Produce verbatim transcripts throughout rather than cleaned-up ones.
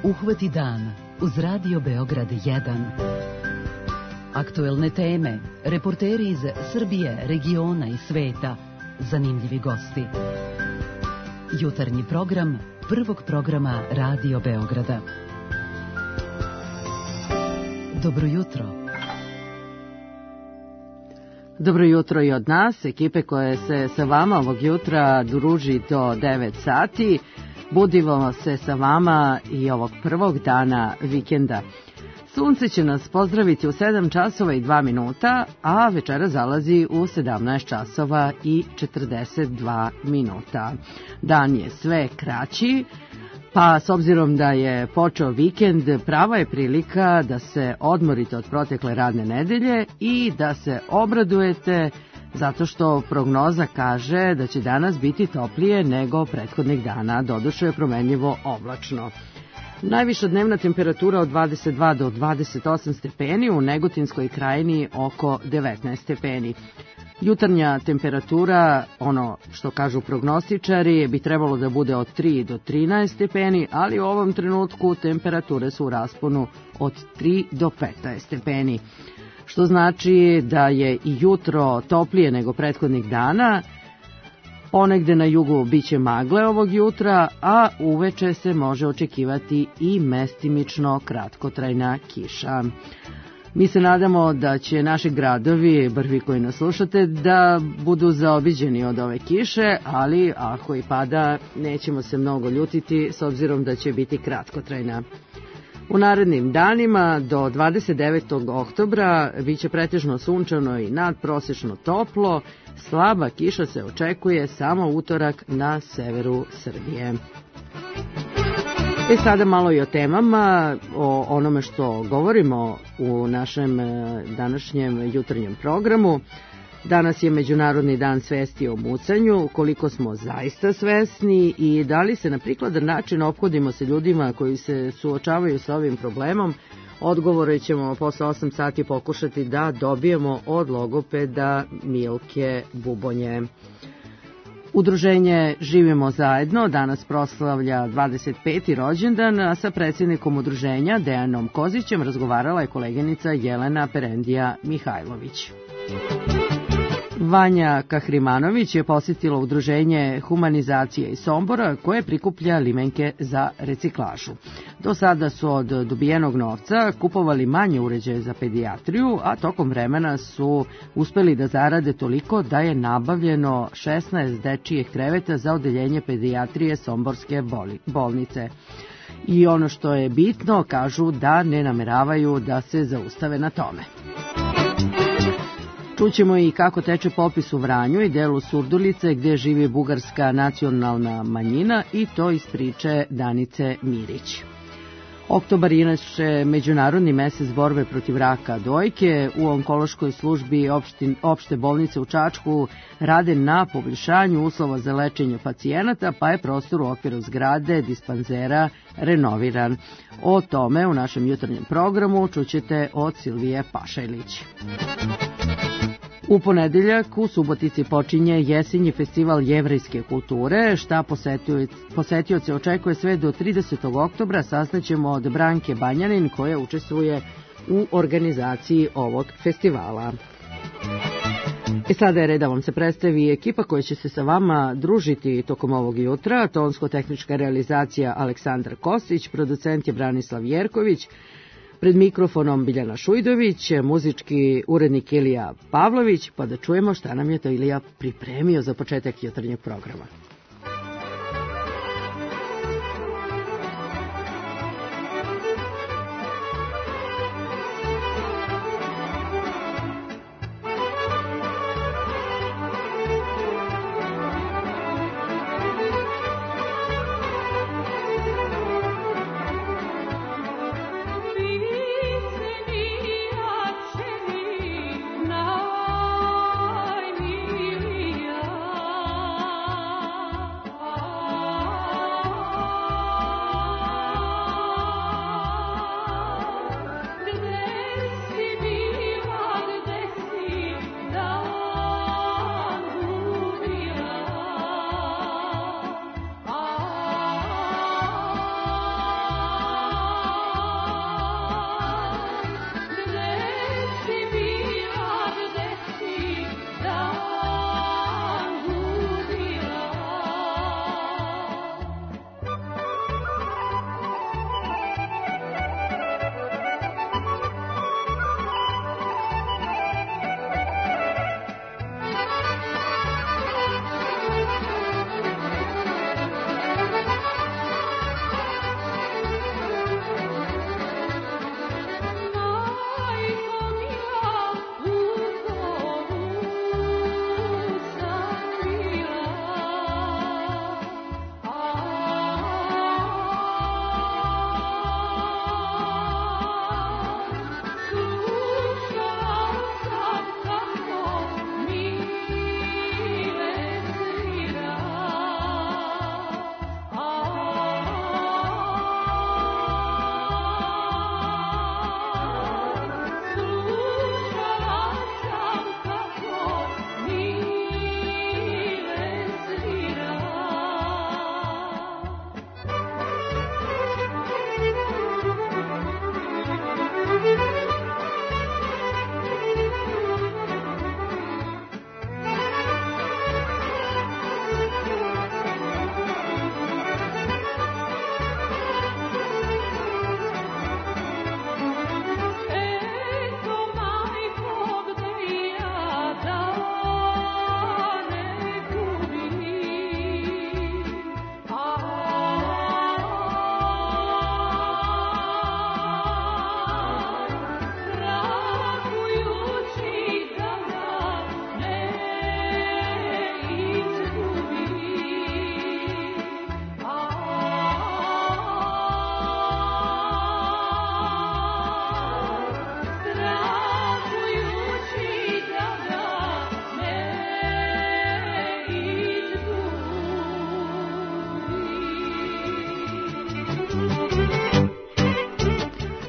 Uhvati dan uz Radio Beograd jedan. Aktuelne teme, reporteri iz Srbije, regiona i sveta, zanimljivi gosti. Jutarnji program prvog programa Radio Beograda. Dobro jutro. Dobro jutro i od nas, ekipe koje se sa vama ovog jutra druži do devet sati. Budimo se sa vama i ovog prvog dana vikenda. Sunce će nas pozdraviti u sedam časova i dva minuta, a večera zalazi u sedamnaest časova i četrdeset dva minuta. Dan je sve kraći, pa s obzirom da je počeo vikend, prava je prilika da se odmorite od protekle radne nedelje i da se obradujete zato što prognoza kaže da će danas biti toplije nego prethodnih dana, doduše je promenljivo oblačno. Najviša dnevna temperatura od dvadeset dva do dvadeset osam stepeni, u Negotinskoj krajini oko devetnaest stepeni. Jutarnja temperatura, ono što kažu prognostičari, bi trebalo da bude od tri do trinaest stepeni, ali u ovom trenutku temperature su u rasponu od tri do petnaest stepeni. Što znači da je i jutro toplije nego prethodnih dana, ponegde na jugu biće magle ovog jutra, a uveče se može očekivati i mestimično kratkotrajna kiša. Mi se nadamo da će naši gradovi, bar vi koji nas slušate, da budu zaobiđeni od ove kiše, ali ako i pada, nećemo se mnogo ljutiti s obzirom da će biti kratkotrajna. U narednim danima do dvadeset devetog oktobra biće pretežno sunčano i nadprosečno toplo, slaba kiša se očekuje samo utorak na severu Srbije. E sada malo i o temama, o onome što govorimo u našem današnjem jutarnjem programu. Danas je Međunarodni dan svesti o mucanju, koliko smo zaista svesni i da li se na prikladan način ophodimo sa ljudima koji se suočavaju sa ovim problemom. Odgovore ćemo posle osam sati pokušati da dobijemo od logopeda Milke Bubonje. Udruženje Živimo zajedno danas proslavlja dvadeset peti rođendan, a sa predsjednikom udruženja Dejanom Kozićem razgovarala je koleginica Jelena Perendija Mihajlović. Vanja Kahrimanović je posjetila udruženje Humanizacije iz Sombora koje prikuplja limenke za reciklažu. Do sada su od dobijenog novca kupovali manje uređaje za pedijatriju, a tokom vremena su uspeli da zarade toliko da je nabavljeno šesnaest dečijih kreveta za odeljenje pedijatrije Somborske bolnice. I ono što je bitno, kažu da ne nameravaju da se zaustave na tome. Čućemo i kako teče popis u Vranju i delu Surdulice gdje živi bugarska nacionalna manjina i to iz priče Danice Mirić. Oktobar je inače međunarodni mesec borbe protiv raka dojke. U onkološkoj službi opštin, opšte bolnice u Čačku rade na poboljšanju uslova za lečenje pacijenata, pa je prostor u okviru zgrade dispanzera renoviran. O tome u našem jutarnjem programu čućete od Silvije Pašajlić. U ponedeljak u Subotici počinje jesenji festival jevrejske kulture, šta posetioce očekuje sve do tridesetog oktobra, saznaćemo od Branke Banjanin koja učestvuje u organizaciji ovog festivala. I sada je red da vam se predstavi ekipa koja će se sa vama družiti tokom ovog jutra. Tonsko-tehnička realizacija Aleksandar Kostić, producent je Branislav Jerković, pred mikrofonom Biljana Šujdović, muzički urednik Ilija Pavlović, pa da čujemo šta nam je to Ilija pripremio za početak jutarnjeg programa. Now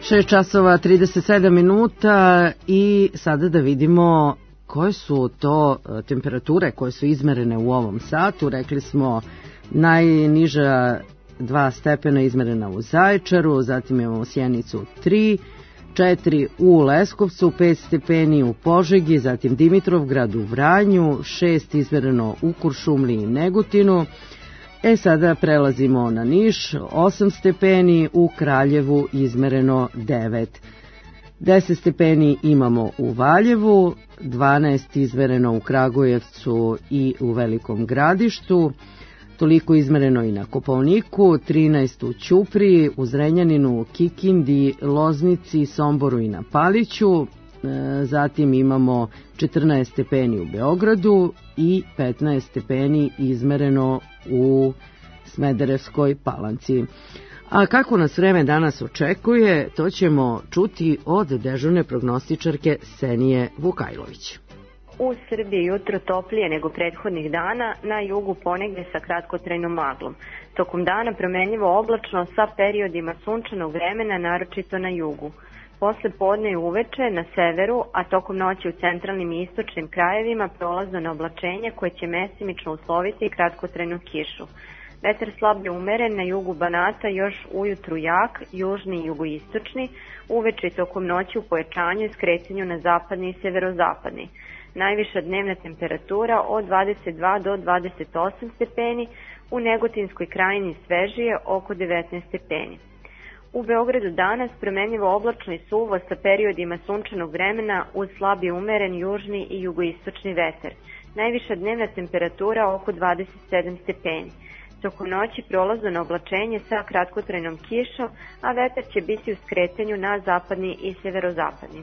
šest časova trideset sedam minuta i sada da vidimo koje su to temperature koje su izmerene u ovom satu. Rekli smo najniža dva stepena izmerena u Zaječaru, zatim imamo Sjenicu tri, četiri u Leskovcu, pet stepeni u Požegi, zatim Dimitrovgrad u Vranju, šest izmereno u Kuršumliji i Negotinu. E sada prelazimo na Niš, osam stepeni, u Kraljevu izmereno devet. deset stepeni imamo u Valjevu, dvanaest izmereno u Kragujevcu i u Velikom Gradištu, toliko izmereno i na Kopaoniku, trinaest u Ćupriji, u Zrenjaninu, Kikindi, Loznici, Somboru i na Paliću, zatim imamo četrnaest stepeni u Beogradu i petnaest stepeni izmereno u Smederevskoj Palanci. A kako nas vreme danas očekuje, to ćemo čuti od dežurne prognostičarke Senije Vukajlović. U Srbiji jutro toplije nego prethodnih dana, na jugu ponegde sa kratkotrajnom maglom. Tokom dana promenljivo oblačno sa periodima sunčanog vremena, naročito na jugu. Posle podne i uveče na severu, a tokom noći u centralnim i istočnim krajevima prolazno na oblačenje koje će mesimično usloviti kratkotrajnu kišu. Vetar slab je umeren, na jugu Banata još ujutru jak, južni i jugoistočni, uveče i tokom noći u pojačanju i skretanju na zapadni i severozapadni. Najviša dnevna temperatura od dvadeset dva do dvadeset osam stepeni, u Negotinskoj krajini svežije oko devetnaest stepeni. U Beogradu danas promenljivo oblačno i suvo sa periodima sunčanog vremena uz slabi umeren južni i jugoistočni vetar. Najviša dnevna temperatura oko dvadeset sedam stepeni. Tokom noći prolazno na oblačenje sa kratkotrajnom kišom, a vetar će biti u skretanju na zapadni i severozapadni.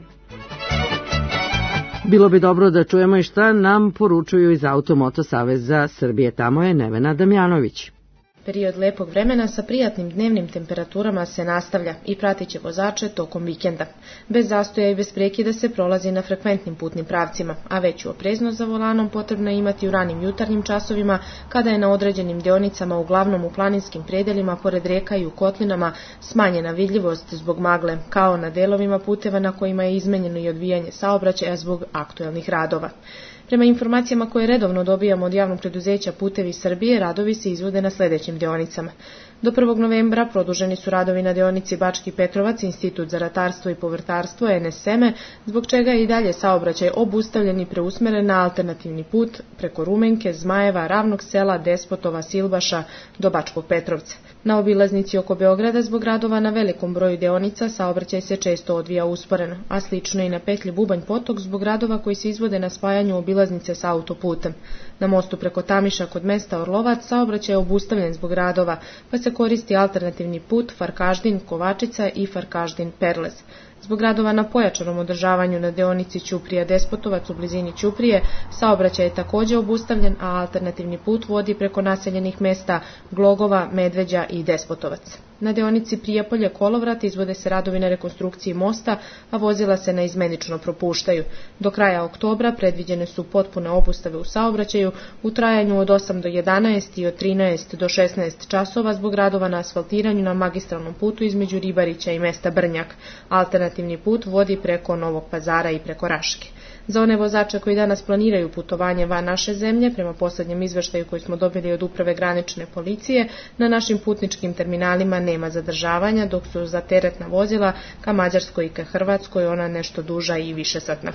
Bilo bi dobro da čujemo i šta nam poručuju iz Automoto Saveza Srbije. Tamo je Nevena Damjanović. Period lepog vremena sa prijatnim dnevnim temperaturama se nastavlja i pratit će vozače tokom vikenda. Bez zastoja i bez prekida se prolazi na frekventnim putnim pravcima, a veću opreznost za volanom potrebno je imati u ranim jutarnjim časovima, kada je na određenim deonicama, uglavnom u planinskim predelima, pored reka i u kotlinama, smanjena vidljivost zbog magle, kao na delovima puteva na kojima je izmenjeno i odvijanje saobraćaja zbog aktuelnih radova. Prema informacijama koje redovno dobijamo od javnog preduzeća Putevi Srbije, radovi se izvode na sledećim deonicama. Do prvog novembra produženi su radovi na deonici Bački Petrovac, Institut za ratarstvo i povrtarstvo, N S M, zbog čega je i dalje saobraćaj obustavljen i preusmeren na alternativni put preko Rumenke, Zmajeva, Ravnog Sela, Despotova, Silbaša do Bačkog Petrovca. Na obilaznici oko Beograda zbog radova na velikom broju deonica saobraćaj se često odvija usporeno, a slično i na petlji Bubanj Potok zbog radova koji se izvode na spajanju obilaznice sa autoputem. Na mostu preko Tamiša kod mesta Orlovac saobraćaj je obustavljen zbog radova, pa se koristi alternativni put Farkaždin Kovačica i Farkaždin Perlez. Zbog radova na pojačanom održavanju na deonici Ćuprija Despotovac u blizini Ćuprije, saobraćaj je također obustavljen, a alternativni put vodi preko naseljenih mesta Glogova, Medveđa i Despotovac. Na deonici Prijepolje Kolovrat izvode se radovi na rekonstrukciji mosta, a vozila se neizmenično propuštaju. Do kraja oktobra predviđene su potpune obustave u saobraćaju u trajanju od osam do jedanaest i od trinaest do šesnaest časova zbog radova na asfaltiranju na magistralnom putu između Ribarića i mesta Brnjak. Alternativni put vodi preko Novog Pazara i preko Raške. Za one vozače koji danas planiraju putovanje van naše zemlje, prema posljednjem izveštaju koji smo dobili od Uprave granične policije, na našim putničkim terminalima nema zadržavanja, dok su za teretna vozila ka Mađarskoj i ka Hrvatskoj ona nešto duža i višesatna.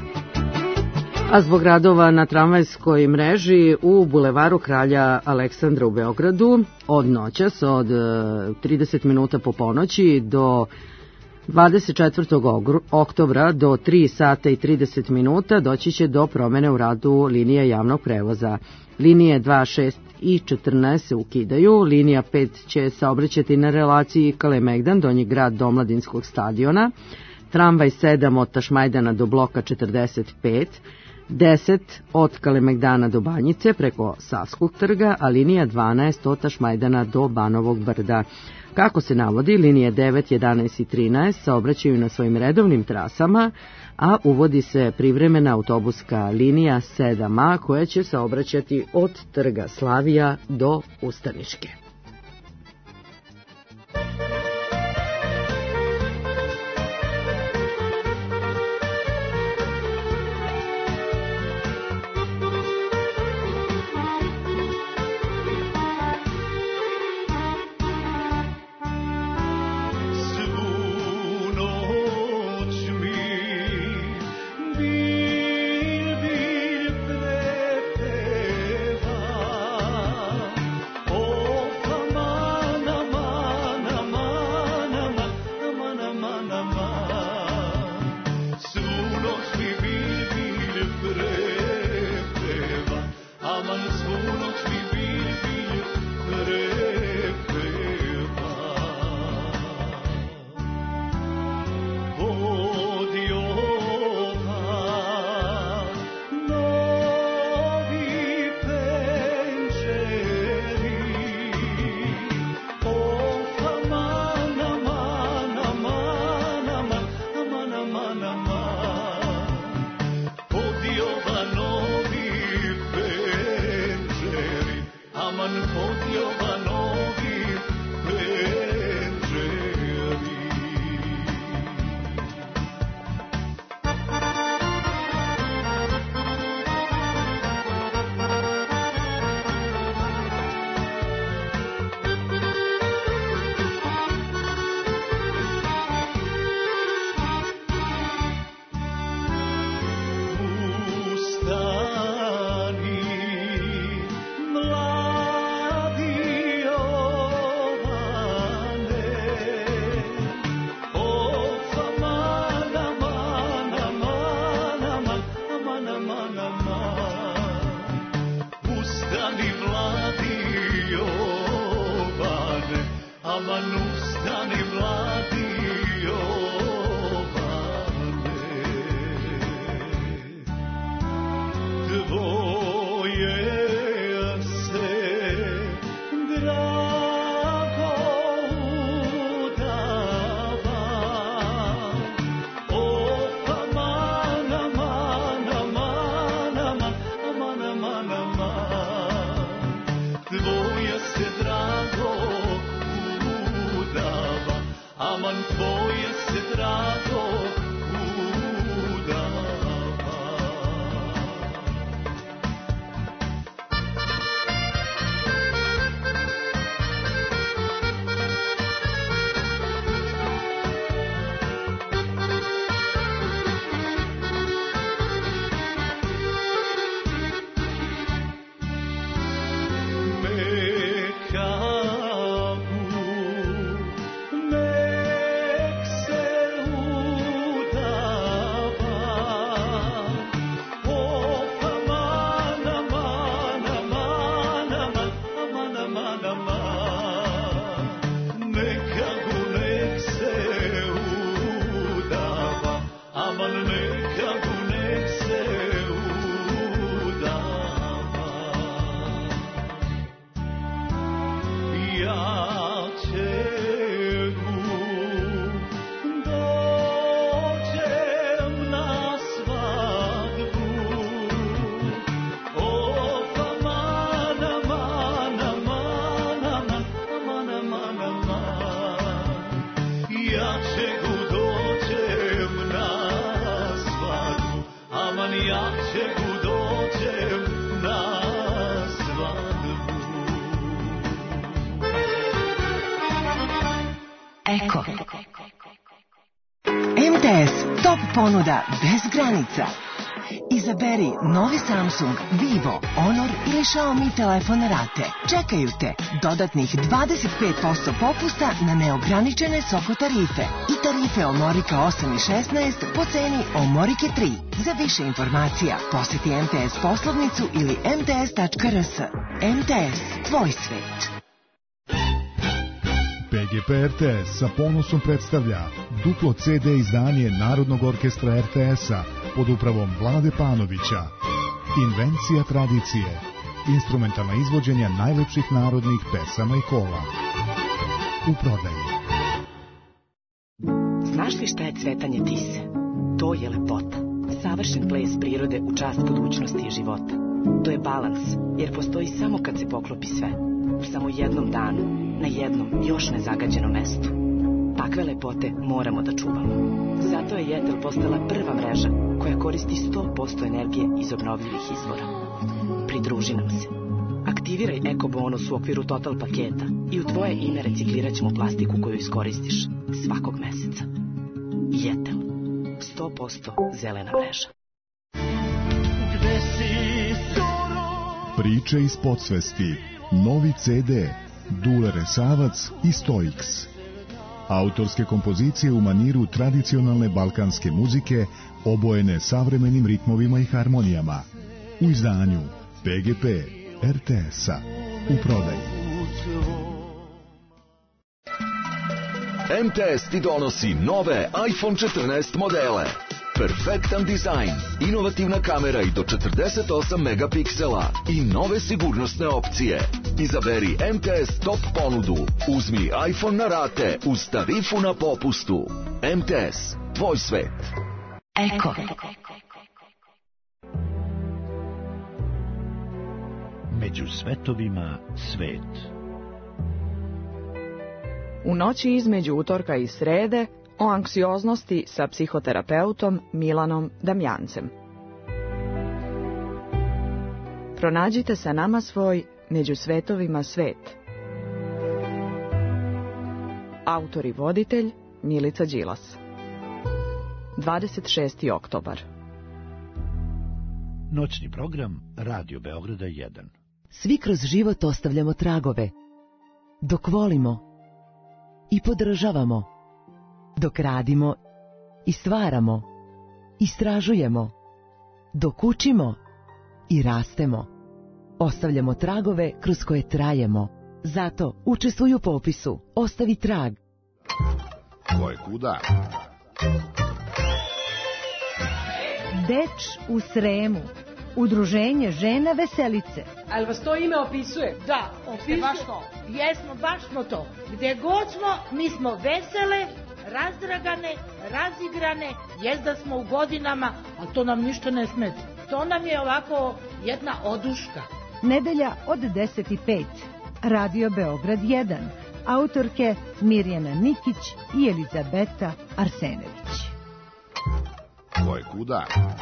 A zbog radova na tramvajskoj mreži u bulevaru Kralja Aleksandra u Beogradu od noćas od trideset minuta po ponoći do dvadeset četvrtog oktobra do tri sata i trideset minuta doći će do promene u radu linije javnog prevoza. Linije dva, šest i četrnaest se ukidaju, linija pet će saobraćati na relaciji Kalemegdan, Donji grad do Omladinskog stadiona, tramvaj sedam od Tašmajdana do bloka četrdeset pet, deset od Kalemegdana do Banjice preko Savskog trga, a linija dvanaest od Tašmajdana do Banovog brda. Kako se navodi, linije devet, jedanaest i trinaest saobraćaju na svojim redovnim trasama, a uvodi se privremena autobuska linija sedam A koja će saobraćati od Trga Slavija do Ustaničke. aman ustani mladi Jovane, tvoje se drago udava, o aman, aman, aman, aman, aman, aman, aman, tvoje se drago udava, aman tvoje se drago udava. Eko. em te es top ponuda bez granica. Izaberi novi Samsung, Vivo, Honor ili Xiaomi telefon na rate. Čekaju te dodatnih dvadeset pet posto popusta na neograničene Soko tarife i tarife Omorika osam i šesnaest po ceni Omorike tri. Za više informacija poseti em te es poslovnicu ili em te es tačka er es. em te es, tvoj svet. P G P R T S sa ponosom predstavlja duplo ce de izdanje Narodnog orkestra er te es-a pod upravom Vlade Panovića. Invencija tradicije. Instrumentalna izvođenja najlepših narodnih pesama i kola. U prodaji. Znaš li šta je cvetanje tise? To je lepota. Savršen ples prirode u čast budućnosti i života. To je balans, jer postoji samo kad se poklopi sve. U samo jednom danu, na jednom još nezagađenom mestu. Takve lepote moramo da čuvamo. Zato je Jetel postala prva mreža koja koristi sto posto energije iz obnovljivih izvora. Pridruži nam se. Aktiviraj Eko bonus u okviru Total paketa i u tvoje ime reciklirat ćemo plastiku koju iskoristiš svakog meseca. Jetel. sto posto zelena mreža. Priče iz podsvesti. Novi ce de. Dule Resavac i Stoiks. Autorske kompozicije u maniru tradicionalne balkanske muzike obojene savremenim ritmovima i harmonijama. U izdanju P G P er te es-a. U prodaji. em te es ti donosi nove iPhone četrnaest modele. Perfektan dizajn, inovativna kamera i do četrdeset osam megapiksela i nove sigurnosne opcije. Izaberi em te es top ponudu. Uzmi iPhone na rate uz tarifu na popustu. em te es, tvoj svet. Eko. Među svetovima svet. U noći između utorka i srede o anksioznosti sa psihoterapeutom Milanom Damjancem. Pronađite sa nama svoj Među svetovima svet. Autor i voditelj Milica Đilas. dvadeset šesti oktobar. Noćni program Radio Beograda jedan. Svi kroz život ostavljamo tragove. Dok volimo i podržavamo. Dok radimo i stvaramo, istražujemo, dok učimo i rastemo, ostavljamo tragove kroz koje trajemo, Zato učestvuj u popisu, ostavi trag. Ko je kuda? Deč u Sremu, Udruženje žena Veselice. Ali vas to ime opisuje? Da, opisuje. Baš to? Jesmo, baš smo to. Gde god smo, mi smo vesele, razdragane, razigrane, jest da smo u godinama, ali to nam ništa ne smeta. To nam je ovako jedna oduška. Nedelja od deset i pet. Radio Beograd jedan. Autorke Mirjana Nikić i Elizabeta Arsenović. Ko je kuda?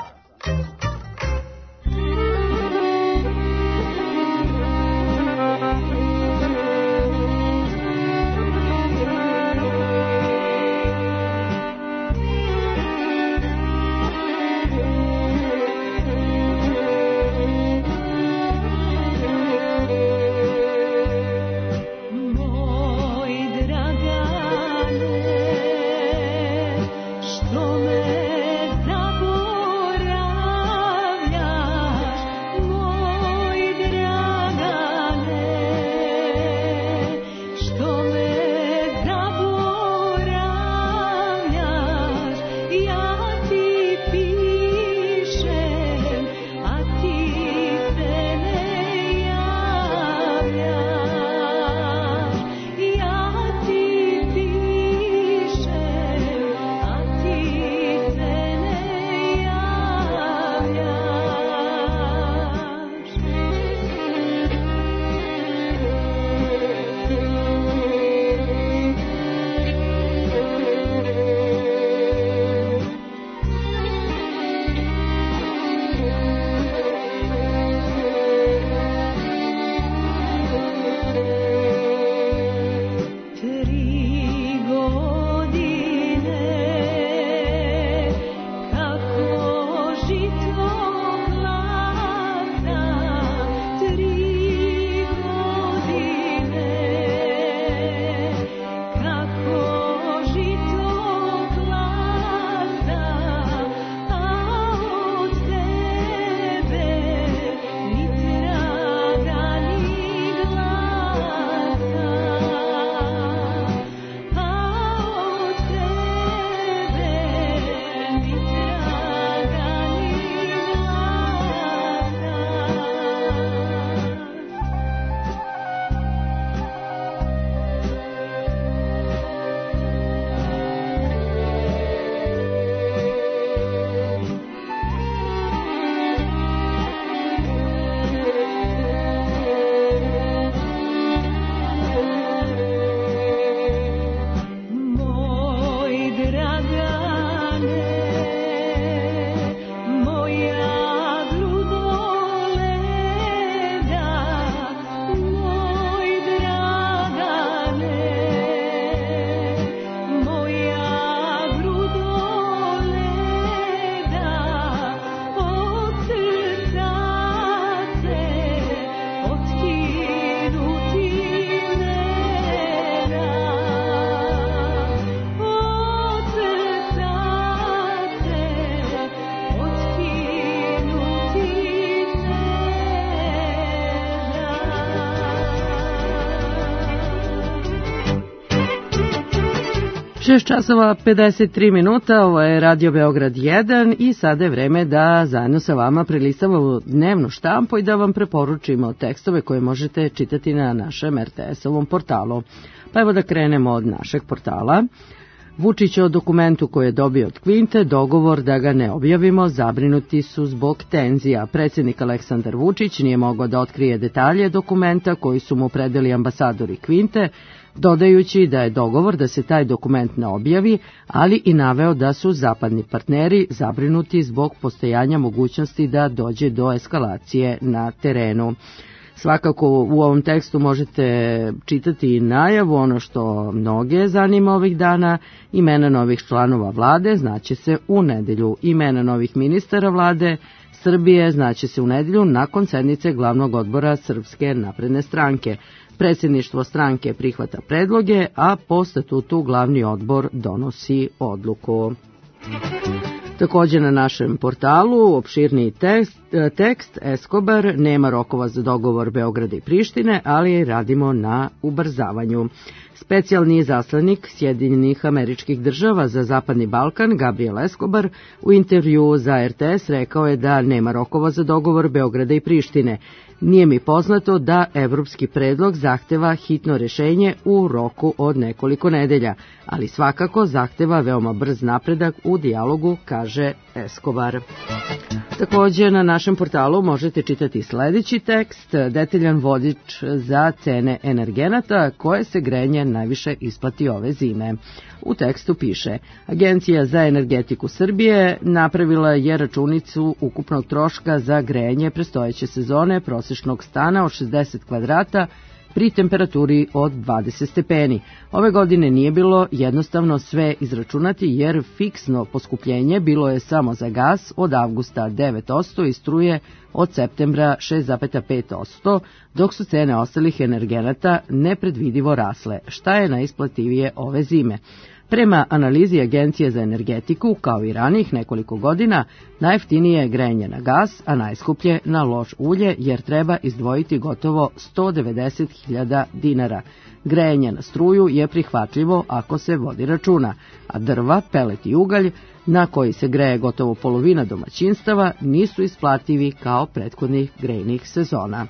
šest časova pedeset tri minuta, ovo je Radio Beograd jedan i sada je vreme da zajedno sa vama prelistamo dnevnu štampu i da vam preporučimo tekstove koje možete čitati na našem er te es-ovom portalu. Pa evo da krenemo od našeg portala. Vučić o dokumentu koji je dobio od Kvinte, dogovor da ga ne objavimo, zabrinuti su zbog tenzija. Predsjednik Aleksandar Vučić nije mogao da otkrije detalje dokumenta koji su mu predali ambasadori Kvinte, dodajući da je dogovor da se taj dokument ne objavi, ali i naveo da su zapadni partneri zabrinuti zbog postojanja mogućnosti da dođe do eskalacije na terenu. Svakako u ovom tekstu možete čitati i najavu, ono što mnoge zanima ovih dana, imena novih članova vlade znaće se u nedelju, imena novih ministara vlade Srbije znaće se u nedelju nakon sednice glavnog odbora Srpske napredne stranke. Predsjedništvo stranke prihvata predloge, a po statutu glavni odbor donosi odluku. Također na našem portalu opširniji tekst, tekst Escobar, nema rokova za dogovor Beograda i Prištine, ali radimo na ubrzavanju. Specijalni zaslanik Sjedinjenih Američkih Država za Zapadni Balkan, Gabriel Escobar, u intervju za er te es rekao je da nema rokova za dogovor Beograda i Prištine. Nije mi poznato da evropski predlog zahteva hitno rešenje u roku od nekoliko nedelja, ali svakako zahteva veoma brz napredak u dijalogu, kaže Escobar. Takođe, na našem portalu možete čitati sledeći tekst, detaljan vodič za cene energenata koje se grejanje najviše isplati ove zime. U tekstu piše: Agencija za energetiku Srbije napravila je računicu ukupnog troška za grejanje prestojeće sezone prosječnog stana od šezdeset kvadrata pri temperaturi od dvadeset stepeni. Ove godine nije bilo jednostavno sve izračunati jer fiksno poskupljenje bilo je samo za gas od avgusta devet posto i struje od septembra šest zarez pet posto, dok su cene ostalih energenata nepredvidivo rasle, šta je najisplativije ove zime. Prema analizi Agencije za energetiku, kao i ranijih nekoliko godina, najjeftinije je grejanje na gas, a najskuplje na lož ulje, jer treba izdvojiti gotovo sto devedeset hiljada dinara. Grejanje na struju je prihvatljivo ako se vodi računa, a drva, pelet i ugalj, na koji se greje gotovo polovina domaćinstava, nisu isplativi kao prethodnih grejnih sezona.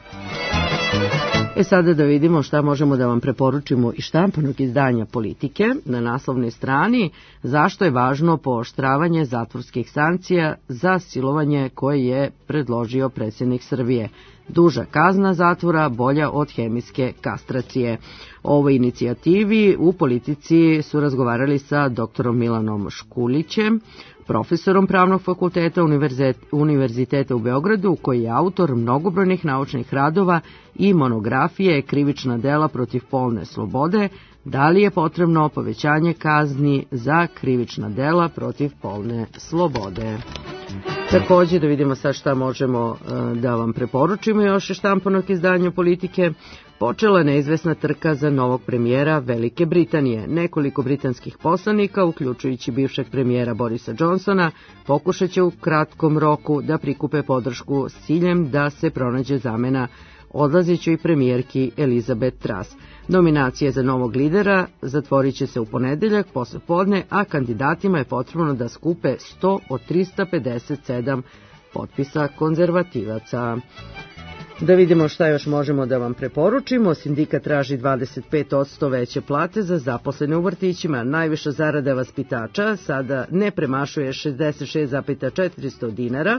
E sada da vidimo šta možemo da vam preporučimo iz štampanog izdanja Politike na naslovnoj strani, zašto je važno pooštravanje zatvorskih sankcija za silovanje koje je predložio predsjednik Srbije. Duža kazna zatvora bolja od hemijske kastracije. O ovoj inicijativi u Politici su razgovarali sa doktorom Milanom Škulićem, profesorom Pravnog fakulteta Univerziteta u Beogradu, koji je autor mnogobrojnih naučnih radova i monografije Krivična dela protiv polne slobode, da li je potrebno povećanje kazni za krivična dela protiv polne slobode. Također da vidimo sad šta možemo da vam preporučimo još iz štampanog izdanja Politike. Počela je neizvesna trka za novog premijera Velike Britanije. Nekoliko britanskih poslanika, uključujući bivšeg premijera Borisa Johnsona, pokušat će u kratkom roku da prikupe podršku s ciljem da se pronađe zamena odlazećoj premijerki Elizabeth Truss. Nominacije za novog lidera zatvorit će se u ponedeljak posle podne, a kandidatima je potrebno da skupe sto od trista pedeset sedam potpisa konzervativaca. Da vidimo šta još možemo da vam preporučimo. Sindikat traži dvadeset pet posto veće plate za zaposlene u vrtićima. Najviša zarada vaspitača sada ne premašuje šezdeset šest zarez četiristo dinara,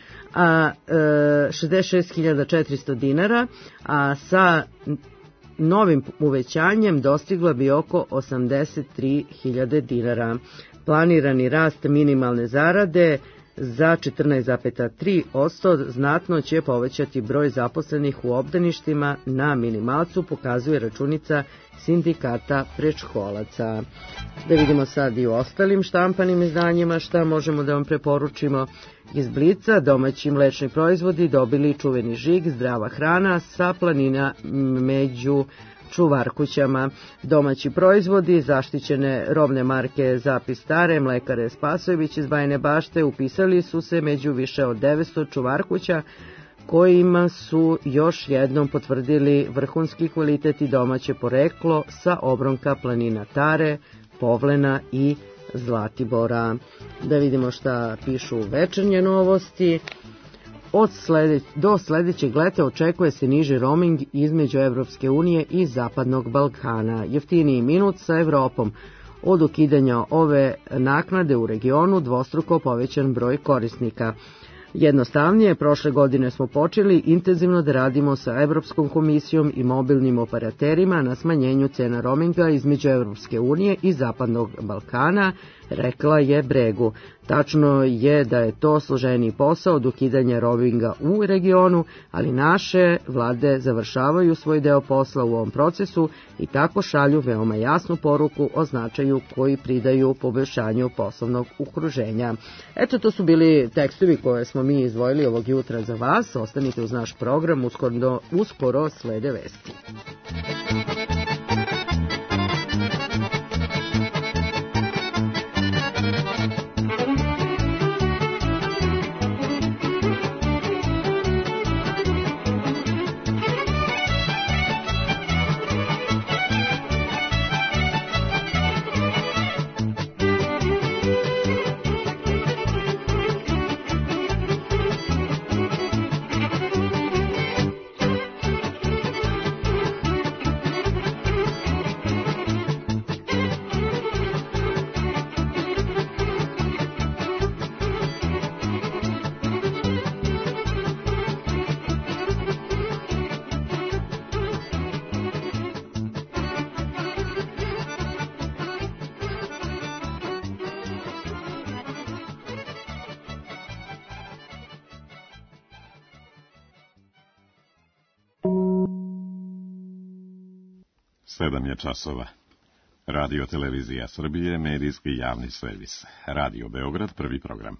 a e, šezdeset šest hiljada četiristo dinara, a sa novim uvećanjem dostigla bi oko osamdeset tri hiljade dinara. Planirani rast minimalne zarade za četrnaest zarez tri posto znatno će povećati broj zaposlenih u obdaništima na minimalcu, pokazuje računica sindikata predškolaca. Da vidimo sad i u ostalim štampanim izdanjima šta možemo da vam preporučimo. Iz Blica domaći mlečni proizvodi dobili čuveni žig Zdrava hrana sa planina među čuvarkućama. Domaći proizvodi, zaštićene robne marke Zapis Stare, Mlekare Spasojević iz Bajine Bašte upisali su se među više od devetsto čuvarkuća kojima su još jednom potvrdili vrhunski kvalitet i domaće poreklo sa obronka planina Tare, Povlena i Zlatibora. Da vidimo šta pišu Večernje novosti. Od sledeć, do sledećeg leta očekuje se niži roaming između Evropske unije i Zapadnog Balkana. Jeftiniji minut sa Evropom. Od ukidanja ove naknade u regionu dvostruko povećan broj korisnika. Jednostavnije, prošle godine smo počeli intenzivno da radimo sa Evropskom komisijom i mobilnim operaterima na smanjenju cena roaminga između Evropske unije i Zapadnog Balkana, rekla je Bregu. Tačno je da je to složeniji posao od ukidanja roaminga u regionu, ali naše vlade završavaju svoj deo posla u ovom procesu i tako šalju veoma jasnu poruku o značaju koji pridaju poboljšanju poslovnog okruženja. Eto, to su bili tekstovi koje smo mi izdvojili ovog jutra za vas. Ostanite uz naš program, uskoro, uskoro slede vesti. Sedam je časova. Radio Televizija Srbije, medijski javni servis. Radio Beograd, prvi program.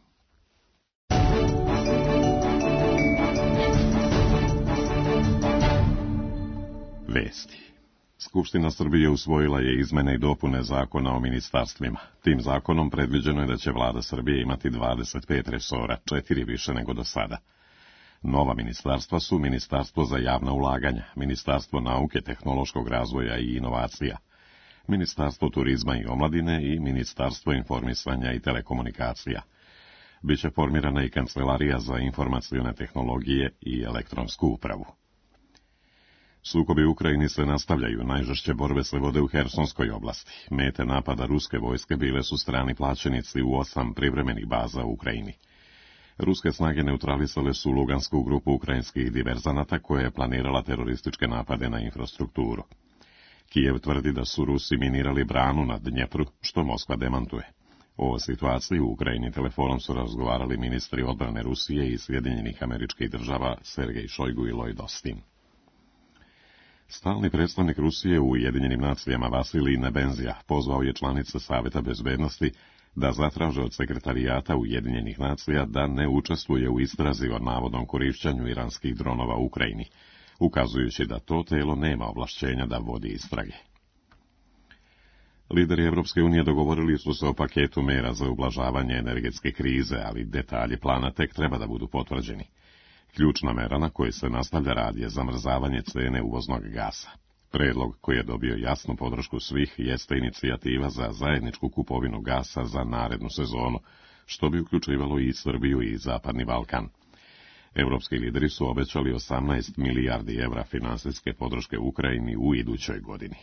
Vesti. Skupština Srbije usvojila je izmene i dopune zakona o ministarstvima. Tim zakonom predviđeno je da će vlada Srbije imati dvadeset pet resora, četiri više nego do sada. Nova ministarstva su Ministarstvo za javna ulaganja, Ministarstvo nauke, tehnološkog razvoja i inovacija, Ministarstvo turizma i omladine i Ministarstvo informisanja i telekomunikacija. Biće formirana i Kancelarija za informacione tehnologije i elektronsku upravu. Sukobi u Ukrajini se nastavljaju, najžešće borbe se vode u Hersonskoj oblasti. Mete napada ruske vojske bile su strani plaćenici u osam privremenih baza u Ukrajini. Ruske snage neutralisale su Lugansku grupu ukrajinskih diverzanata koja je planirala terorističke napade na infrastrukturu. Kijev tvrdi da su Rusi minirali branu na Dnjepru, što Moskva demantuje. O situaciji u Ukrajini telefonom su razgovarali ministri odbrane Rusije i Sjedinjenih Američkih Država Sergej Šojgu i Lloyd Austin. Stalni predstavnik Rusije u Ujedinjenim nacijama Vasilij Nebenzija pozvao je članice Saveta bezbednosti da zatraže od sekretarijata Ujedinjenih nacija da ne učestvuje u istrazi o navodnom korišćenju iranskih dronova u Ukrajini, ukazujući da to telo nema ovlašćenja da vodi istrage. Lideri Evropske unije dogovorili su se o paketu mera za ublažavanje energetske krize, ali detalji plana tek treba da budu potvrđeni. Ključna mera na kojoj se nastavlja rad je zamrzavanje cene uvoznog gasa. Predlog koji je dobio jasnu podršku svih jeste inicijativa za zajedničku kupovinu gasa za narednu sezonu, što bi uključivalo i Srbiju i Zapadni Balkan. Evropski lideri su obećali osamnaest milijardi evra finansijske podrške Ukrajini u idućoj godini.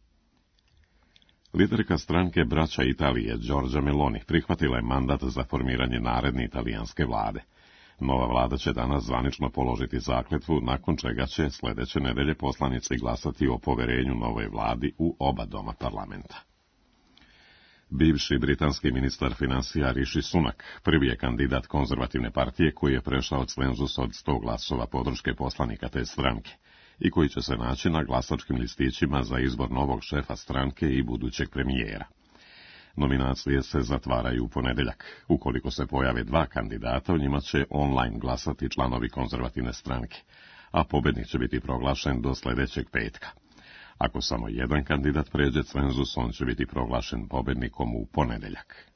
Liderka stranke Braća Italije, Giorgia Meloni, prihvatila je mandat za formiranje naredne italijanske vlade. Nova vlada će danas zvanično položiti zakletvu, nakon čega će sledeće nedelje poslanici glasati o poverenju novoj vladi u oba doma parlamenta. Bivši britanski ministar finansija Rishi Sunak prvi je kandidat konzervativne partije koji je prešao cenzus od sto glasova podrške poslanika te stranke i koji će se naći na glasačkim listićima za izbor novog šefa stranke i budućeg premijera. Nominacije se zatvaraju u ponedeljak. Ukoliko se pojave dva kandidata, u njima će online glasati članovi konzervativne stranke, a pobednik će biti proglašen do sledećeg petka. Ako samo jedan kandidat pređe cenzus, on će biti proglašen pobednikom u ponedeljak.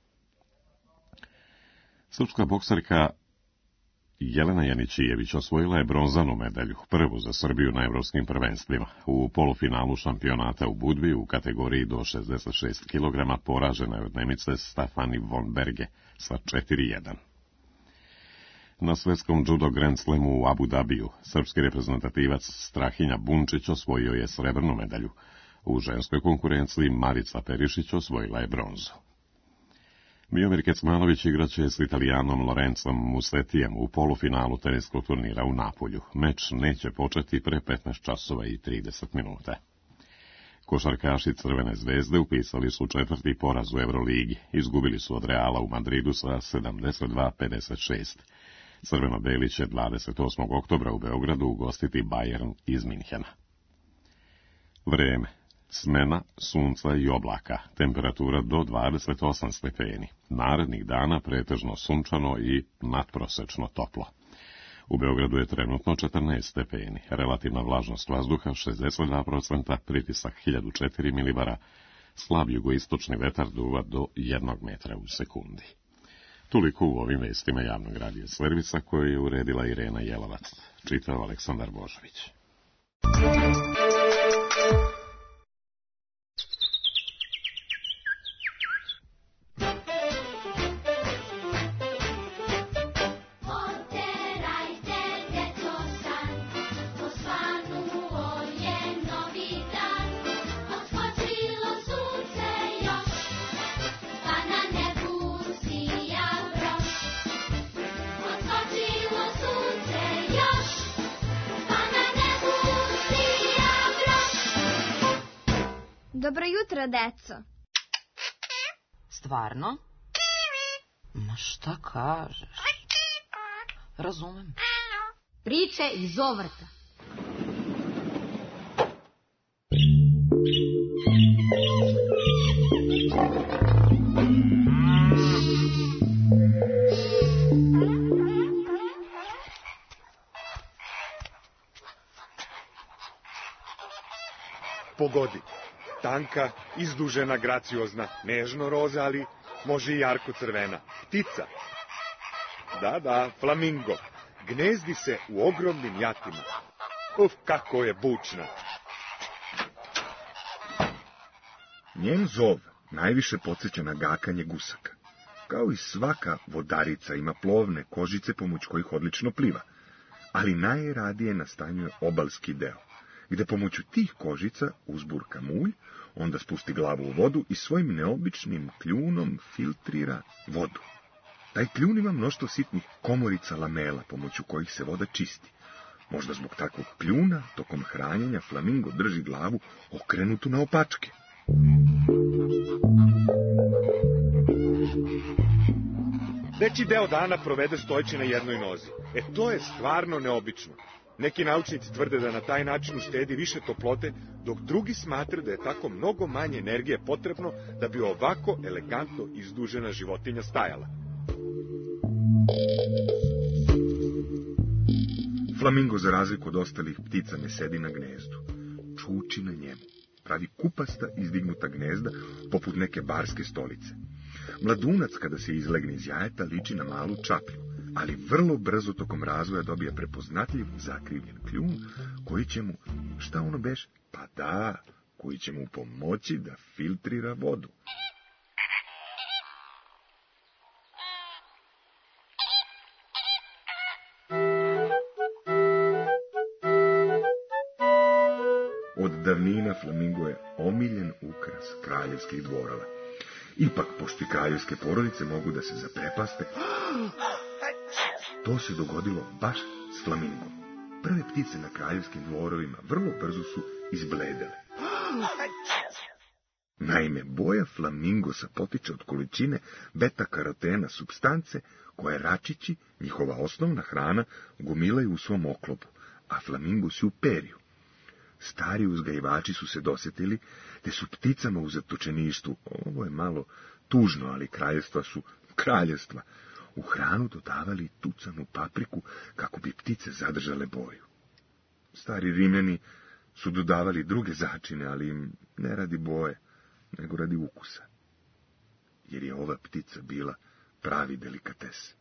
Srpska bokserka Jelena Janićijević osvojila je bronzanu medalju, prvu za Srbiju na evropskim prvenstvima. U polufinalu šampionata u Budvi u kategoriji do šezdeset šest kilograma poražena je od Nemice Stefani von Berge sa četiri jedan. Na svetskom judo Grand Slamu u Abu Dabiju srpski reprezentativac Strahinja Bunčić osvojio je srebrnu medalju. U ženskoj konkurenciji Marica Perišić osvojila je bronzu. Miomir Kecmanović igraće s Italijanom Lorenzom Musetijem u polufinalu teniskog turnira u Napolju. Meč neće početi pre petnaest časova i trideset minuta. Košarkaši Crvene zvezde upisali su četvrti poraz u Euroligi. Izgubili su od Reala u Madridu sa sedamdeset dva pedeset šest. Crveno-beli će dvadeset osmog oktobra u Beogradu ugostiti Bayern iz Minhena. Vreme. Smena, sunca i oblaka, temperatura do dvadeset osam stepeni. Narednih dana pretežno sunčano i nadprosečno toplo. U Beogradu je trenutno četrnaest stepeni, relativna vlažnost vazduha šezdeset dva procenta, pritisak hiljadu četiri milibara, slab jugoistočni vetar duva do jednog metra u sekundi. Toliko u ovim vestima javnog radija servisa koje je uredila Irena Jelovac. Čitao Aleksandar Božović. Dobro jutro, deco. Stvarno? Ma šta kažeš? Razumem. Priče iz ovrta. Pogodi. Tanka, izdužena, graciozna, nežno roza, ali može i jarko crvena. Ptica. Da, da, flamingo. Gnezdi se u ogromnim jatima. Uf, kako je bučna. Njen zov najviše podsjeća na gakanje gusaka. Kao i svaka vodarica ima plovne kožice pomoć kojih odlično pliva, ali najradije nastanjuje obalski deo, gde pomoću tih kožica uzburka mulj, onda spusti glavu u vodu i svojim neobičnim kljunom filtrira vodu. Taj kljun ima mnoštvo sitnih komorica lamela pomoću kojih se voda čisti. Možda zbog takvog kljuna, tokom hranjenja, flamingo drži glavu okrenutu na opačke. Veći deo dana provede stojeći na jednoj nozi. E, to je stvarno neobično. Neki naučnici tvrde da na taj način uštedi više toplote, dok drugi smatraju da je tako mnogo manje energije potrebno da bi ovako elegantno izdužena životinja stajala. Flamingo, za razliku od ostalih ptica, ne sedi na gnezdu. Čuči na njemu. Pravi kupasta izdignuta gnezda, poput neke barske stolice. Mladunac, kada se izlegne iz jajeta, liči na malu čaplju, ali vrlo brzo tokom razvoja dobija prepoznatljiv zakrivljen kljun, koji će mu, šta ono beš? Pa da, koji će mu pomoći da filtrira vodu. Od davnina flamingo je omiljen ukras kraljevskih dvorova. Ipak, pošto i kraljevske porodice mogu da se zaprepaste, to se dogodilo baš s flamingom. Prve ptice na kraljevskim dvorovima vrlo brzo su izbledele. Naime, boja flamingosa potiče od količine beta-karotena supstance koje račići, njihova osnovna hrana, gomilaju u svom oklopu, a flamingosi u perju. Stari uzgajivači su se dosjetili, te su pticama u zatočeništvu, ovo je malo tužno, ali kraljevstva su kraljevstva, u hranu dodavali tucanu papriku kako bi ptice zadržale boju. Stari Rimljani su dodavali druge začine, ali im ne radi boje, nego radi ukusa. Jer je ova ptica bila pravi delikates.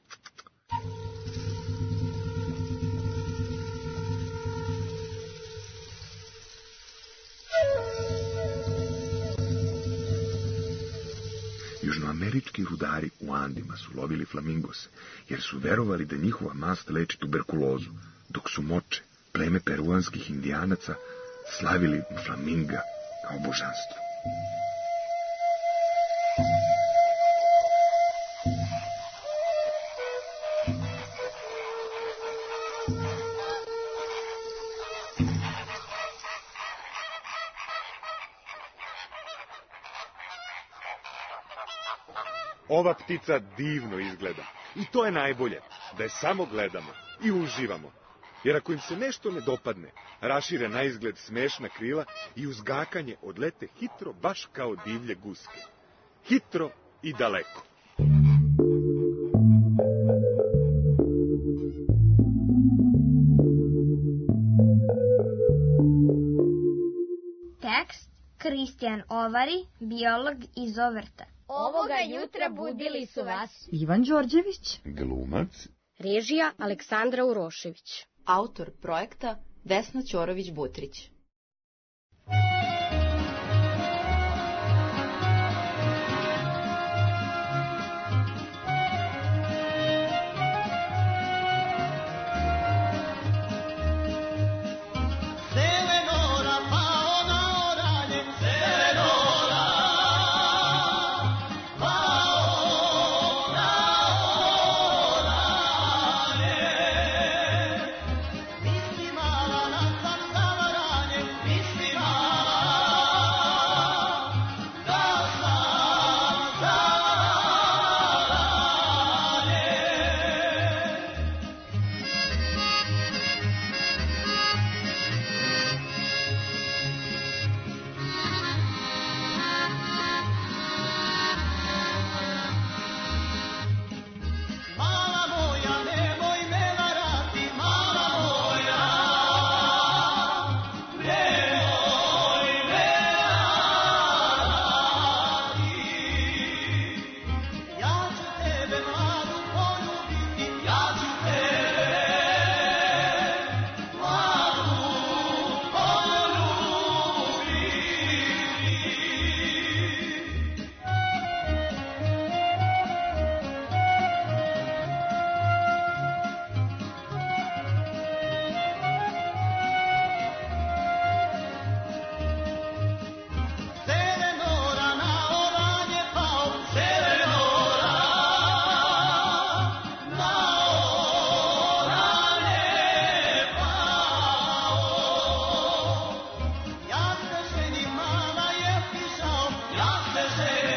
Južnoamerički rudari u Andima su lovili flamingose, jer su verovali da njihova mast leči tuberkulozu, dok su moče, pleme peruanskih indijanaca, slavili flaminga kao božanstvo. Ova ptica divno izgleda. I to je najbolje, da je samo gledamo i uživamo. Jer ako im se nešto ne dopadne, rašire na izgled smešna krila i uz gakanje odlete hitro baš kao divlje guske. Hitro i daleko. Tekst Kristijan Ovari, biolog iz Ovrta. Ovoga jutra budili su vas Ivan Đorđević, glumac, režija Aleksandra Urošević, autor projekta Vesna Ćorović-Butrić.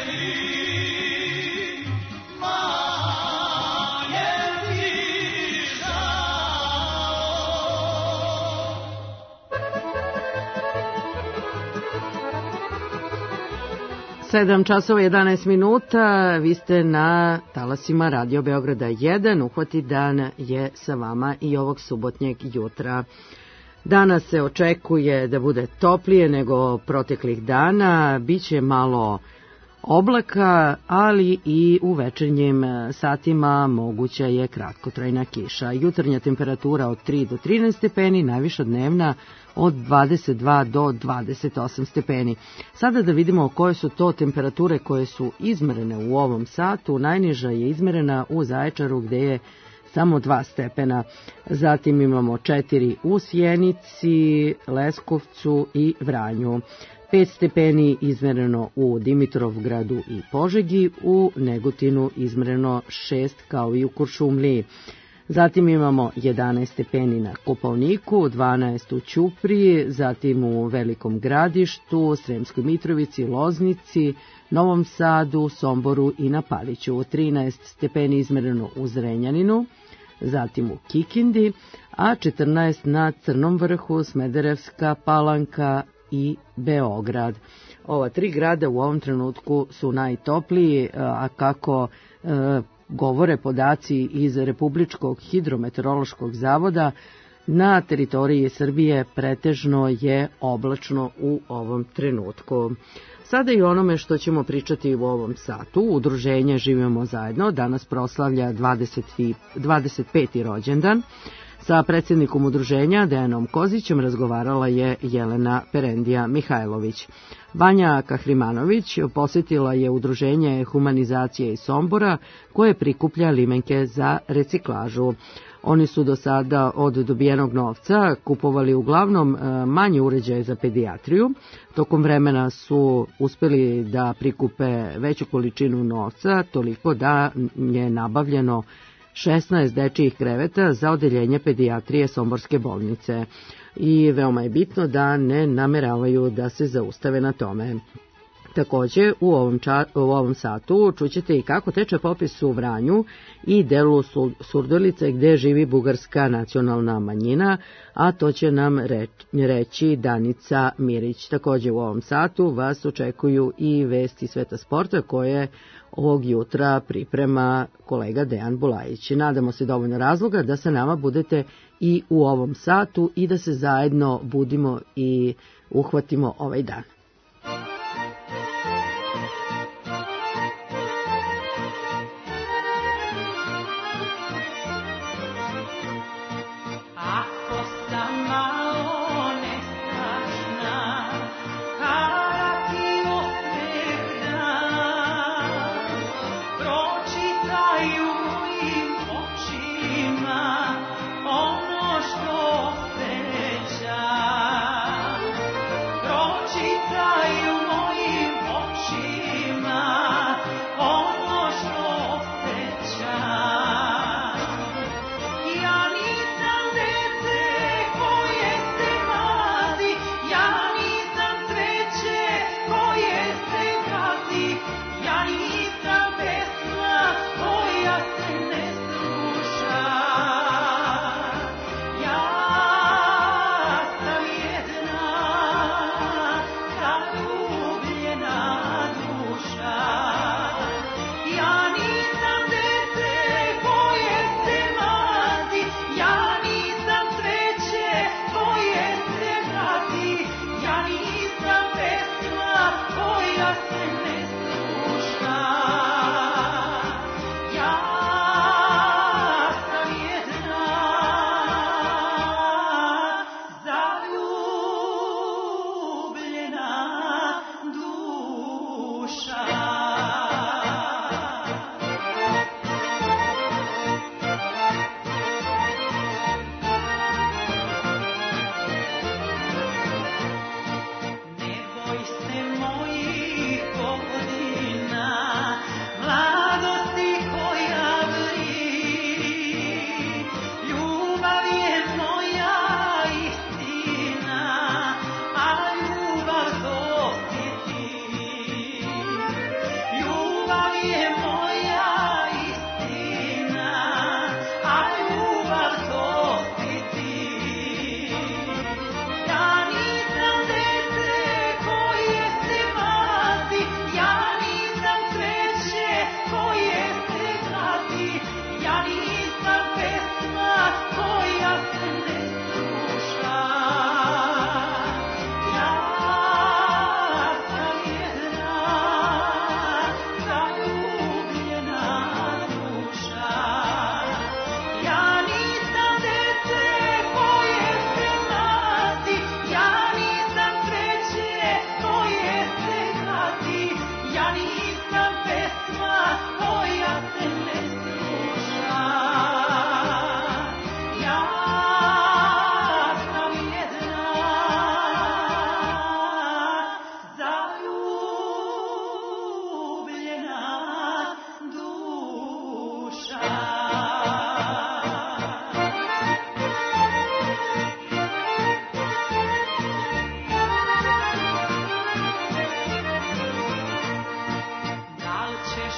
sedam časova jedanaest minuta, vi ste na talasima Radio Beograda jedan, uhvati dan je sa vama i ovog subotnjeg jutra. Danas se očekuje da bude toplije nego proteklih dana, biće malo oblaka, ali i u večernjim satima moguća je kratkotrajna kiša. Jutarnja temperatura od tri do trinaest stepeni, najviša dnevna od dvadeset dva do dvadeset osam stepeni. Sada da vidimo koje su to temperature koje su izmerene u ovom satu. Najniža je izmerena u Zaječaru gde je samo dva stepena. Zatim imamo četiri u Sjenici, Leskovcu i Vranju. pet stepeni izmereno u Dimitrovgradu i Požegi, u Negotinu izmereno šest kao i u Kuršumliji. Zatim imamo jedanaest stepeni na Kopaoniku, dvanaest u Ćupriji, zatim u Velikom Gradištu, Sremskoj Mitrovici, Loznici, Novom Sadu, Somboru i na Paliću. trinaest stepeni izmereno u Zrenjaninu, zatim u Kikindi, a četrnaest na Crnom Vrhu, Smederevska Palanka i Beograd. Ova tri grada u ovom trenutku su najtopliji, a kako e, govore podaci iz Republičkog hidrometeorološkog zavoda, na teritoriji Srbije pretežno je oblačno u ovom trenutku. Sada i onome što ćemo pričati u ovom satu. Udruženje Živimo zajedno danas proslavlja dvadeset peti rođendan. Sa predsjednikom udruženja Dejanom Kozićem razgovarala je Jelena Perendija Mihajlović. Vanja Kahrimanović posjetila je udruženje Humanizacije iz Sombora koje prikuplja limenke za reciklažu. Oni su do sada od dobijenog novca kupovali uglavnom manji uređaj za pedijatriju. Tokom vremena su uspjeli da prikupe veću količinu novca, toliko da je nabavljeno šesnaest dečijih kreveta za odeljenje pedijatrije Somborske bolnice. I veoma je bitno da ne nameravaju da se zaustave na tome. Također, u ovom, ča, u ovom satu čućete i kako teče popis u Vranju i delu Surdolice gde živi bugarska nacionalna manjina, a to će nam reći Danica Mirić. Također u ovom satu vas očekuju i vesti sveta sporta koje ovog jutra priprema kolega Dejan Bulajić. Nadamo se dovoljno razloga da sa nama budete i u ovom satu i da se zajedno budimo i uhvatimo ovaj dan. Pročita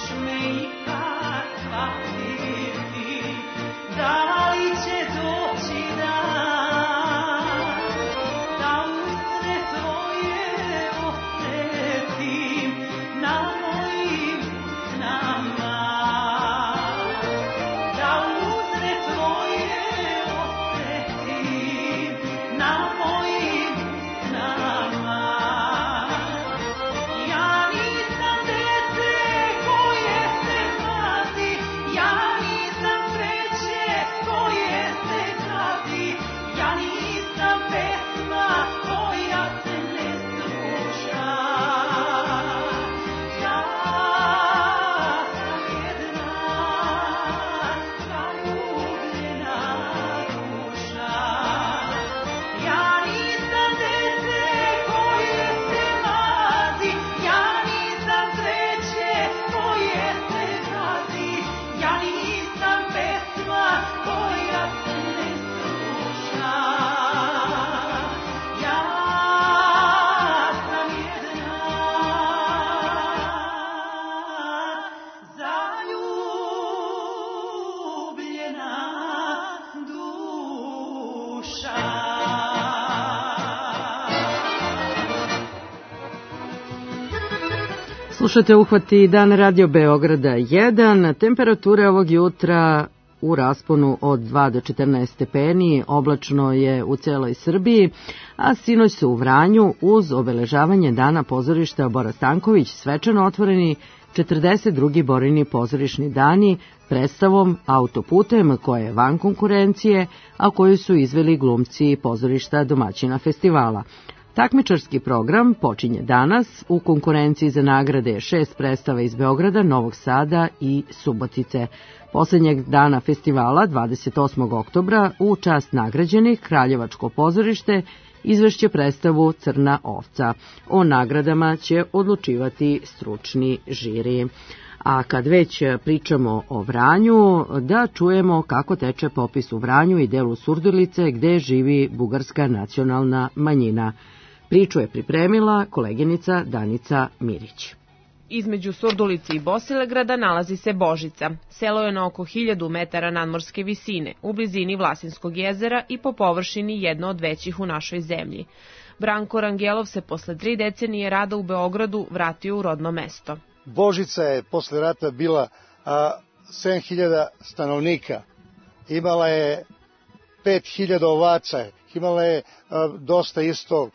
Slušate Uhvati dan Radio Beograda jedan. Temperature ovog jutra u rasponu od dva do četrnaest stepeni, oblačno je u celoj Srbiji, a sinoć su u Vranju uz obeležavanje Dana pozorišta Bora Stanković svečano otvoreni četrdeset drugi Borini pozorišni dani predstavom Autoputem koja je van konkurencije, a koju su izveli glumci pozorišta domaćina festivala. Takmičarski program počinje danas, u konkurenciji za nagrade je šest predstava iz Beograda, Novog Sada i Subotice. Poslednjeg dana festivala, dvadeset osmog oktobra, u čast nagrađenih Kraljevačko pozorište izvešće predstavu Crna ovca. O nagradama će odlučivati stručni žiri. A kad već pričamo o Vranju, da čujemo kako teče popis u Vranju i delu Surdulice gde živi bugarska nacionalna manjina. Priču je pripremila koleginica Danica Mirić. Između Surdulice i Bosilegrada nalazi se Božica. Selo je na oko hiljadu metara nadmorske visine, u blizini Vlasinskog jezera i po površini jedno od većih u našoj zemlji. Branko Rangelov se posle tri decenije rada u Beogradu vratio u rodno mesto. Božica je posle rata bila a, sedam hiljada stanovnika. Imala je pet hiljada ovaca, imala je a, dosta isto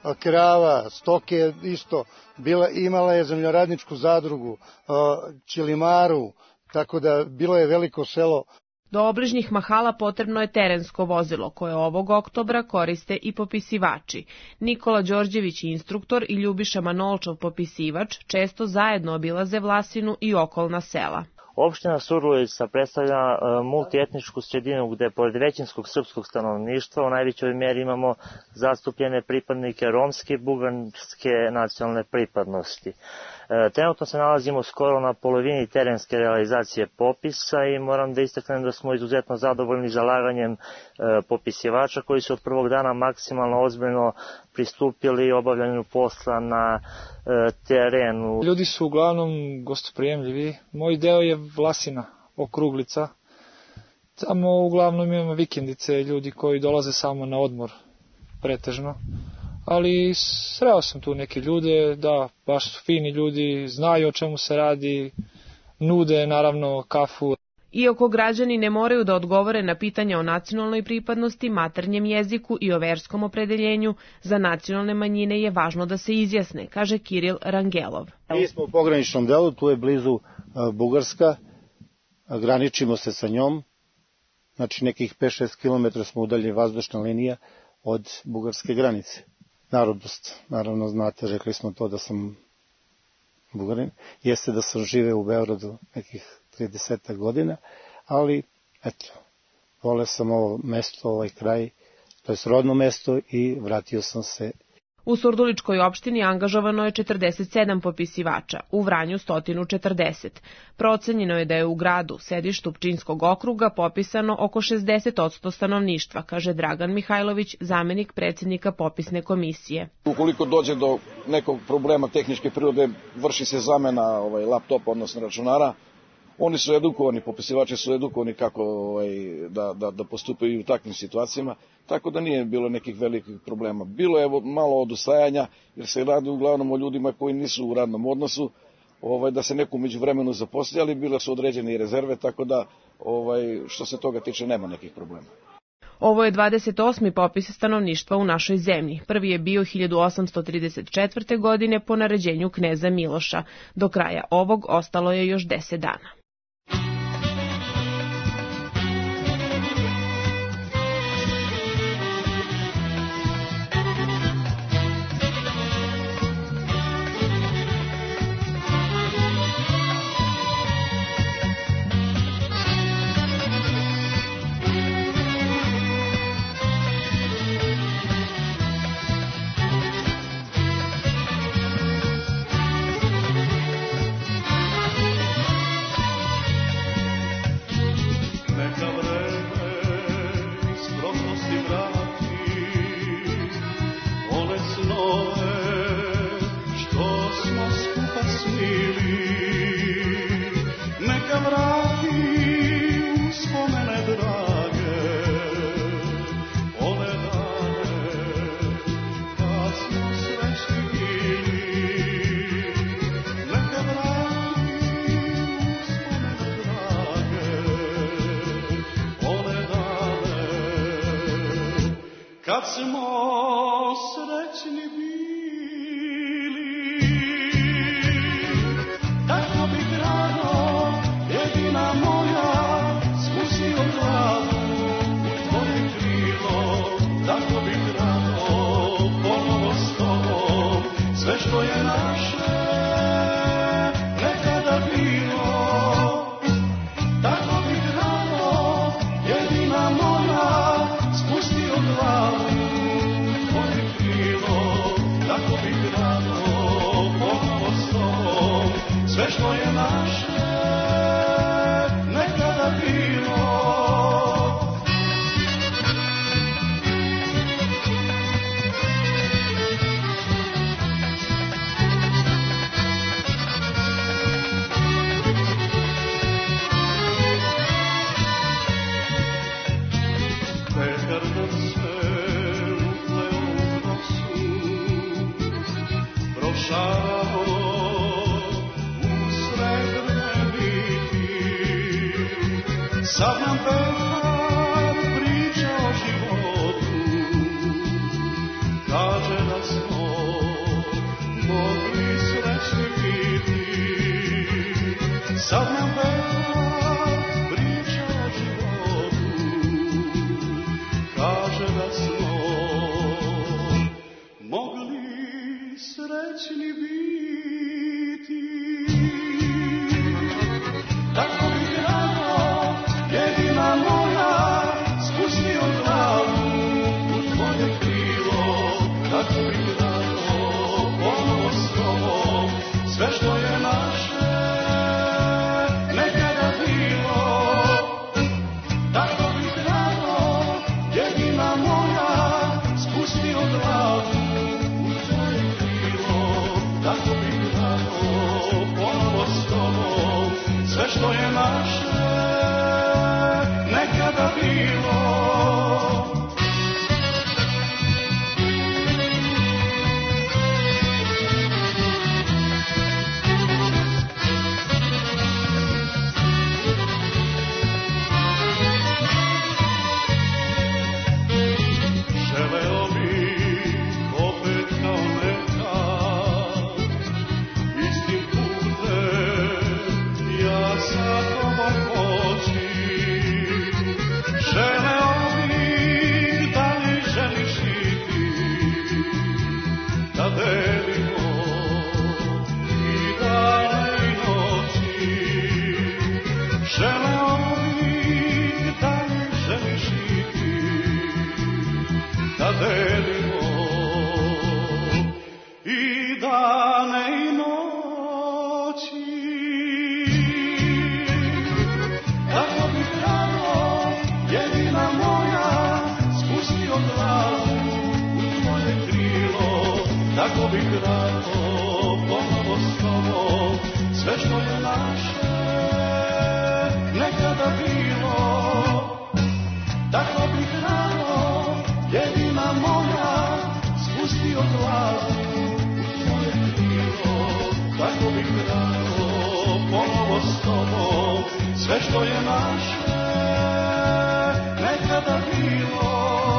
krava, stoke isto, bila, imala je zemljoradničku zadrugu, ćilimaru, tako da bilo je veliko selo. Do obližnjih mahala potrebno je terensko vozilo, koje ovog oktobra koriste i popisivači. Nikola Đorđević, instruktor, i Ljubiša Manolčov, popisivač, često zajedno obilaze Vlasinu i okolna sela. Opština Surdulica predstavlja multietničku sredinu gde pored većinskog srpskog stanovništva u najvećoj meri imamo zastupljene pripadnike romske i bugarske nacionalne pripadnosti. Trenutno se nalazimo skoro na polovini terenske realizacije popisa i moram da istaknem da smo izuzetno zadovoljni zalaganjem popisivača koji su od prvog dana maksimalno ozbiljno pristupili obavljanju posla na terenu. Ljudi su uglavnom gostoprijemljivi. Moj deo je Vlasina, okruglica. Tamo uglavnom imamo vikendice, ljudi koji dolaze samo na odmor, pretežno. Ali sreo sam tu neke ljude, da, baš su fini ljudi, znaju o čemu se radi, nude naravno kafu. Iako građani ne moraju da odgovore na pitanja o nacionalnoj pripadnosti, maternjem jeziku i o verskom opredeljenju, za nacionalne manjine je važno da se izjasne, kaže Kiril Rangelov. Mi smo u pograničnom delu, tu je blizu Bugarska, graničimo se sa njom, znači nekih pet do šest kilometara smo udaljeni vazdušna linija od bugarske granice. Narodnost, naravno znate, rekli smo to da sam Bugarin, jeste da sam živeo u Beogradu nekih trideset godina, ali eto, voleo sam ovo mesto, ovaj kraj, to je rodno mesto i vratio sam se. U Surduličkoj opštini angažovano je četrdeset sedam popisivača, u Vranju sto četrdeset. Procenjeno je da je u gradu, sedištu Pčinjskog okruga, popisano oko šezdeset posto stanovništva, kaže Dragan Mihajlović, zamenik predsjednika popisne komisije. Ukoliko dođe do nekog problema tehničke prirode, vrši se zamena ovaj, laptopa, odnosno računara. Oni su edukovani, popisivači su edukovani kako ovaj, da, da, da postupaju u takvim situacijama, tako da nije bilo nekih velikih problema. Bilo je malo odustajanja, jer se radi uglavnom o ljudima koji nisu u radnom odnosu, ovaj, da se neko među vremenu zaposli, ali bile su određene i rezerve, tako da ovaj, što se toga tiče nema nekih problema. Ovo je dvadeset osmi popis stanovništva u našoj zemlji. Prvi je bio hiljadu osamsto trideset četvrte. godine po naređenju kneza Miloša. Do kraja ovog ostalo je još deset dana. Kad smo srećni bili, tako bi rado, jedina moja, spustio glavu u tvoje krilo, tako bi rado, ponovo s tobom, sve što je naše, nekada bilo, tako bi rado, jedina moja, spustio glavu. Sve što je naše, nekada bilo. Vetar nam se upleo u nosu, prošao sad nam vetar priča o životu, kaže da smo mogli srećni biti. Sad nam vetar priča o životu, kaže da smo mogli srećni biti. Tako bi rado, jedina moja, spustio glavu u tvoje krilo, tako bi rado, ponovo s tobom, sve što je naše, nekada bilo. Tako bi rado, jedina moja, spustio glavu u tvoje krilo, tako bi rado, ponovo s tobom, sve što je naše, nekada bilo. Želeo bih opet kao nekad, istim putem ja sa tobom poći. Želeo tako bih rado ponovo s tobom sve što je naše nekada bilo, tako bih rado jedina moja spustio glavu u tvoje krilo, tako bih rado ponovo s tobom sve što je naše nekada bilo.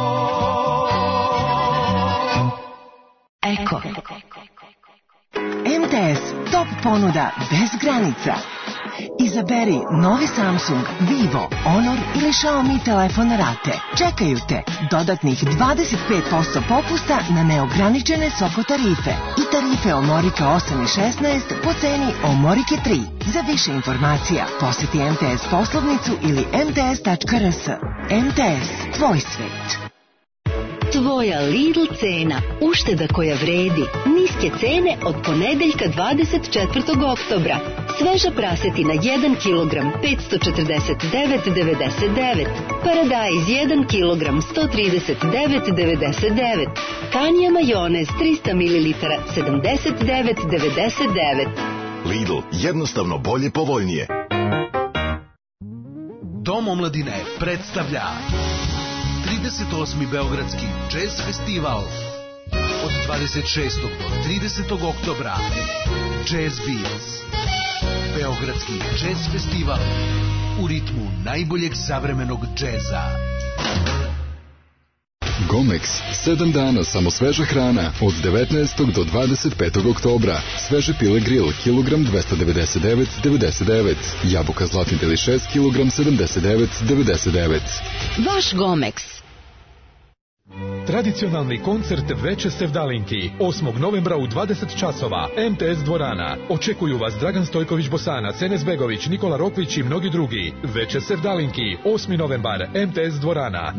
Eko. M T S Top ponuda bez granica. Izaberi novi Samsung, Vivo, Honor ili Xiaomi telefon na rate. Čekaju te dodatnih dvadeset pet posto popusta na neograničene Soko tarife i tarife Omorika osam i šesnaest po ceni Omorike tri. Za više informacija posjeti M T S poslovnicu ili em te es tačka er es. M T S, tvoj svet. Tvoja Lidl cena, ušteda koja vredi. Niske cene od ponedeljka dvadeset četvrtog oktobra. Sveža prasetina jedan kilogram petsto četrdeset devet devedeset devet. Paradajz jedan kilogram sto trideset devet devedeset devet. Kanija majonez tristo mililitara sedamdeset devet devedeset devet. Lidl, jednostavno bolje, povoljnije. Dom omladine predstavlja trideset osmi Beogradski jazz festival od dvadeset šestog do tridesetog oktobra. Jazz Beats. Beogradski jazz festival u ritmu najboljeg savremenog džeza. Gomex, sedam dana samo sveža hrana od devetnaestog do dvadeset petog oktobra. Sveže pile grill, kilogram dvesta devedeset devet devedeset devet. Jabuka zlatni delišes, kilogram sedamdeset devet devedeset devet. Vaš Gomex. Tradicionalni koncert Veče sevdalinki osmog novembra u dvadeset časova. M T S dvorana. Očekuju vas Dragan Stojković Bosanac, Enes Begović, Nikola Rokvić i mnogi drugi. Veče sevdalinki, osmi novembar, M T S dvorana.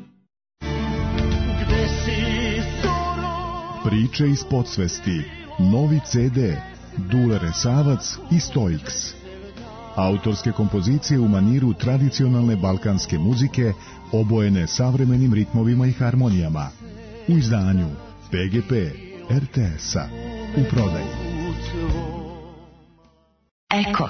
Priče iz podsvesti. Novi ce de. Dule Resavac i Stoiks. Autorske kompozicije u maniru tradicionalne balkanske muzike, obojene savremenim ritmovima i harmonijama. U izdanju P G P er te es-a. U prodaji. Eko.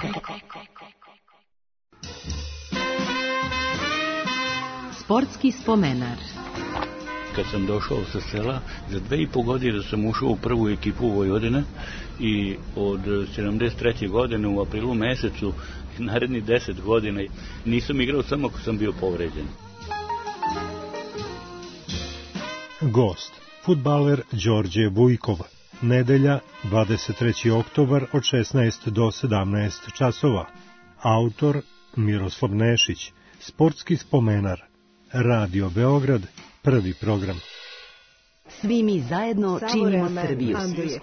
Sportski spomenar. Kad sam došao sa sela, za dve i po godine sam ušao u prvu ekipu Vojvodine i od sedamdeset treće godine u aprilu mesecu, narednih deset godina, nisam igrao samo ako sam bio povređen. Gost, fudbaler Đorđe Vujkov. Nedelja, dvadeset treći oktobar od šesnaest do sedamnaest časova. Autor Miroslav Nešić. Sportski spomenar. Radio Beograd, prvi program. Svi mi zajedno činimo Srbiju.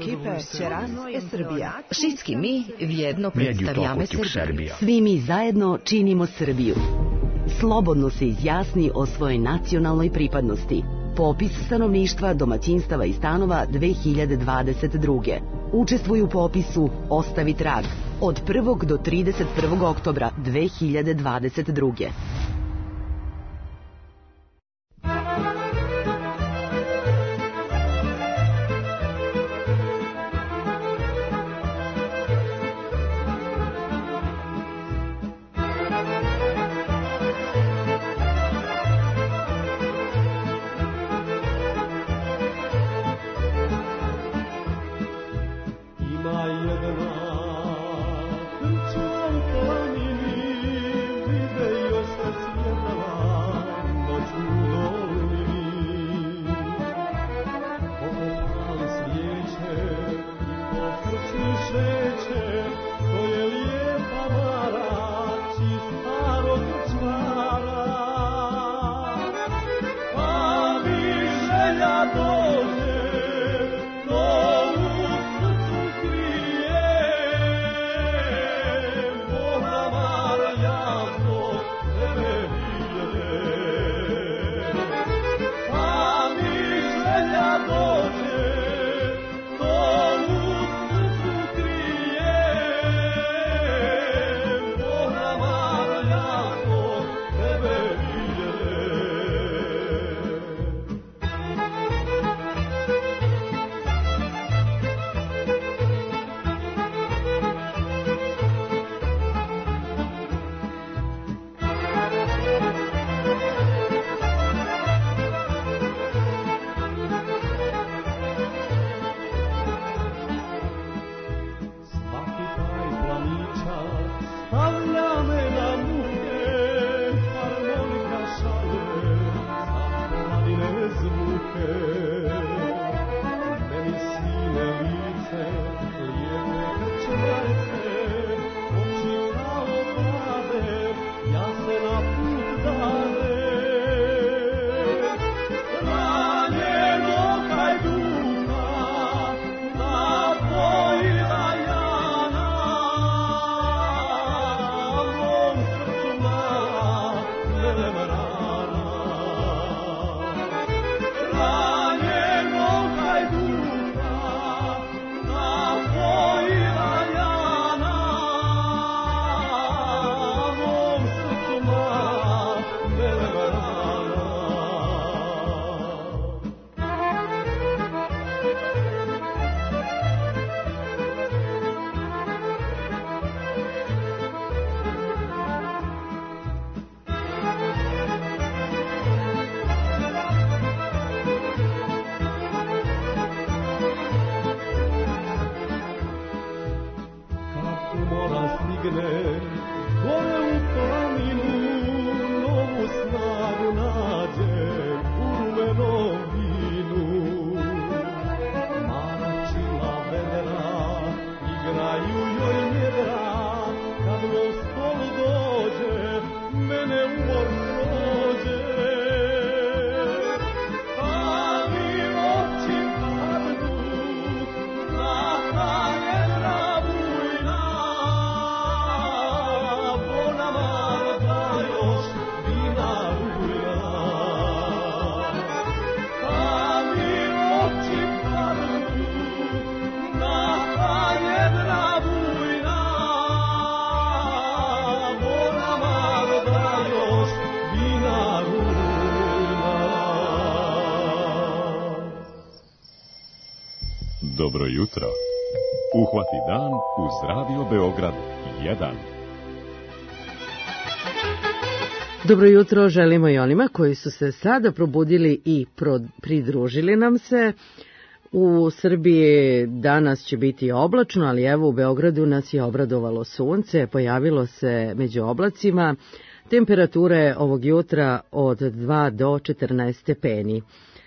Всички ми вjedно представяме Srbiju. Svi mi zajedno činimo Srbiju. Slobodno se izjasni o svojoj nacionalnoj pripadnosti. Popis stanovništva, domaćinstava i stanova dve hiljade dvadeset druge. Učestvuj u popisu Ostavi trag od prvog do trideset prvog oktobra dve hiljade dvadeset druge. stavlja me na muke, harmonika šalje sa pomladine zvuke. Meni sine lice, lijepe krčmarice, oči kao plave, ja se na put dane. Ranjeno hajduka, napojila Jana, mom srcu mala melem rana. Ranjeno hajduka, napojila Jana, mom srcu mala melem rana. Kad umora stigne gore u planinu, novu snagu nađe u rumenom vinu. Maračila vedra, igraju joj njedra, kad mom stolu dođe, mene umor prođe. Ali oči padnu na ta jedra bujna, bona Marta još vina rujna. Ali oči padnu na ta jedra bujna, bona Marta još vina rujna. Dobro jutro. Uhvati dan uz Radio Beograd jedan. Dobro jutro želimo i onima koji su se sada probudili i pro, pridružili nam se. U Srbiji danas će biti oblačno, ali evo u Beogradu nas je obradovalo sunce, pojavilo se među oblacima. Temperature ovog jutra od dva do četrnaest stepeni.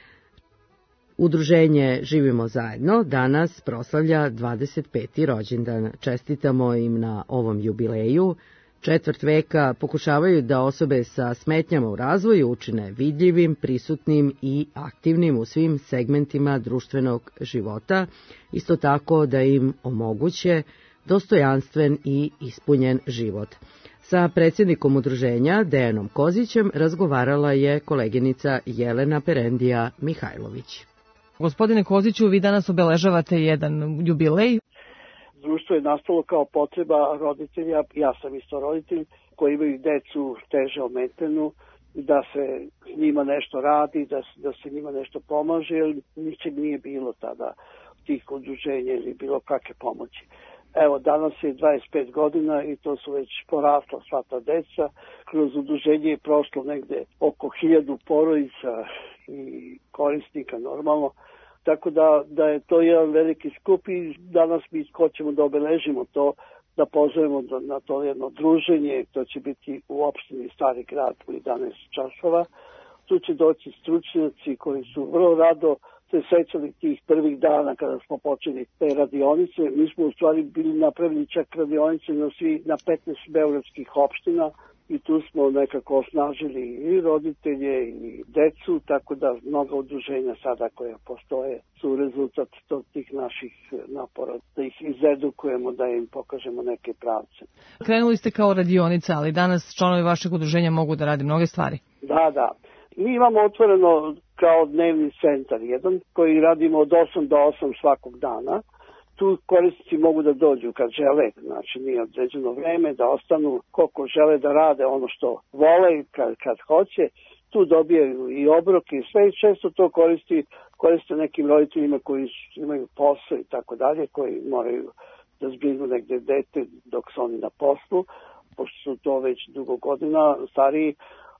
Udruženje Živimo zajedno danas proslavlja dvadeset peti rođendan. Čestitamo im na ovom jubileju. Četvrt veka pokušavaju da osobe sa smetnjama u razvoju učine vidljivim, prisutnim i aktivnim u svim segmentima društvenog života, isto tako da im omoguće dostojanstven i ispunjen život. Sa predsjednikom udruženja Dejanom Kozićem razgovarala je koleginica Jelena Perendija Mihajlović. Gospodine Koziću, vi danas obeležavate jedan jubilej. Društvo je nastalo kao potreba roditelja, ja sam isto roditelj, koji imaju decu teže ometenu, da se s njima nešto radi, da, da se njima nešto pomaže, jer ničeg nije bilo tada tih udruženja ili bilo kakve pomoći. Evo, danas je dvadeset pet godina i to su već porasla sva ta deca. Kroz udruženje je prošlo negde oko hiljadu porodica i korisnika normalno. Tako da, da je to jedan veliki skup i danas mi hoćemo da obeležimo to, da pozovemo na to jedno druženje. To će biti u opštini Stari grad u jedanaest časova. Tu će doći stručnjaci koji su vrlo rado se sećali tih prvih dana kada smo počeli te radionice. Mi smo u stvari bili napravili čak radionice na, svi, na petnaest beogradskih opština i tu smo nekako osnažili i roditelje i decu, tako da mnogo udruženja sada koje postoje su rezultat tih naših napora, da ih izedukujemo, da im pokažemo neke pravce. Krenuli ste kao radionica, ali danas članovi vašeg udruženja mogu da rade mnoge stvari. Da, da. Mi imamo otvoreno kao dnevni centar jedan koji radimo od osam do osam svakog dana. Tu korisnici mogu da dođu kad žele, znači nije određeno vreme, da ostanu koliko žele da rade ono što vole kad, kad hoće. Tu dobijaju i obroke i sve i često to koristi, koriste nekim roditeljima koji imaju posao i tako dalje, koji moraju da zbrinu negde dete dok su oni na poslu, pošto su to već dugo godina stariji.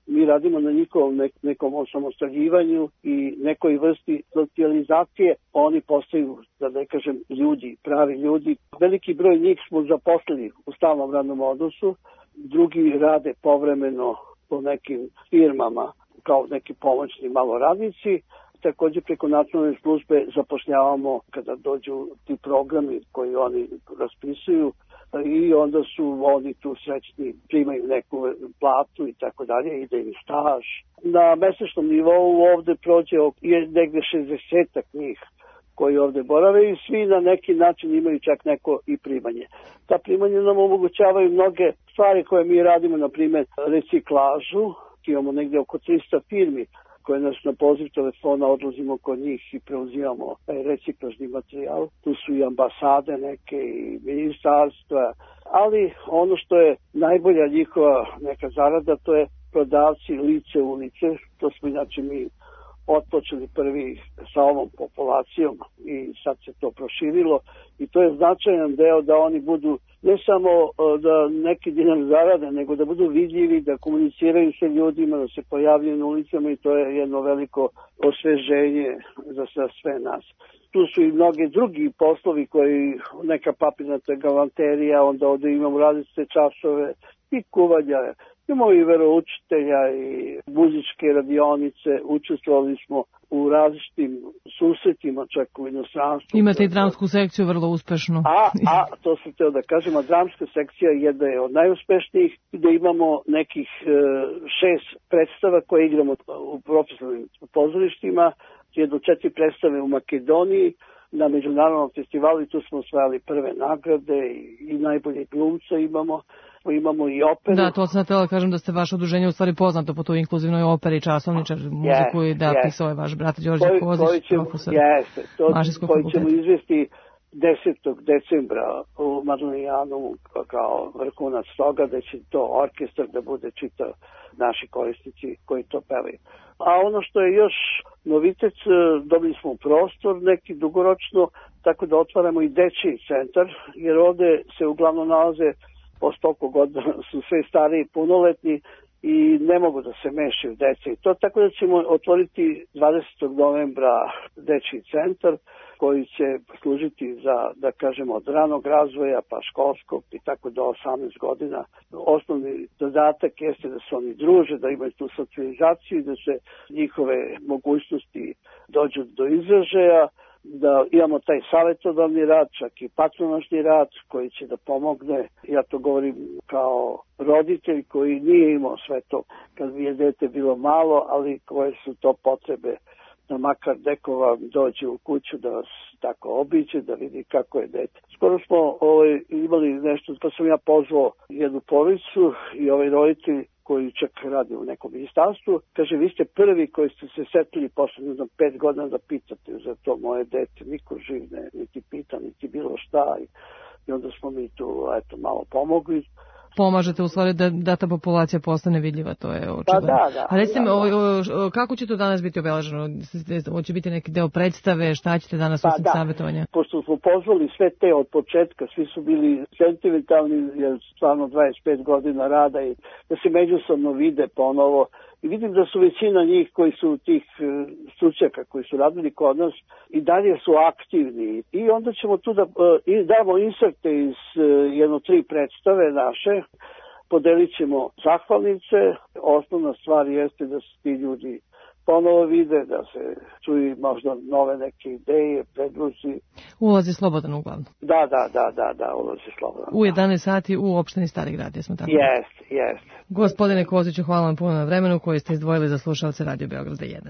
mi radimo na njihovom nek, nekom osamostaljivanju i nekoj vrsti socijalizacije, oni postaju, da ne kažem, ljudi, pravi ljudi. Veliki broj njih smo zaposlili u stalnom radnom odnosu, drugi rade povremeno po nekim firmama kao neki pomoćni maloradnici. Takođe preko nacionalne službe zapošljavamo kada dođu ti programi koji oni raspisuju i onda su oni tu srećni, primaju neku platu i tako dalje, ide im staž. Na mesečnom nivou ovde prođe je negde šezdeset njih koji ovde borave i svi na neki način imaju čak neko i primanje. Ta primanja nam omogućavaju mnoge stvari koje mi radimo, na primjer reciklažu, imamo negde oko tristo firmi koje nas na poziv telefona odlazimo kod njih i preuzimamo taj reciklažni materijal. Tu su i ambasade neke i ministarstva, ali ono što je najbolja njihova neka zarada, to je prodavci lice ulice. To smo inače mi otpočeli prvi sa ovom populacijom i sad se to proširilo i to je značajan deo da oni budu ne samo da neki dinar zarade, nego da budu vidljivi, da komuniciraju sa ljudima, da se pojavljaju na ulicama i to je jedno veliko osveženje za sve nas. Tu su i mnogi drugi poslovi koji, neka papirnata galanterija, onda ovde imamo različite časove i kuvanja, imamo i veroučitelja i muzičke radionice, učestvovali smo u različitim susretima, čak u inostranstvu. Imate i dramsku sekciju vrlo uspešnu. A, a to sam htio da kažem, a dramska sekcija je jedna je od najuspešnijih, gde imamo nekih e, šest predstava koje igramo u profesionalnim pozorištima, jedno četiri predstave u Makedoniji, na međunarodnom festivalu i tu smo osvajali prve nagrade i, i najbolje glumce imamo. Imamo i operu. Da, to sam htjela da kažem da ste vaše udruženje u stvari poznato po toj inkluzivnoj operi, časovničar, muziku yes, i da yes. pisao je vaš brat Đorđe koji, Kozić, koji ćemo, profesor jeste, to, Mašinskog koji fakulteta. ćemo izvesti desetog decembra u Madonijanu kao vrhunac toga, da će to orkestar da bude čitav naši korisnici koji to pevaju. A ono što je još novitet, dobili smo prostor neki dugoročno, tako da otvaramo i dečiji centar, jer ovde se uglavnom nalaze po stoliko godina su sve stariji punoletni i ne mogu da se mešaju deca i to, tako da ćemo otvoriti dvadesetog novembra dečiji centar koji će služiti za, da kažemo, od ranog razvoja pa školskog i tako do osamnaest godina. Osnovni dodatak jeste da se oni druže, da imaju tu socijalizaciju, da se njihove mogućnosti dođu do izražaja, da imamo taj savjetodavni rad, čak i patronažni rad koji će da pomogne. Ja to govorim kao roditelj koji nije imao sve to kad bi je dete bilo malo, ali koje su to potrebe da makar neko vam dođe u kuću da vas tako obiđe, da vidi kako je dete. Skoro smo ovaj, imali nešto, pa sam ja pozvao jednu porodicu i ovaj roditelj koji čak radi u nekom ministarstvu, kaže, vi ste prvi koji ste se setili posle jednom pet godina da pitate za to moje dete, niko živ ne, niti pita, niti bilo šta i, i onda smo mi tu eto, malo pomogli. Pomažete u stvari da, da ta populacija postane vidljiva, to je očigledno. Pa da, da. A recite mi, da, da. kako će to danas biti obeleženo? Hoće biti neki deo predstave, šta ćete danas pa, osim da. savjetovanja? Pošto smo pozvali sve te od početka, svi su bili sentimentalni, jer stvarno dvadeset pet godina rada i da se međusobno vide ponovo. I vidim da su većina njih koji su tih stručnjaka koji su radili kod nas i dalje su aktivni. I onda ćemo tu da i damo inserte iz jedno tri predstave naše, podelit ćemo zahvalnice. Osnovna stvar jeste da se ti ljudi ponovo vide, da se čuju možda nove neke ideje, predlozi. Ulazi slobodan uglavnom. Da, da, da, da, da, ulazi slobodan. U jedanaest sati u opštini Stari Grad, jesmo tako? Jest, jest. Gospodine Koziću, hvala vam puno na vremenu koje ste izdvojili za slušalce Radio Beograda jedan.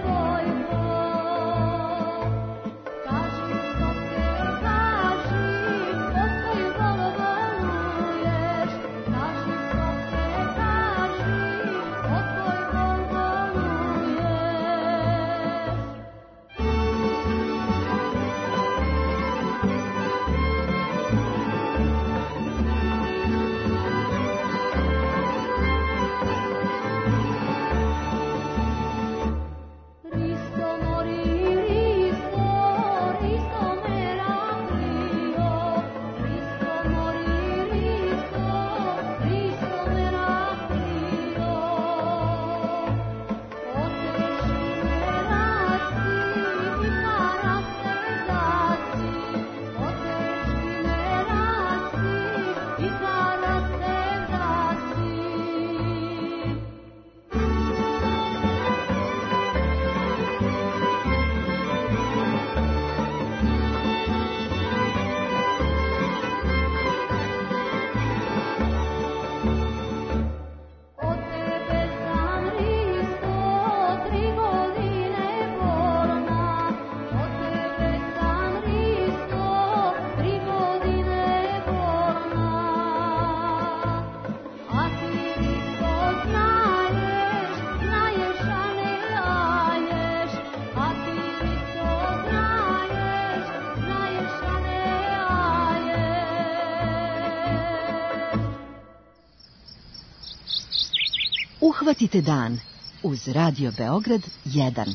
Kaži, Uhvatite dan uz Radio Beograd jedan.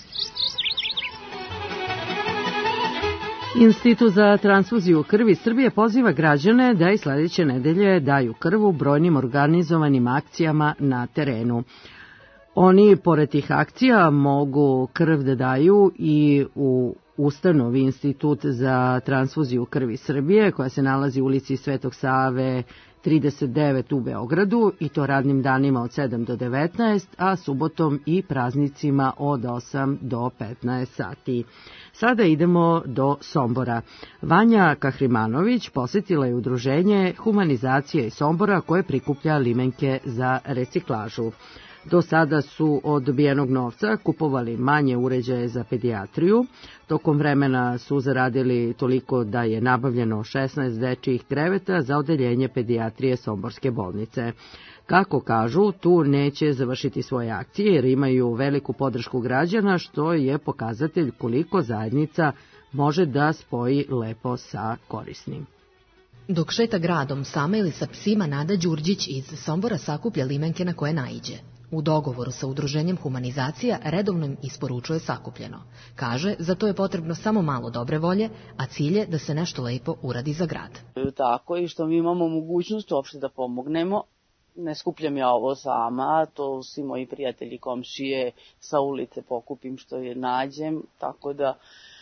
Institut za transfuziju krvi Srbije poziva građane da i sledeće nedelje daju krv u brojnim organizovanim akcijama na terenu. Oni, pored tih akcija, mogu krv da daju i u ustanovi Institut za transfuziju krvi Srbije, koja se nalazi u ulici Svetog Save trideset devet u Beogradu, i to radnim danima od sedam do devetnaest, a subotom i praznicima od osam do petnaest sati. Sada idemo do Sombora. Vanja Kahrimanović posetila je udruženje Humanizacije iz Sombora koje prikuplja limenke za reciklažu. Do sada su od dobijenog novca kupovali manje uređaje za pedijatriju. Tokom vremena su zaradili toliko da je nabavljeno šesnaest dečijih kreveta za odeljenje pedijatrije Somborske bolnice. Kako kažu, tu neće završiti svoje akcije jer imaju veliku podršku građana, što je pokazatelj koliko zajednica može da spoji lepo sa korisnim. Dok šeta gradom sama ili sa psima, Nada Đurđić iz Sombora sakuplja limenke na koje naiđe. U dogovoru sa udruženjem Humanizacija redovno im isporučuje sakupljeno. Kaže, za to je potrebno samo malo dobre volje, a cilj je da se nešto lepo uradi za grad. Tako i što mi imamo mogućnost uopšte da pomognemo. Ne skupljam ja ovo sama, to svi moji prijatelji, komšije sa ulice pokupim što je nađem, tako da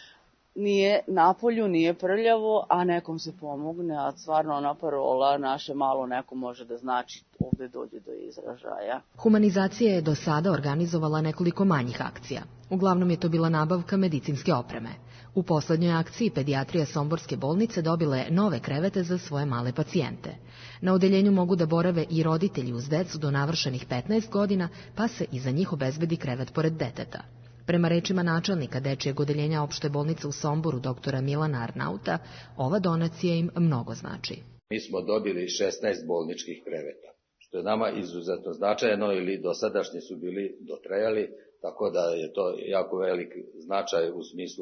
nije napolju, nije prljavo, a nekom se pomogne, a stvarno ona parola naše malo neko može da znači ovde dođe do izražaja. Humanizacija je do sada organizovala nekoliko manjih akcija. Uglavnom je to bila nabavka medicinske opreme. U poslednjoj akciji pedijatrija Somborske bolnice dobile nove krevete za svoje male pacijente. Na odeljenju mogu da borave i roditelji uz decu do navršenih petnaest godina, pa se i za njih obezbedi krevet pored deteta. Prema rečima načelnika dečijeg odeljenja opšte bolnice u Somboru, doktora Milana Arnauta, ova donacija im mnogo znači. Mi smo dobili šesnaest bolničkih kreveta, što je nama izuzetno značajno, ili dosadašnji su bili dotrajali, tako da je to jako velik značaj u smislu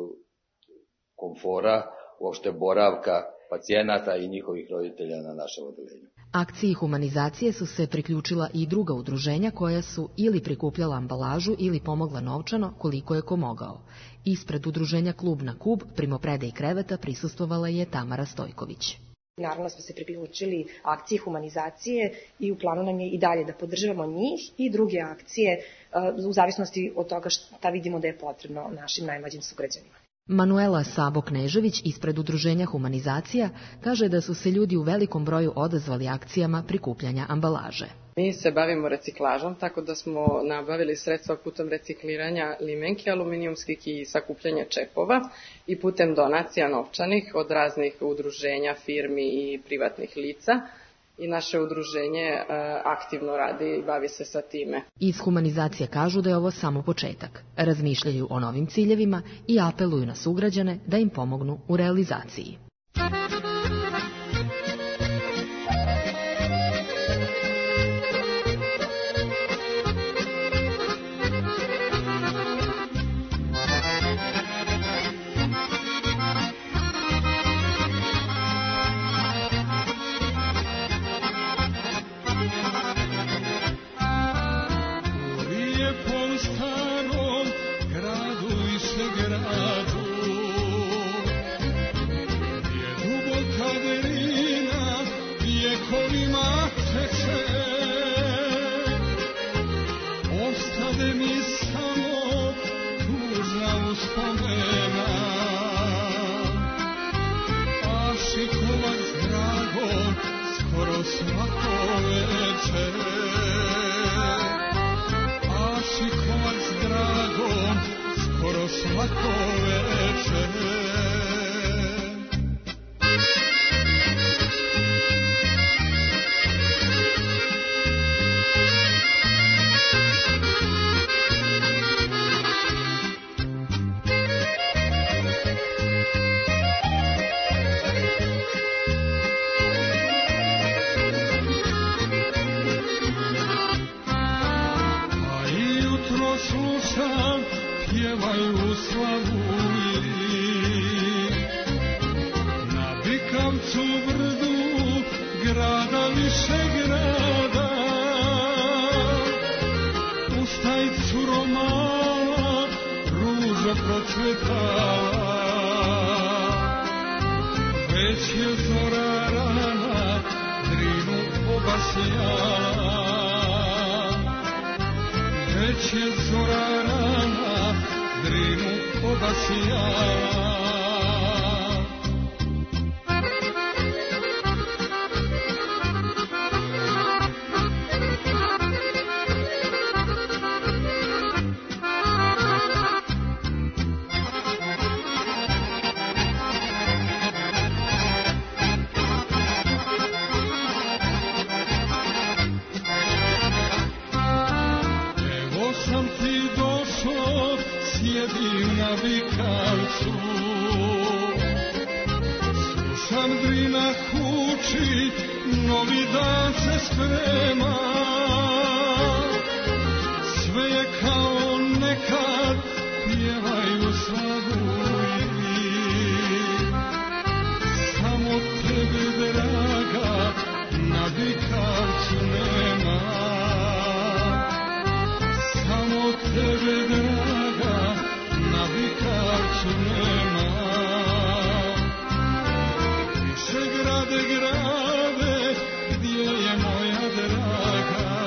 komfora, uopšte boravka pacijenata i njihovih roditelja na našem odeljenju. Akciji humanizacije su se priključila i druga udruženja koja su ili prikupljala ambalažu ili pomogla novčano koliko je ko mogao. Ispred udruženja Klub na Kub, primopredaji kreveta, prisustvovala je Tamara Stojković. Naravno smo se priključili akciji humanizacije i u planu nam je i dalje da podržavamo njih i druge akcije u zavisnosti od toga šta vidimo da je potrebno našim najmlađim sugrađanima. Manuela Sabo-Knežević ispred udruženja Humanizacija kaže da su se ljudi u velikom broju odazvali akcijama prikupljanja ambalaže. Mi se bavimo reciklažom, tako da smo nabavili sredstva putem recikliranja limenki aluminijumskih i sakupljanja čepova i putem donacija novčanih od raznih udruženja, firmi i privatnih lica. I naše udruženje e, aktivno radi i bavi se sa time. Iz Humanizacije kažu da je ovo samo početak. Razmišljaju o novim ciljevima i apeluju na sugrađane da im pomognu u realizaciji. procvetala, već je zora rana Drinu obasjala, već je zora rana Drinu obasjala. Sjedim na vikalcu, slušam Drina huči, novi dan se sprema. Sve je kao nekad, pjevaju slavuji, samo tebe draga na vikalcu nema. Samo tebe draga na vikalcu nema. Više grade, grade, gdje je moja draga?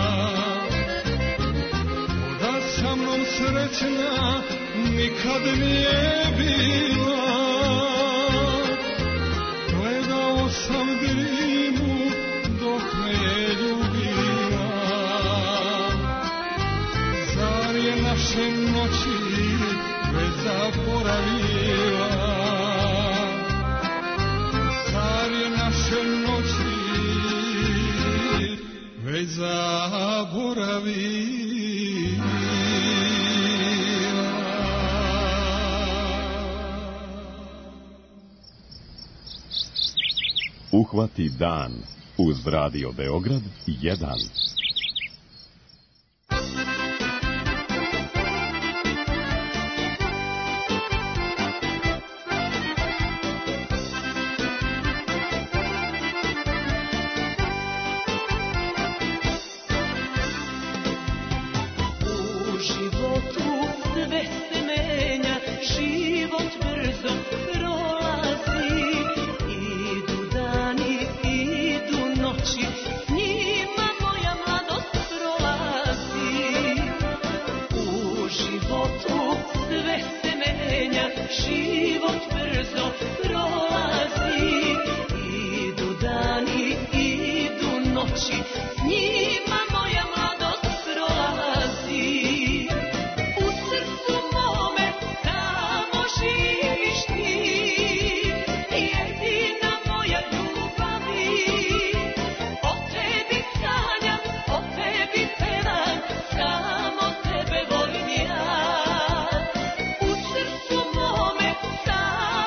Voda sa mnom srećna nikad nije bila. Gledao sam Drinu dok me je ljubila. Zar je naše noći već zaboravila? Zar je naše noći već zaboravila? Uhvati dan uz Radio Beograd jedan. Samo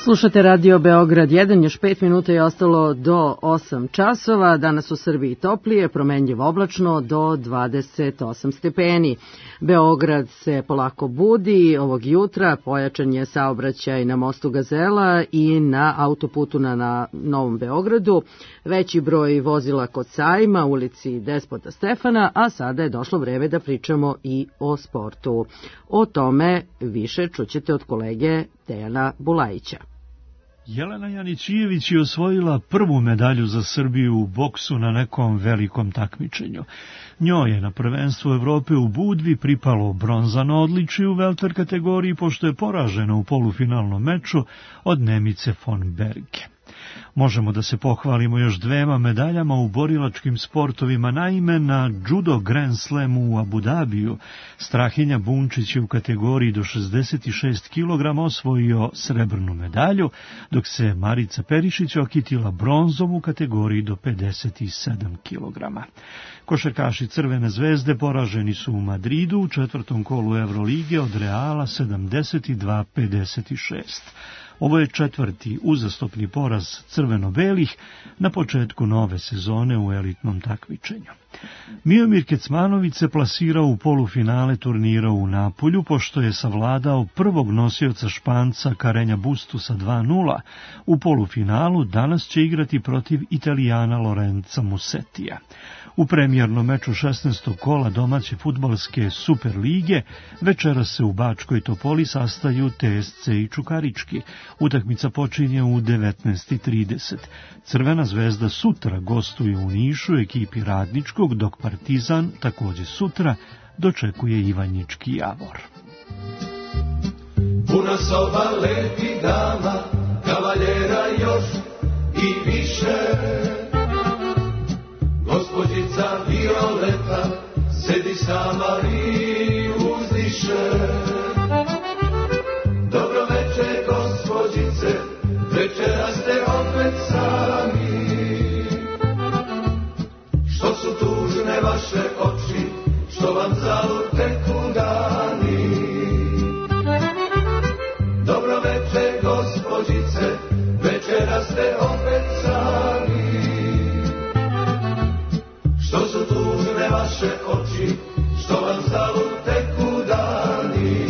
Slušate Radio Beograd jedan, još pet minuta je ostalo do osam časova. Danas u Srbiji toplije, promenljivo oblačno do dvadeset osam stepeni. Beograd se polako budi ovog jutra, pojačan je saobraćaj na mostu Gazela i na autoputu na, na Novom Beogradu. Veći broj vozila kod Sajma, ulici Despota Stefana, a sada je došlo vreme da pričamo i o sportu. O tome više čućete od kolege Dejana Bulajića. Jelena Janićijević je osvojila prvu medalju za Srbiju u boksu na nekom velikom takmičenju. Njoj je na prvenstvu Evrope u Budvi pripalo bronzano odličje u welter kategoriji, pošto je poražena u polufinalnom meču od Nemice von Berge. Možemo da se pohvalimo još dvema medaljama u borilačkim sportovima. Naime, na judo Grand Slamu u Abu Dabiju Strahinja Bunčić je u kategoriji do šezdeset šest kilograma osvojio srebrnu medalju, dok se Marica Perišić okitila bronzom u kategoriji do pedeset sedam kilograma. Košarkaši Crvene zvezde poraženi su u Madridu u četvrtom kolu Evrolige od Reala sedamdeset dva pedeset šest. Ovo je četvrti uzastopni poraz crveno-belih na početku nove sezone u elitnom takmičenju. Miomir Kecmanović se plasirao u polufinale turnira u Napolju, pošto je savladao prvog nosioca Španca Karenja Bustusa dva nula. U polufinalu danas će igrati protiv Italijana Lorenza Musetija. U premijernom meču šesnaestog kola domaće fudbalske Super lige večeras se u Bačkoj Topoli sastaju T S C i Čukarički. Utakmica počinje u devetnaest i trideset. Crvena zvezda sutra gostuje u Nišu ekipi Radničkog, dok Partizan takođe sutra dočekuje Ivanjički Javor. Puna soba lepih dama, kavaljera još i više. Gospođica Violeta sedi sama i uzdiše. Dobro večer, gospođice, večera ste opet sami. Što su tužne vaše oči, što vam zalud teku dani. Dobro večer, gospođice, večera ste opet sami. Što su tužne vaše oči, što vam zalud teku dani.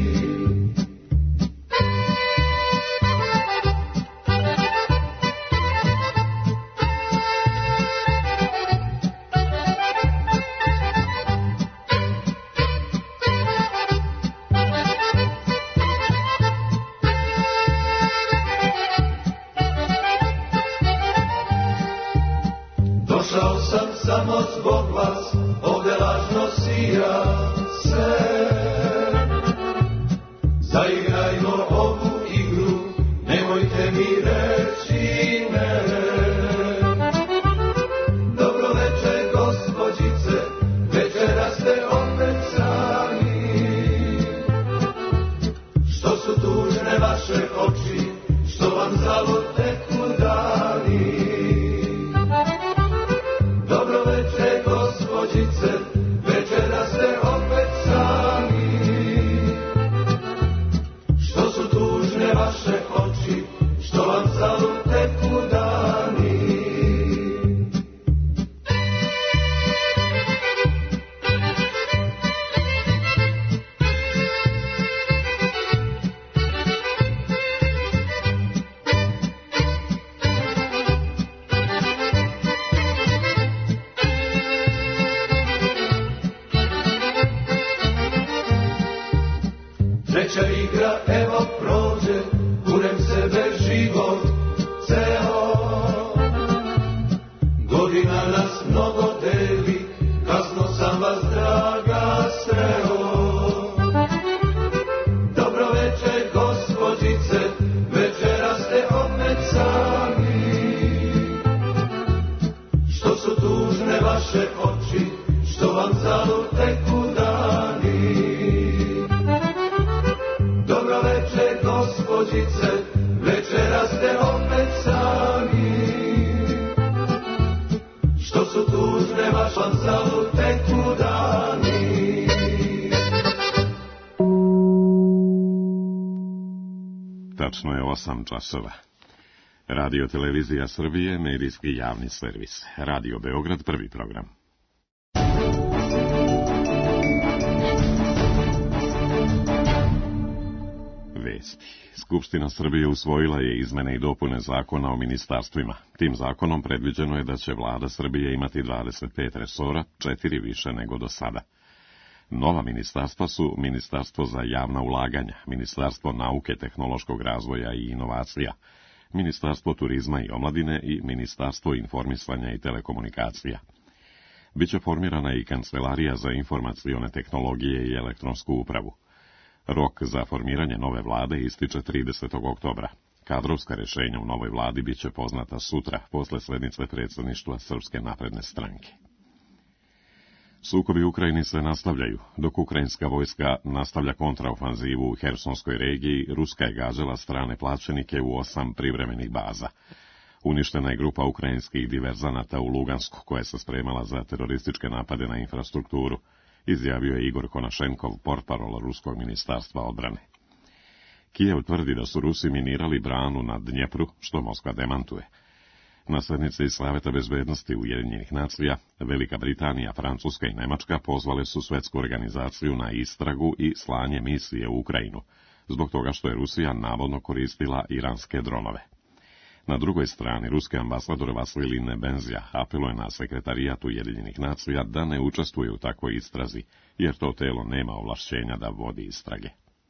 Došao sam samo zbog vas, ovde lažno sija se. Zaigrajmo ovu igru, nemojte mi reći ne. Dobro večer, gospođice, večera ste opet sami. Što su tužne vaše oči, što vam zalud teku dani. Dobro večer, gospođice, večera ste opet sami. Što su tužne vaše oči, što vam zalud teku dani. Treća igra evo prođe, kunem sebe život ceo. Godina nas mnogo deli, kasno sam vas draga sreo. Dobro večer, gospođice, večera ste opet sami. Što su tužne vaše oči, što vam zalud teku dani. Dobro večer, gospođice, večera ste opet sami. Što su tužne vaš vam zalud teku dani. tačno je osam časova. Radio Televizija Srbije, medijski javni servis. Radio Beograd, prvi program. Vesti. Skupština Srbije usvojila je izmene i dopune zakona o ministarstvima. Tim zakonom predviđeno je da će vlada Srbije imati dvadeset pet resora, četiri više nego do sada. Nova ministarstva su Ministarstvo za javna ulaganja, Ministarstvo nauke, tehnološkog razvoja i inovacija, Ministarstvo turizma i omladine i Ministarstvo informisanja i telekomunikacija. Biće formirana i Kancelarija za informacione tehnologije i elektronsku upravu. Rok za formiranje nove vlade ističe tridesetog oktobra. Kadrovska rešenja u novoj vladi biće poznata sutra, posle sednice predsjedništva Srpske napredne stranke. Sukobi u Ukrajini se nastavljaju. Dok ukrajinska vojska nastavlja kontraofanzivu u Hersonskoj regiji, Ruska je gađala strane plaćenike u osam privremenih baza. Uništena je grupa ukrajinskih diverzanata u Lugansku, koja se spremala za terorističke napade na infrastrukturu, izjavio je Igor Konašenkov, portparol Ruskog ministarstva odbrane. Kijev tvrdi da su Rusi minirali branu na Dnjepru, što Moskva demantuje. Na sednici Saveta bezbednosti Ujedinjenih nacija, Velika Britanija, Francuska i Nemačka pozvale su svetsku organizaciju na istragu i slanje misije u Ukrajinu, zbog toga što je Rusija navodno koristila iranske dronove. Na drugoj strani, ruski ambasador Vasilij Nebenzija apeluje na sekretarijat Ujedinjenih nacija da ne učestvuje u takvoj istrazi, jer to telo nema ovlašćenja da vodi istrage.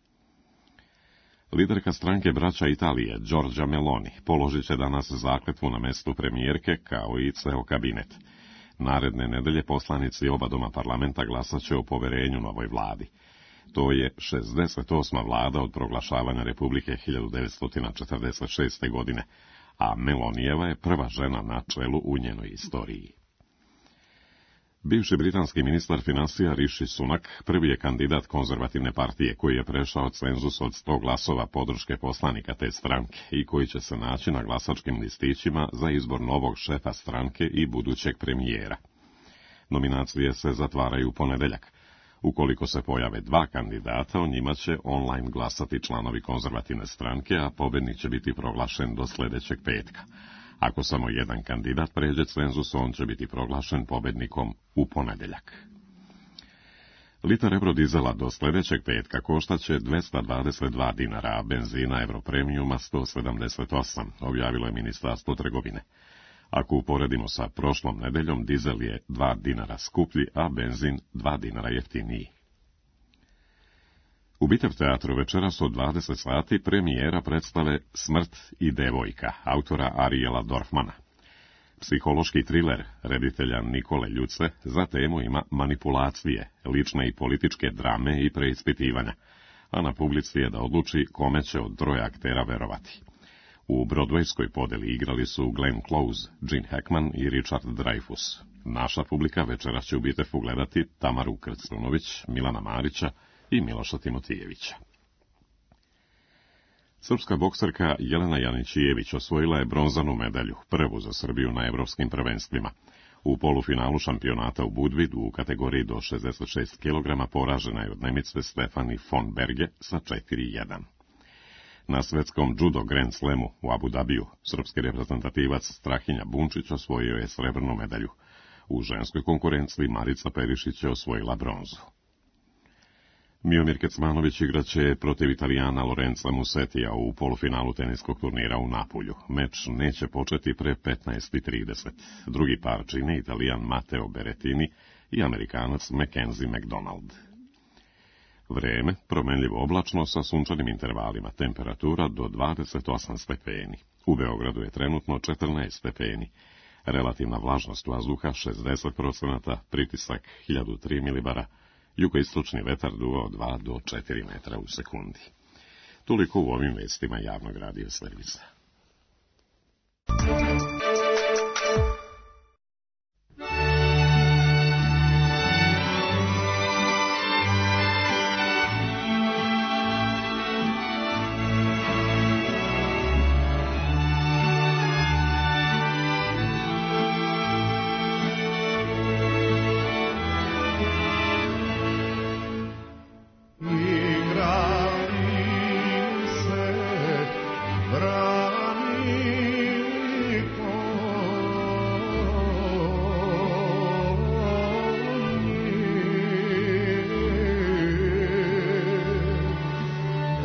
Liderka stranke Braća Italije, Giorgia Meloni, položit će danas zakletvu na mestu premijerke kao i ceo kabinet. Naredne nedelje poslanici oba doma parlamenta glasat će o poverenju novoj vladi. To je šezdeset osma vlada od proglašavanja Republike hiljadu devetsto četrdeset šeste. godine, a Melonijeva je prva žena na čelu u njenoj istoriji. Bivši britanski ministar finansija Rishi Sunak prvi je kandidat konzervativne partije koji je prešao cenzus od sto glasova podrške poslanika te stranke i koji će se naći na glasačkim listićima za izbor novog šefa stranke i budućeg premijera. Nominacije se zatvaraju u ponedeljak. Ukoliko se pojave dva kandidata, o njima će online glasati članovi konzervativne stranke, a pobednik će biti proglašen do sljedećeg petka. Ako samo jedan kandidat pređe cenzus, on će biti proglašen pobednikom u ponedeljak. Litar eurodizela do sljedećeg petka koštaće dvesta dvadeset dva dinara, a benzina Europremijuma sto sedamdeset osam, objavilo je Ministarstvo trgovine. Ako uporedimo sa prošlom nedeljom, dizel je dva dinara skuplji, a benzin dva dinara jeftiniji. U Bitev teatru večeras od dvadeset sati premijera predstave Smrt i devojka, autora Arijela Dorfmana. Psihološki triler reditelja Nikole Ljuce za temu ima manipulacije, lične i političke drame i preispitivanja, a na publici je da odluči kome će od troje aktera verovati. U Broadwayskoj podeli igrali su Glenn Close, Gene Hackman i Richard Dreyfuss. Naša publika večeras će u Bitefu gledati Tamaru Krstunović, Milana Marića i Miloša Timotijevića. Srpska bokserka Jelena Janićijević osvojila je bronzanu medalju, prvu za Srbiju na evropskim prvenstvima. U polufinalu šampionata u Budvi u kategoriji do šezdeset šest kilograma poražena je od Nemice Stefani von Berge sa četiri jedan. Na svetskom judo Grand Slamu u Abu Dhabiju srpski reprezentativac Strahinja Bunčić osvojio je srebrnu medalju. U ženskoj konkurenciji Marica Perišić je osvojila bronzu. Miomir Kecmanović igraće protiv Italijana Lorenza Musetija u polufinalu teniskog turnira u Napulju. Meč neće početi pre petnaest i trideset. Drugi par čine Italijan Matteo Berrettini i Amerikanac Mackenzie McDonald. Vreme, promenljivo oblačno sa sunčanim intervalima, temperatura do dvadeset osam stepeni. U Beogradu je trenutno četrnaest stepeni. Relativna vlažnost vazduha šezdeset procenata, pritisak hiljadu tri milibara, jugoistočni vetar duvao dva do četiri metra u sekundi. Toliko u ovim vestima javnog radio servisa. Igrali se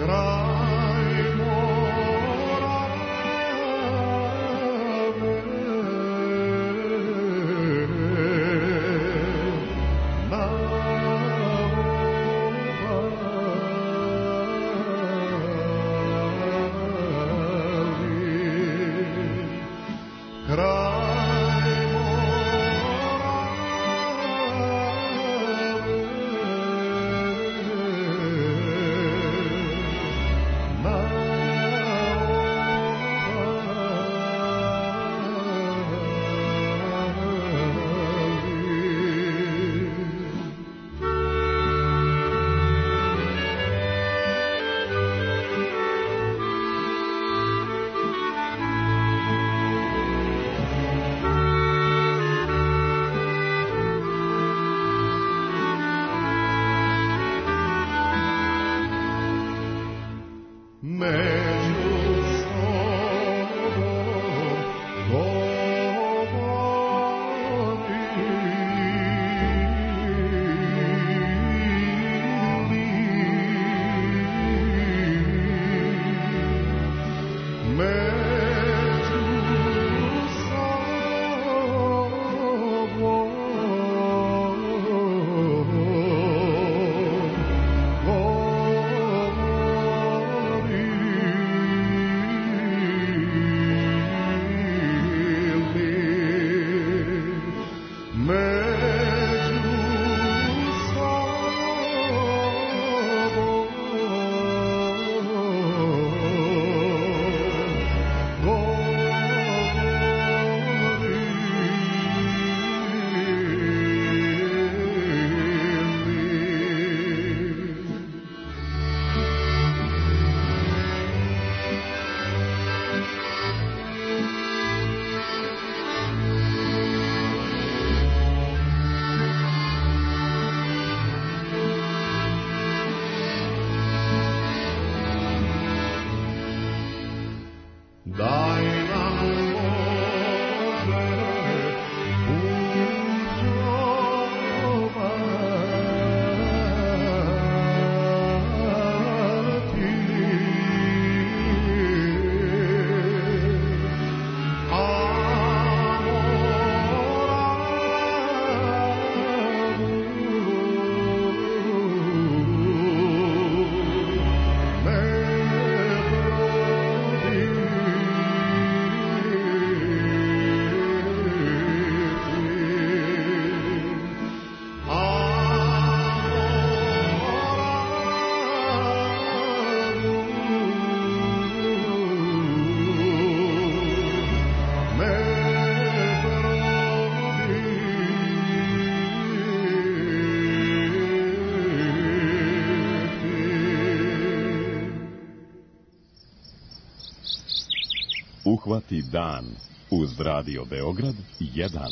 Uhvati dan uz Radio Beograd jedan.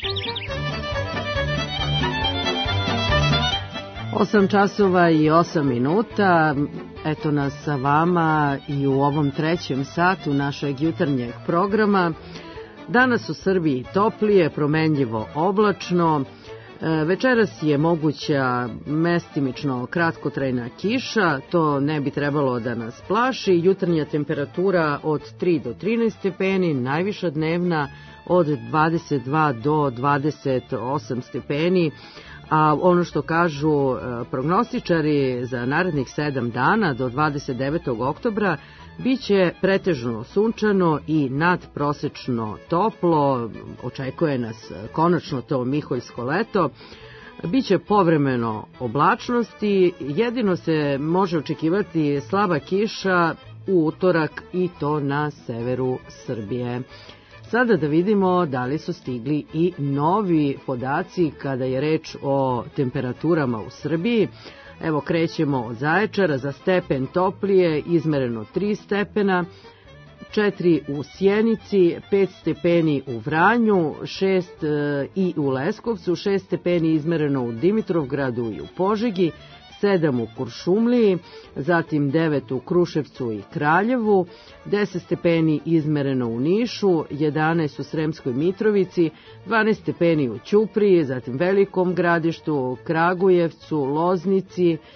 Osam časova i osam minuta, eto nas sa vama i u ovom trećem satu našeg jutarnjeg programa. Danas u Srbiji toplije, promenljivo oblačno, večeras je moguća mestimično kratkotrajna kiša, to ne bi trebalo da nas plaši, jutarnja temperatura od tri do trinaest stepeni, najviša dnevna od dvadeset dva do dvadeset osam stepeni, a ono što kažu prognostičari za narednih sedam dana do dvadeset devetog oktobra biće pretežno sunčano i nadprosečno toplo, očekuje nas konačno to miholjsko leto, biće povremeno oblačnosti, jedino se može očekivati slaba kiša u utorak i to na severu Srbije. Sada da vidimo da li su stigli i novi podaci kada je reč o temperaturama u Srbiji. Evo krećemo od Zaječara, za stepen toplije izmereno tri stepena, četiri u Sjenici, pet stepeni u Vranju, šest i u Leskovcu, šest stepeni izmereno u Dimitrovgradu i u Požegi, sedam u Kuršumliji, zatim devet u Kruševcu i Kraljevu, deset stepeni izmereno u Nišu, jedanaest u Sremskoj Mitrovici, dvanaest stepeni u Ćupriji, zatim Velikom Gradištu, Kragujevcu, Loznici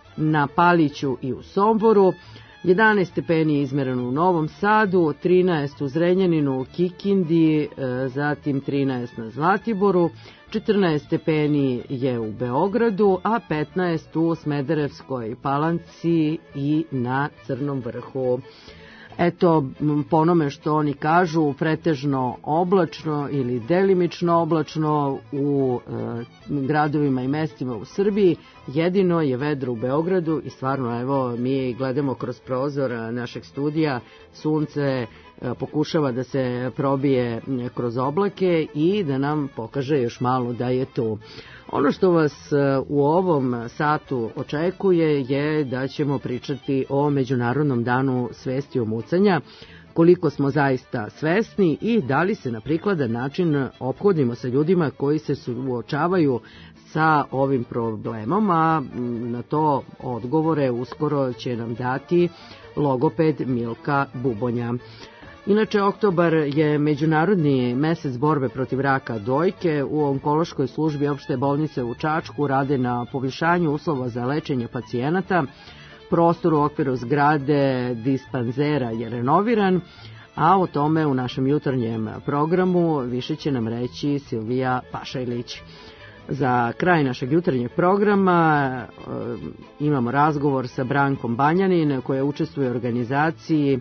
na Paliću i u Somboru, jedanaest stepeni je izmereno u Novom Sadu, trinaest u Zrenjaninu, u Kikindi, zatim trinaest na Zlatiboru, četrnaest stepeni je u Beogradu, a petnaest u Smederevskoj Palanci i na Crnom Vrhu. Eto, po onome što oni kažu, pretežno oblačno ili delimično oblačno u e, gradovima i mestima u Srbiji, jedino je vedro u Beogradu i stvarno, evo, mi gledamo kroz prozor našeg studija, sunce e, pokušava da se probije kroz oblake i da nam pokaže još malo da je tu. Ono što vas u ovom satu očekuje je da ćemo pričati o Međunarodnom danu svesti o mucanja, koliko smo zaista svesni i da li se na prikladan način ophodimo sa ljudima koji se suočavaju sa ovim problemom, a na to odgovore uskoro će nam dati logoped Milka Bubonja. Inače, oktobar je međunarodni mesec borbe protiv raka dojke. U onkološkoj službi opšte bolnice u Čačku rade na poboljšanju uslova za lečenje pacijenata. Prostor u okviru zgrade dispanzera je renoviran, a o tome u našem jutarnjem programu više će nam reći Silvija Pašajlić. Za kraj našeg jutarnjeg programa e, imamo razgovor sa Brankom Banjanin, koja učestvuje u organizaciji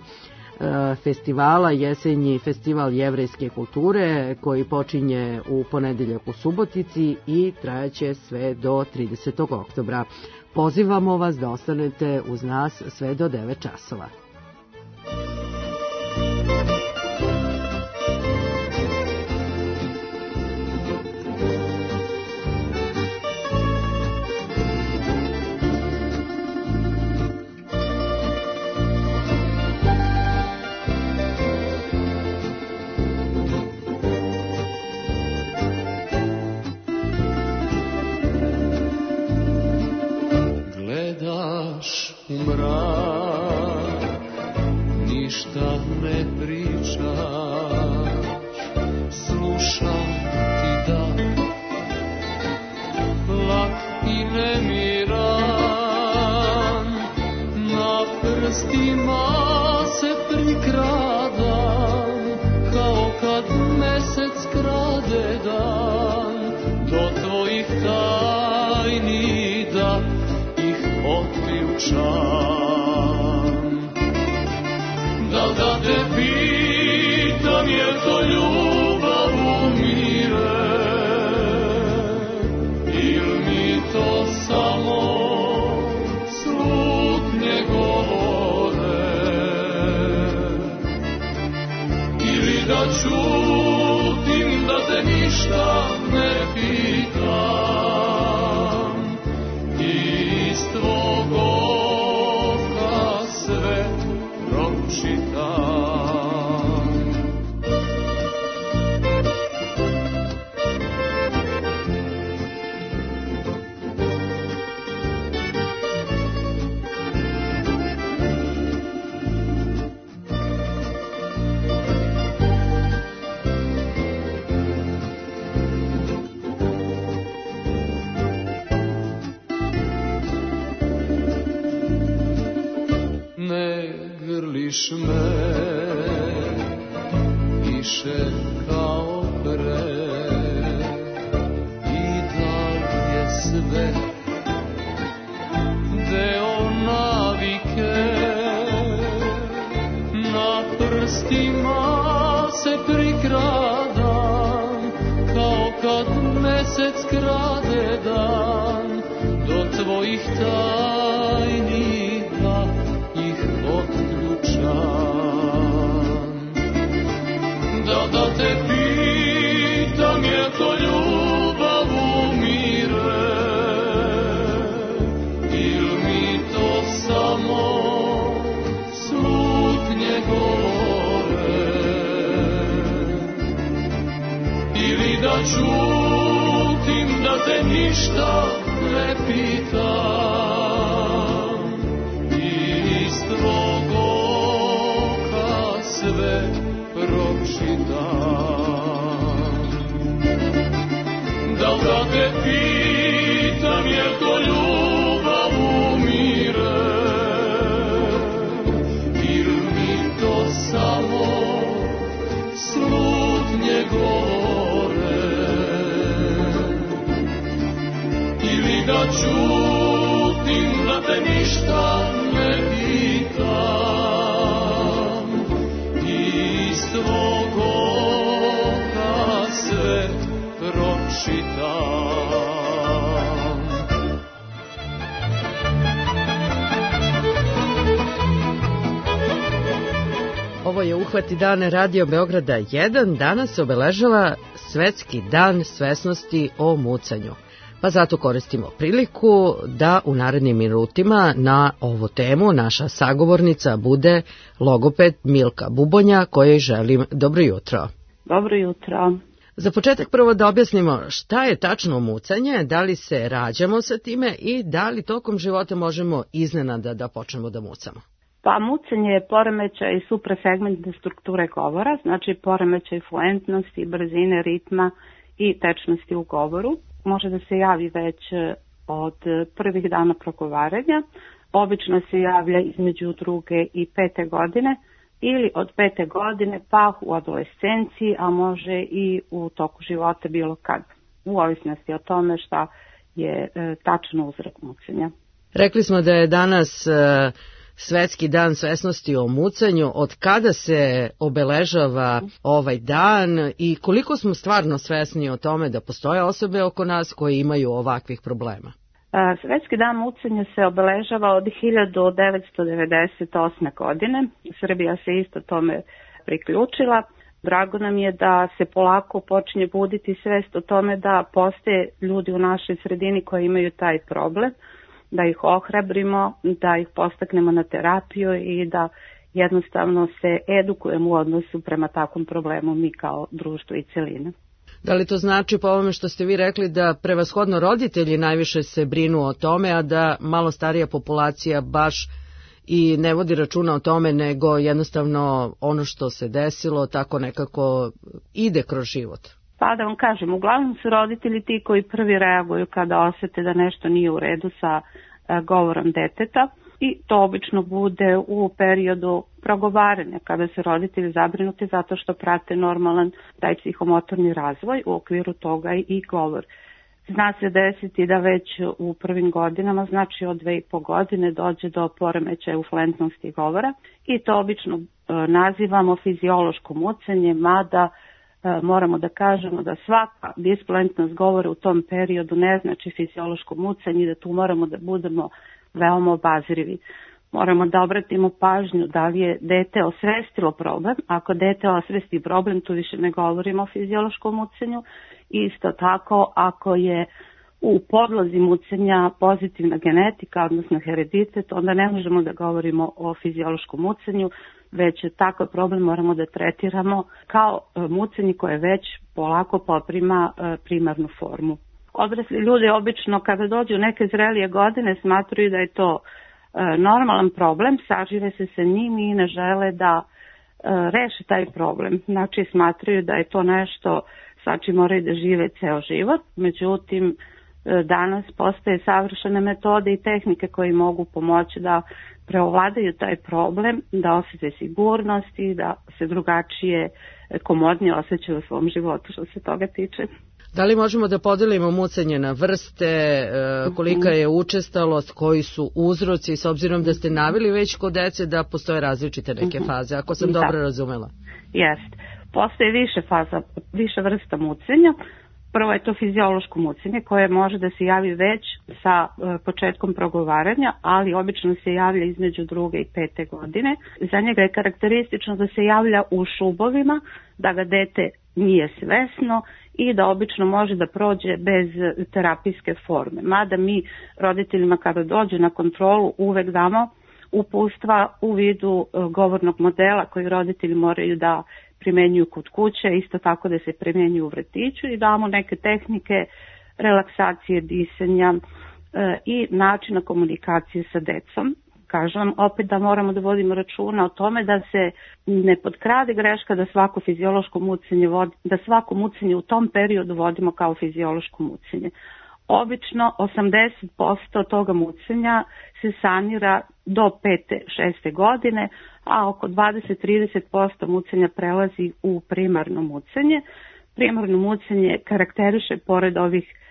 festivala, jesenji festival jevrejske kulture koji počinje u ponedeljak u Subotici i trajaće sve do tridesetog oktobra. Pozivamo vas da ostanete uz nas sve do devet časova. Da te pitam je to ljubav u mi ništa ne pitam, iz tvog oka sve pročitam. Ovo je Uhvati dan Radio Beograda jedan. Danas se obeležava Svetski dan svesnosti o mucanju. Pa zato koristimo priliku da u narednim minutima na ovu temu naša sagovornica bude logoped Milka Bubonja, kojoj želim dobro jutro. Dobro jutro. Za početak prvo da objasnimo šta je tačno mucanje, da li se rađamo sa time i da li tokom života možemo iznenada da počnemo da mucamo. Pa mucanje je poremećaj suprasegmentne strukture govora, znači poremećaj fluentnosti, brzine, ritma i tečnosti u govoru. Može da se javi već od prvih dana progovaranja, obično se javlja između druge i pete godine ili od pete godine pa u adolescenciji, a može i u toku života bilo kad, u ovisnosti o tome šta je e, tačno uzrok mucanja. Rekli smo da je danas e, Svetski dan svesnosti o mucanju. Od kada se obeležava ovaj dan i koliko smo stvarno svesni o tome da postoje osobe oko nas koje imaju ovakvih problema? Svetski dan mucanja se obeležava od hiljadu devetsto devedeset osme. godine. Srbija se isto tome priključila. Drago nam je da se polako počinje buditi svest o tome da postoje ljudi u našoj sredini koji imaju taj problem, da ih ohrabrimo, da ih postaknemo na terapiju i da jednostavno se edukujemo u odnosu prema takvom problemu mi kao društvo i celina. Da li to znači po ovome što ste vi rekli da prevashodno roditelji najviše se brinu o tome, a da malo starija populacija baš i ne vodi računa o tome, nego jednostavno ono što se desilo tako nekako ide kroz život? Pa da vam kažem, uglavnom su roditelji ti koji prvi reaguju kada osete da nešto nije u redu sa e, govorom deteta i to obično bude u periodu progovaranja kada se roditelji zabrinuti zato što prate normalan taj psihomotorni razvoj, u okviru toga i govor. Zna se desiti da već u prvim godinama, znači od dve i po godine, dođe do poremećaja u fluentnosti govora i to obično e, nazivamo fiziološko mucanje, mada E, moramo da kažemo da svaka disfluentnost govora u tom periodu ne znači fiziološko mucanje i da tu moramo da budemo veoma obazrivi. Moramo da obratimo pažnju da li je dete osvestilo problem. Ako dete osvesti problem, tu više ne govorimo o fiziološkom mucanju. Isto tako, ako je u podlozi mucanja pozitivna genetika, odnosno hereditet, onda ne možemo da govorimo o fiziološkom mucanju, već takav problem moramo da tretiramo kao mucanje koje već polako poprima primarnu formu. Odrasli ljudi obično kada dođu u neke zrelije godine smatruju da je to normalan problem, sažive se sa njim i ne žele da reše taj problem. Znači smatruju da je to nešto sa čim moraju da žive ceo život, međutim danas postoje savršene metode i tehnike koje mogu pomoći da preovladaju taj problem, da osjete sigurnost i da se drugačije, komodnije osjećaju u svom životu što se toga tiče. Da li možemo da podelimo mucanje na vrste, kolika je učestalost, koji su uzroci, s obzirom da ste naveli već kod dece da postoje različite neke faze, ako sam da. dobro razumela? Jest. Postoje više faza, više vrsta mucenja. Prvo je to fiziološko mucanje koje može da se javi već sa e, početkom progovaranja, ali obično se javlja između druge i pete godine. Za njega je karakteristično da se javlja u šubovima, da ga dete nije svesno i da obično može da prođe bez terapijske forme. Mada mi roditeljima kada dođe na kontrolu uvek damo upustva u vidu e, govornog modela koji roditelji moraju da primenjuju kod kuće, isto tako da se primenjuju u vrtiću i damo neke tehnike relaksacije, disanja e, i načina komunikacije sa decom. Kažem opet da moramo da vodimo računa o tome da se ne potkrade greška da svako fiziološko mucanje vodi, da svako mucanje u tom periodu vodimo kao fiziološko mucanje. Obično osamdeset posto toga mucanja se sanira do pete, šeste godine, a oko dvadeset do trideset posto mucanja prelazi u primarno mucanje. Primarno mucanje karakteriše, pored ovih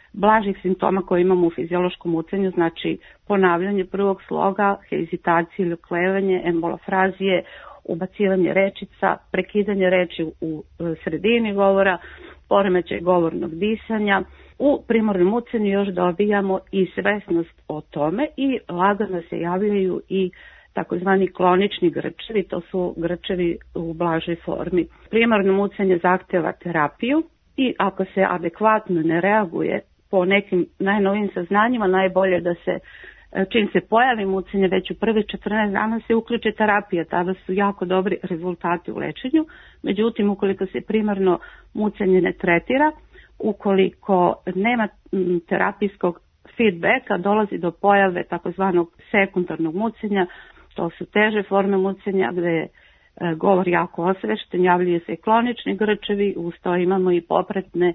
blažih simptoma koje imamo u fiziološkom mucanju, znači ponavljanje prvog sloga, hezitacije ili oklevanje, embolafrazije, ubacivanje rečica, prekidanje reči u sredini govora, poremećaj govornog disanja. U primornom mucanju još dobijamo i svesnost o tome i lagano se javljaju i takozvani klonični grčevi, to su grčevi u blažoj formi. Primorno mucanje zahteva terapiju i ako se adekvatno ne reaguje po nekim najnovijim saznanjima, najbolje da se čim se pojavi mucanje, već u prvih četrnaest dana se uključe terapija, tada su jako dobri rezultati u lečenju. Međutim, ukoliko se primarno mucanje ne tretira, ukoliko nema terapijskog feedbacka, dolazi do pojave takozvanog sekundarnog mucanja, to su teže forme mucanja gde je govor jako osvešten, javljaju se klonični grčevi, uz to imamo i popretne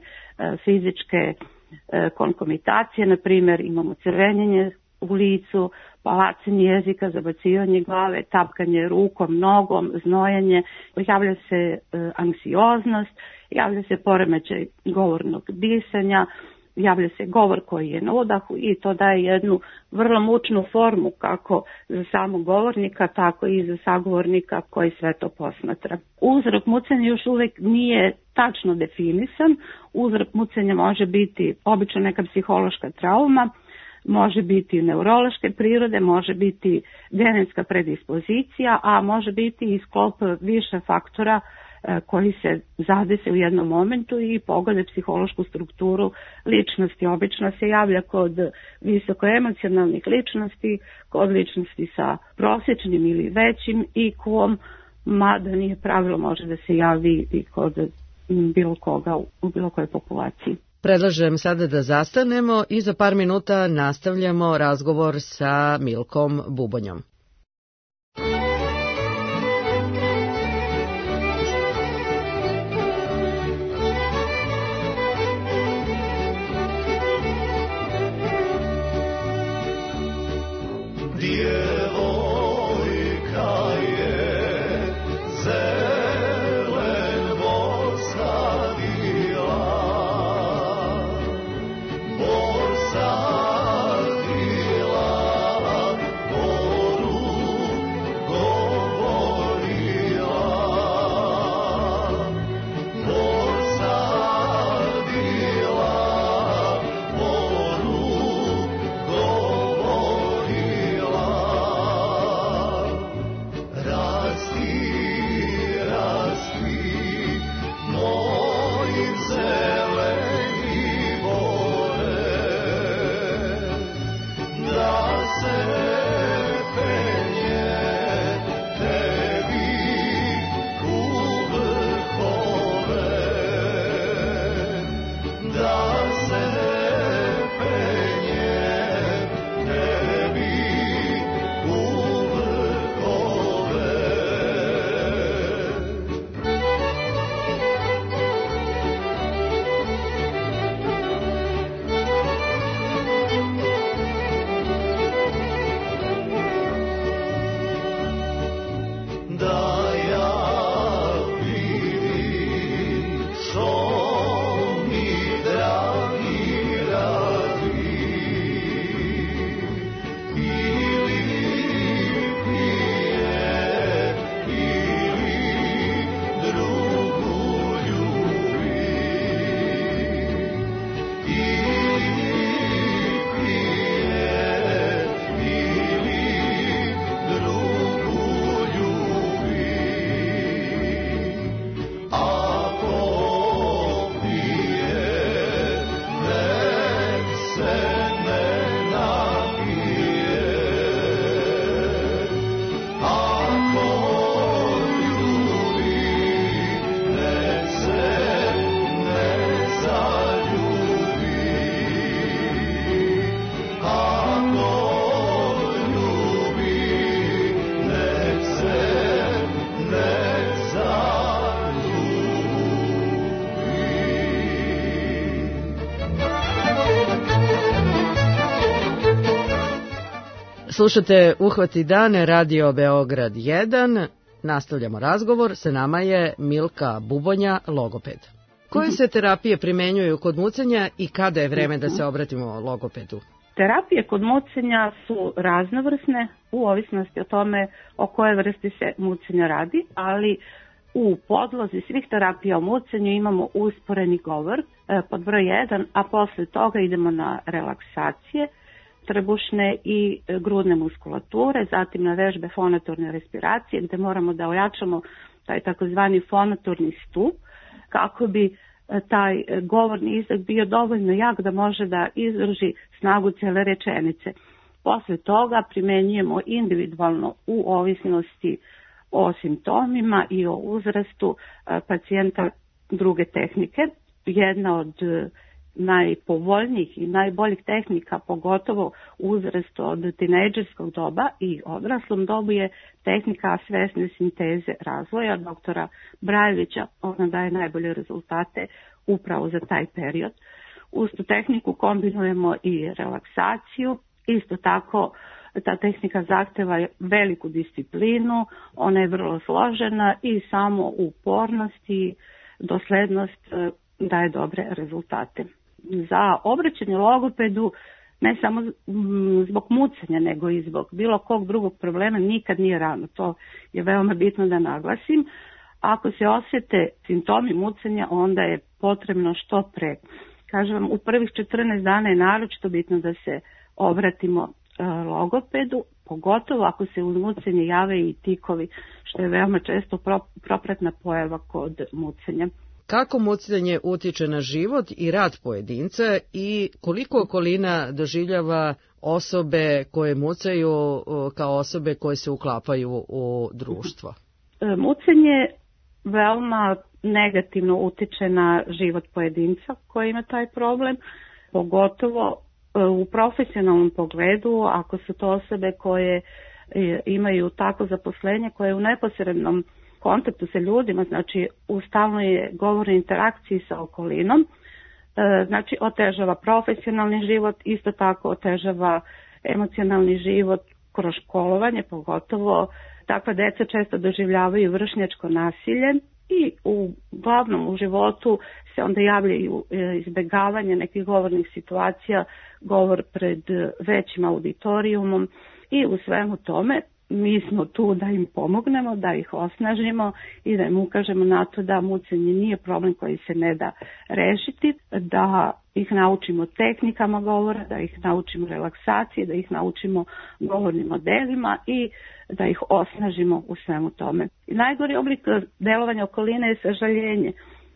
fizičke konkomitacije, na primjer imamo crvenjenje u licu, palacanje jezika, zabacivanje glave, tapkanje rukom, nogom, znojenje, javlja se anksioznost, javlja se poremećaj govornog disanja, javlja se govor koji je na udahu i to daje jednu vrlo mučnu formu kako za samog govornika, tako i za sagovornika koji sve to posmatra. Uzrok mucanja još uvijek nije tačno definisan. Uzrok mucanja može biti obično neka psihološka trauma, može biti neurološke prirode, može biti genetska predispozicija, a može biti i sklop više faktora koji se zadese u jednom momentu i pogode psihološku strukturu ličnosti. Obično se javlja kod visokoemocionalnih ličnosti, kod ličnosti sa prosječnim ili većim I Q-om, mada nije pravilo, može da se javi i kod bilo koga u bilo kojoj populaciji. Predlažem sada da zastanemo i za par minuta nastavljamo razgovor sa Milkom Bubonjom. Slušate Uhvati dane, Radio Beograd jedan. Nastavljamo razgovor. Sa nama je Milka Bubonja, logoped. Koje se terapije primenjuju kod mucanja i kada je vreme da se obratimo logopedu? Terapije kod mucanja su raznovrsne u ovisnosti o tome o koje vrsti se mucanja radi, ali u podlozi svih terapija o mucanju imamo usporeni govor e, pod broj jedan, a posle toga idemo na relaksacije trbušne i grudne muskulature, zatim na vežbe fonatorne respiracije gde moramo da ojačamo taj takozvani fonatorni stup kako bi taj govorni izdah bio dovoljno jak da može da izdrži snagu cele rečenice. Posle toga primenjujemo individualno u ovisnosti o simptomima i o uzrastu pacijenta druge tehnike. Jedna od najpovoljnijih i najboljih tehnika, pogotovo u uzrastu od tinejdžerskog doba i odraslom dobu, je tehnika svesne sinteze razvoja doktora Brajevića. Ona daje najbolje rezultate upravo za taj period. Uz tu tehniku kombinujemo i relaksaciju. Isto tako ta tehnika zahteva veliku disciplinu, ona je vrlo složena i samo upornost i doslednost daje dobre rezultate. Za obraćanje logopedu, ne samo zbog mucanja, nego i zbog bilo kog drugog problema, nikad nije rano. To je veoma bitno da naglasim. Ako se osjete simptomi mucanja, onda je potrebno što pre. Kažem vam, u prvih četrnaest dana je naročito bitno da se obratimo logopedu, pogotovo ako se uz mucanje jave i tikovi, što je veoma često propratna pojava kod mucanja. Kako mucanje utiče na život i rad pojedinca i koliko okolina doživljava osobe koje mucaju kao osobe koje se uklapaju u društvo? Mucanje veoma negativno utiče na život pojedinca koji ima taj problem, pogotovo u profesionalnom pogledu, ako su to osobe koje imaju tako zaposlenje koje je u neposrednom kontaktu sa ljudima, znači u stalnoj govornoj interakciji sa okolinom, znači otežava profesionalni život, isto tako otežava emocionalni život kroz školovanje, pogotovo takva deca često doživljavaju vršnjačko nasilje i uglavnom u životu se onda javljaju izbegavanje nekih govornih situacija, govor pred većim auditorijumom i u svemu tome mi smo tu da im pomognemo, da ih osnažimo i da im ukažemo na to da mucanje nije problem koji se ne da rešiti, da ih naučimo tehnikama govora, da ih naučimo relaksaciji, da ih naučimo govornim modelima i da ih osnažimo u svemu tome. I najgori oblik delovanja okoline je sažaljenje,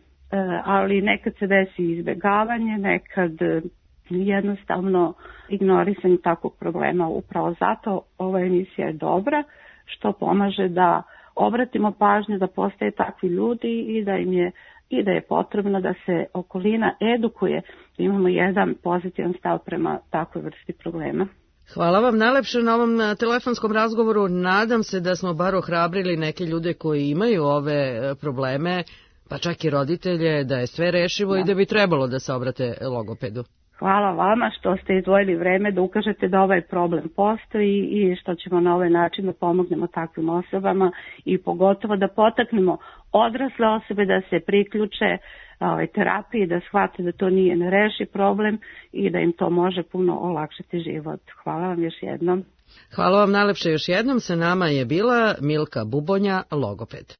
ali nekad se desi izbegavanje, nekad jednostavno ignorisanje takvog problema. Upravo zato ova emisija je dobra, što pomaže da obratimo pažnju da postoje takvi ljudi i da im je i da je potrebno da se okolina edukuje, da imamo jedan pozitivan stav prema takvoj vrsti problema. Hvala vam najlepše na ovom telefonskom razgovoru. Nadam se da smo bar ohrabrili neke ljude koji imaju ove probleme, pa čak i roditelje, da je sve rešivo da. I da bi trebalo da se obrate logopedu. Hvala vama što ste izdvojili vreme da ukažete da ovaj problem postoji i što ćemo na ovaj način da pomognemo takvim osobama i pogotovo da potaknemo odrasle osobe da se priključe ovaj, terapiji, da shvate da to nije nereši problem i da im to može puno olakšati život. Hvala vam još jednom. Hvala vam najlepše još jednom. Sa nama je bila Milka Bubonja, logoped.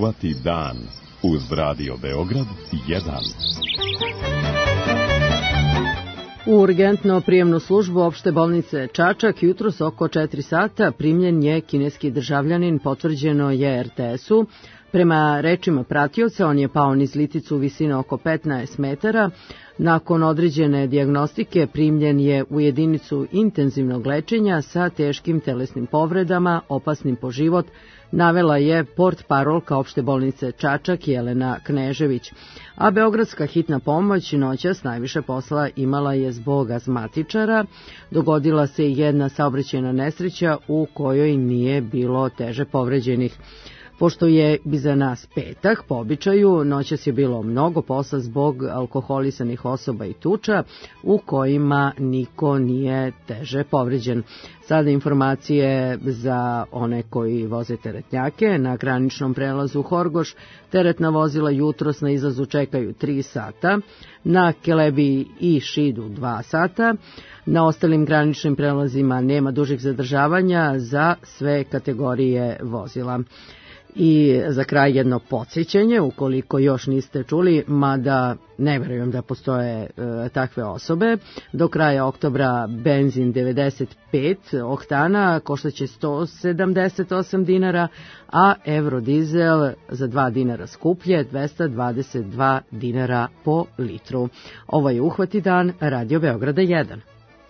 Uhvati dan uz Radio Beograd jedan. U urgentno prijemnu službu opšte bolnice Čačak jutros oko četiri sata primljen je kineski državljanin, potvrđeno je er te es-u. Prema rečima pratioca, on je pao niz liticu visine oko petnaest metara. Nakon određene dijagnostike primljen je u jedinicu intenzivnog lečenja sa teškim telesnim povredama, opasnim po život, navela je portparolka opšte bolnice Čačak Jelena Knežević. A beogradska hitna pomoć noćas najviše posla imala je zbog azmatičara. Dogodila se i jedna saobraćajna nesreća u kojoj nije bilo teže povređenih. Pošto je iza nas petak, po običaju, noćas je bilo mnogo posla zbog alkoholisanih osoba i tuča u kojima niko nije teže povređen. Sada informacije za one koji voze teretnjake. Na graničnom prelazu Horgoš teretna vozila jutros na izlazu čekaju tri sata, na Kelebiji i Šidu dva sata. Na ostalim graničnim prelazima nema dužih zadržavanja za sve kategorije vozila. I za kraj jedno podsjećanje, ukoliko još niste čuli, mada ne verujem da postoje e, takve osobe, do kraja oktobra benzin devedeset pet oktana koštaće sto sedamdeset osam dinara, a eurodizel za dva dinara skuplje, dvesta dvadeset dva dinara po litru. Ovo je Uhvati dan, Radio Beograda jedan.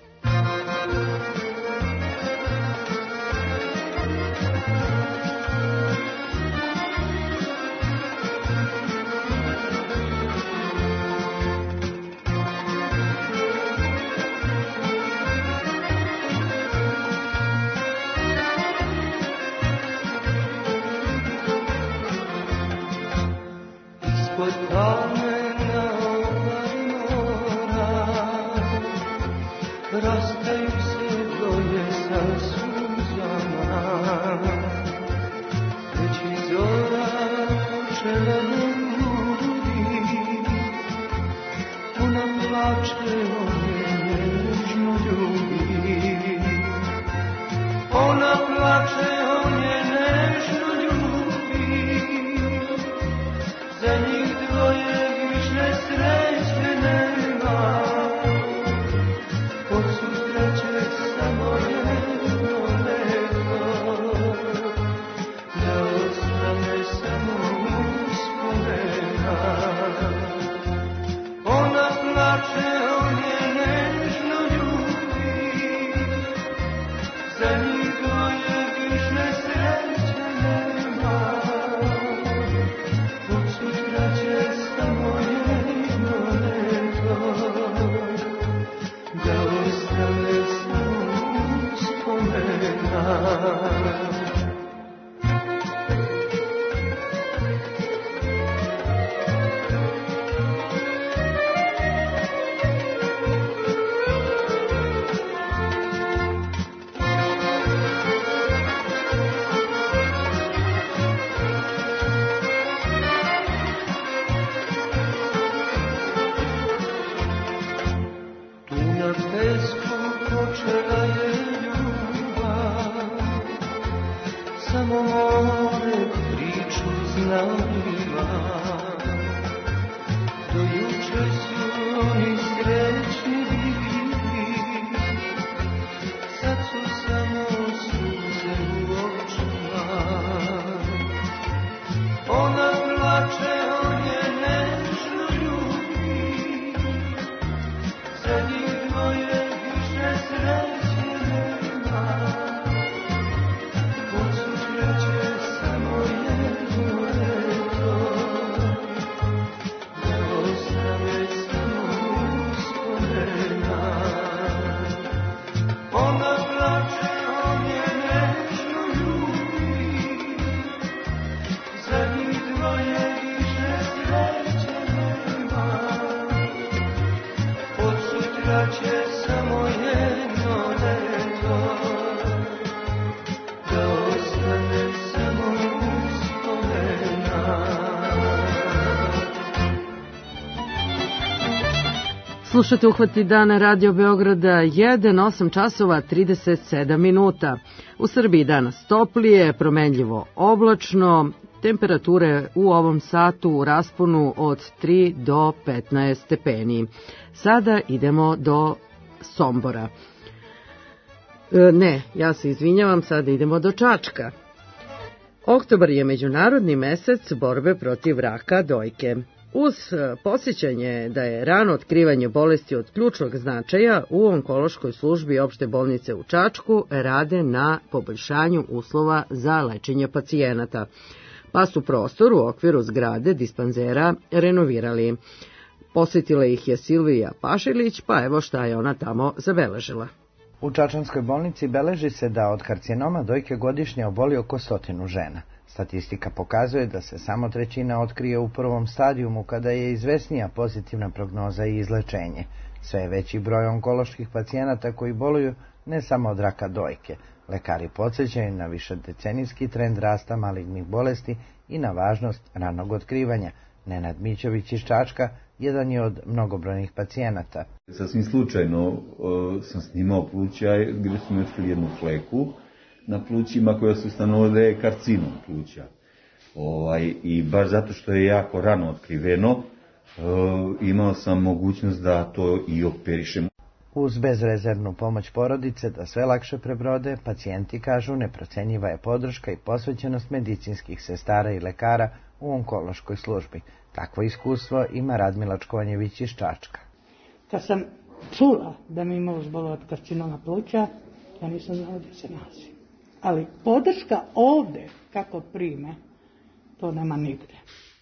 Slušate Uhvati dana Radio Beograda jedan, osam časova trideset sedam minuta. U Srbiji danas toplije, promenljivo oblačno, Temperature u ovom satu u rasponu od tri do petnaest stepeni. Sada idemo do Sombora. E, ne, ja se izvinjavam, sada idemo do Čačka. Oktobar je međunarodni mesec borbe protiv raka dojke. Uz podsjećanje da je rano otkrivanje bolesti od ključnog značaja, u onkološkoj službi opšte bolnice u Čačku rade na poboljšanju uslova za lečenje pacijenata, pa su prostor u okviru zgrade dispanzera renovirali. Posjetila ih je Silvija Pašilić, pa evo šta je ona tamo zabeležila. U Čačanskoj bolnici beleži se da od karcinoma dojke godišnje oboli oko stotinu žena. Statistika pokazuje da se samo trećina otkrije u prvom stadijumu kada je izvesnija pozitivna prognoza i izlečenje. Sve je veći broj onkoloških pacijenata koji boluju ne samo od raka dojke. Lekari podsjećaju na višedecenijski trend rasta malignih bolesti i na važnost ranog otkrivanja. Nenad Mićović iz Čačka jedan je od mnogobrojnih pacijenata. Sasvim slučajno uh, sam snimao pluća gdje su mi otkrili jednu fleku na plućima koja se ustanovila da je karcinom pluća. Ovaj, I baš zato što je jako rano otkriveno, uh, imao sam mogućnost da to i operišem. Uz bezrezervnu pomoć porodice da sve lakše prebrode, pacijenti kažu neprocenjiva je podrška i posvećenost medicinskih sestara i lekara u onkološkoj službi. Takvo iskustvo ima Radmila Čkonjević iz Čačka. Kad sam čula da mi ima uzbolo od karcinoma pluća, ja nisam znala da se nalazi. Ali podrška ovde, kako prime, to nema nigde.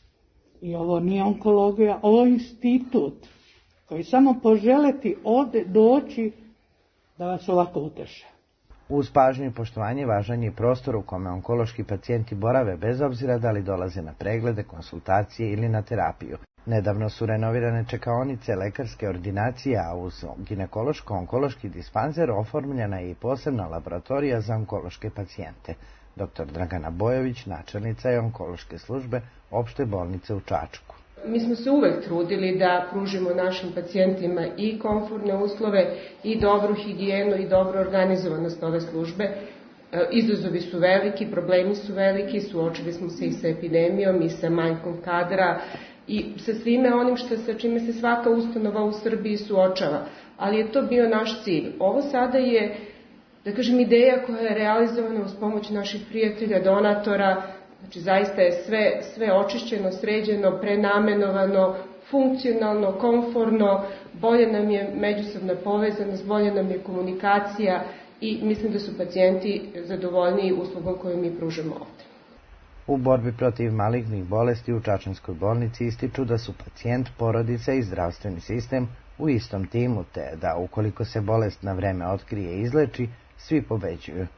I ovo nije onkologija, ovo je institut koji samo poželeti ovde doći da vas ovako uteše. Uz pažnju i poštovanje važan je prostor u kome onkološki pacijenti borave bez obzira da li dolaze na preglede, konsultacije ili na terapiju. Nedavno su renovirane čekaonice, lekarske ordinacije, a uz ginekološko-onkološki dispanzer oformljena je i posebna laboratorija za onkološke pacijente. doktor Dragana Bojović, načelnica je onkološke službe opšte bolnice u Čačku. Mi smo se uvek trudili da pružimo našim pacijentima i komfortne uslove, i dobru higijenu, i dobru organizovanost ove službe. Izazovi su veliki, problemi su veliki, suočili smo se i sa epidemijom, i sa manjkom kadra, i sa svime onim što, sa čime se svaka ustanova u Srbiji suočava. Ali je to bio naš cilj. Ovo sada je, da kažem, ideja koja je realizovana uz pomoć naših prijatelja, donatora. Znači, zaista je sve, sve očišćeno, sređeno, prenamenovano, funkcionalno, komforno, bolje nam je međusobna povezanost, bolje nam je komunikacija i mislim da su pacijenti zadovoljniji uslugom koju mi pružamo ovde. U borbi protiv malignih bolesti u Čačanskoj bolnici ističu da su pacijent, porodica i zdravstveni sistem u istom timu, te da ukoliko se bolest na vreme otkrije i izleči, svi pobeđuju.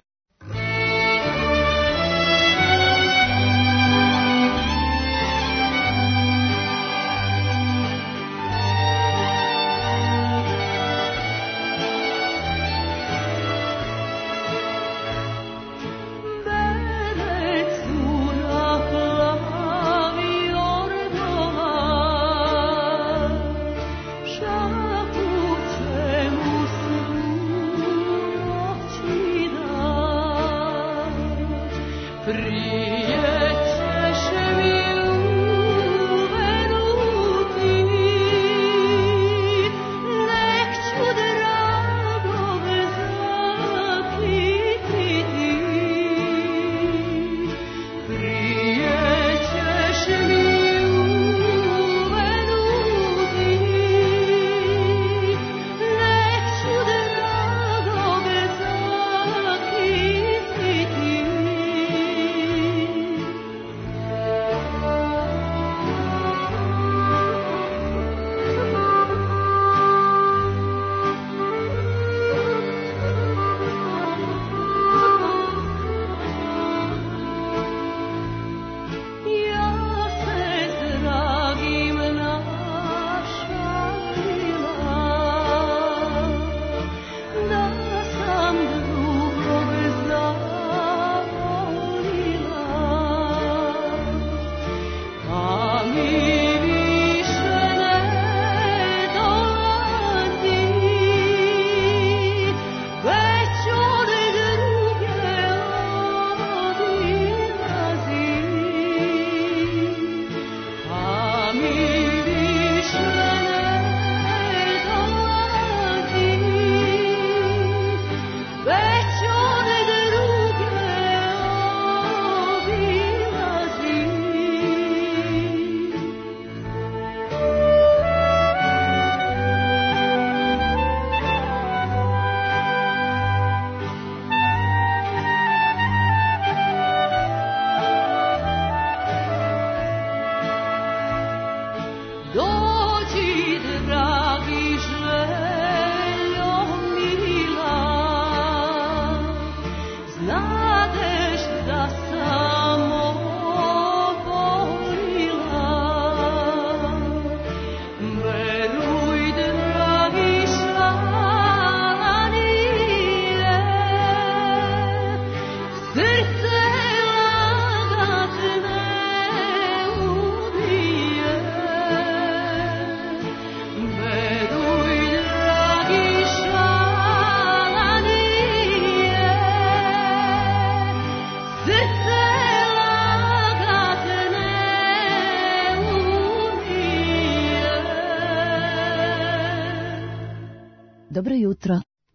Dobro jutro.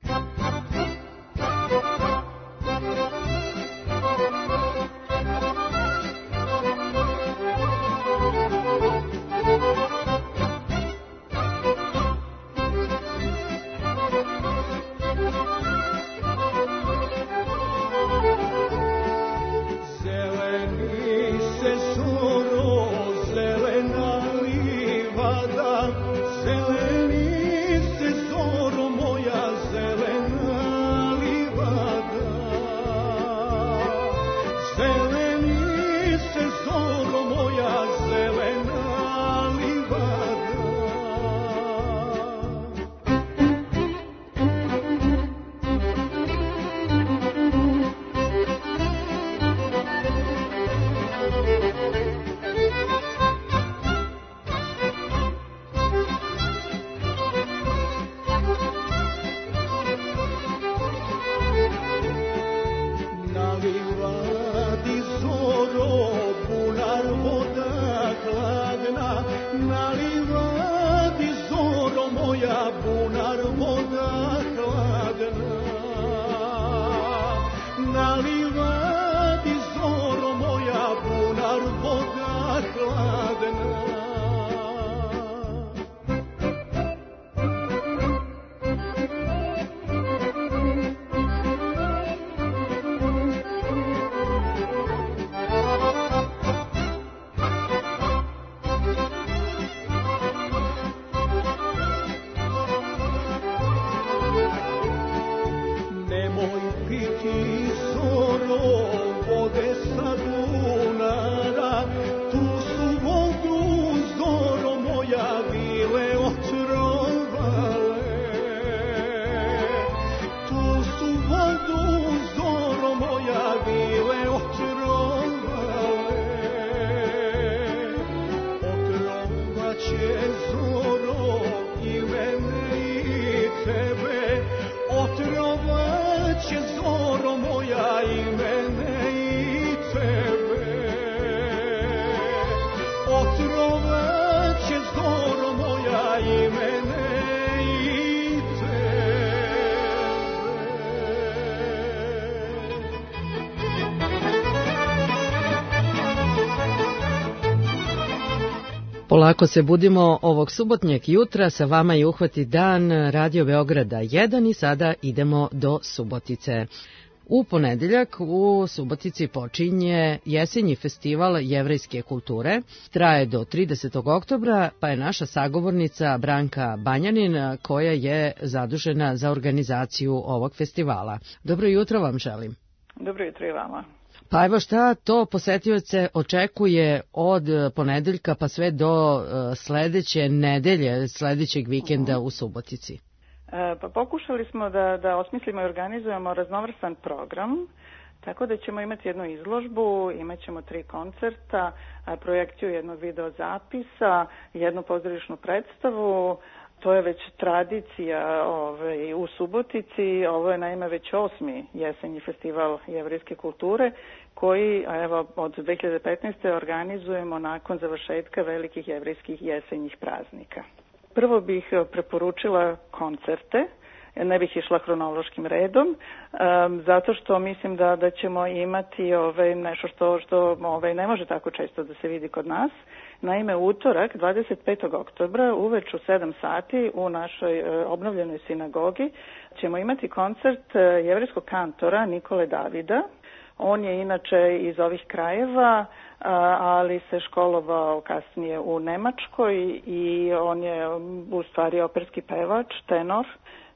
Polako se budimo ovog subotnjeg jutra, sa vama je Uhvati dan Radio Beograda jedan i sada idemo do Subotice. U ponedeljak u Subotici počinje jesenji festival jevrejske kulture, traje do tridesetog oktobra, pa je naša sagovornica Branka Banjanin koja je zadužena za organizaciju ovog festivala. Dobro jutro vam želim. Dobro jutro i vama. Pa evo šta to posetioce očekuje od ponedeljka pa sve do sledeće nedelje, sledećeg vikenda u Subotici? E, pa pokušali smo da, da osmislimo i organizujemo raznovrsan program, tako da ćemo imati jednu izložbu, imat ćemo tri koncerta, projekciju jednog videozapisa, jednu pozorišnu predstavu. To je već tradicija ovaj, u Subotici. Ovo je naime već osmi jesenji festival jevrejske kulture koji evo, od dve hiljade petnaeste. organizujemo nakon završetka velikih jevrejskih jesenjih praznika. Prvo bih preporučila koncerte. Ne bih išla hronološkim redom, um, zato što mislim da, da ćemo imati ovaj, nešto što, što ovaj, ne može tako često da se vidi kod nas. Naime, utorak, dvadeset petog oktobra, uveč u sedam sati u našoj uh, obnovljenoj sinagogi ćemo imati koncert uh, jevrejskog kantora Nikole Davida. On je inače iz ovih krajeva, uh, ali se školovao kasnije u Nemačkoj i on je u stvari operski pevač, tenor,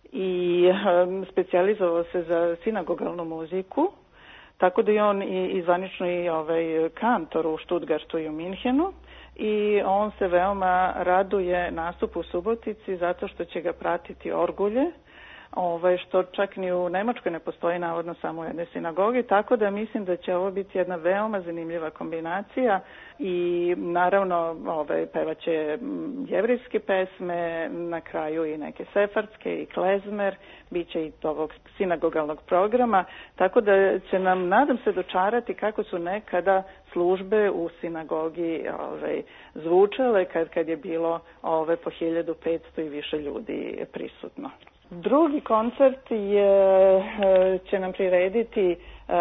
i um, specijalizovao se za sinagogalnu muziku, tako da je on i, i zvanično i ovaj kantor u Stuttgartu i u Minhenu i on se veoma raduje nastupu u Subotici zato što će ga pratiti orgulje, ovaj, što čak ni u Nemačkoj ne postoji navodno samo u jednoj sinagogi, tako da mislim da će ovo biti jedna veoma zanimljiva kombinacija i naravno ovaj, pevaće jevrejske pesme, na kraju i neke sefardske i klezmer, bit će i ovog sinagogalnog programa, tako da će nam, nadam se, dočarati kako su nekada službe u sinagogi ovaj, zvučale kad, kad je bilo ove po hiljadu petsto i više ljudi prisutno. Drugi koncert je, će nam prirediti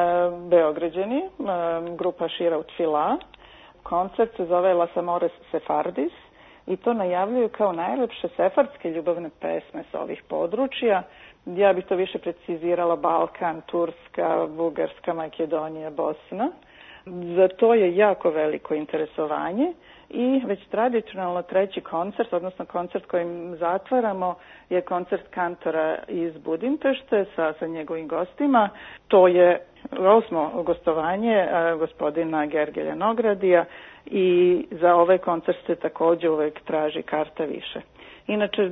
Beograđani, grupa Šira Utfila. Koncert se zove Las Amores Sefardis i to najavljuju kao najlepše sefardske ljubavne pesme sa ovih područja. Ja bih to više precizirala Balkan, Turska, Bugarska, Makedonija, Bosna. Za to je jako veliko interesovanje i već tradicionalno treći koncert, odnosno koncert kojim zatvaramo, je koncert kantora iz Budimpešte sa, sa njegovim gostima. To je osmo gostovanje a, gospodina Gergelja Nogradija i za ovaj koncert se također uvek traži karta više. Inače,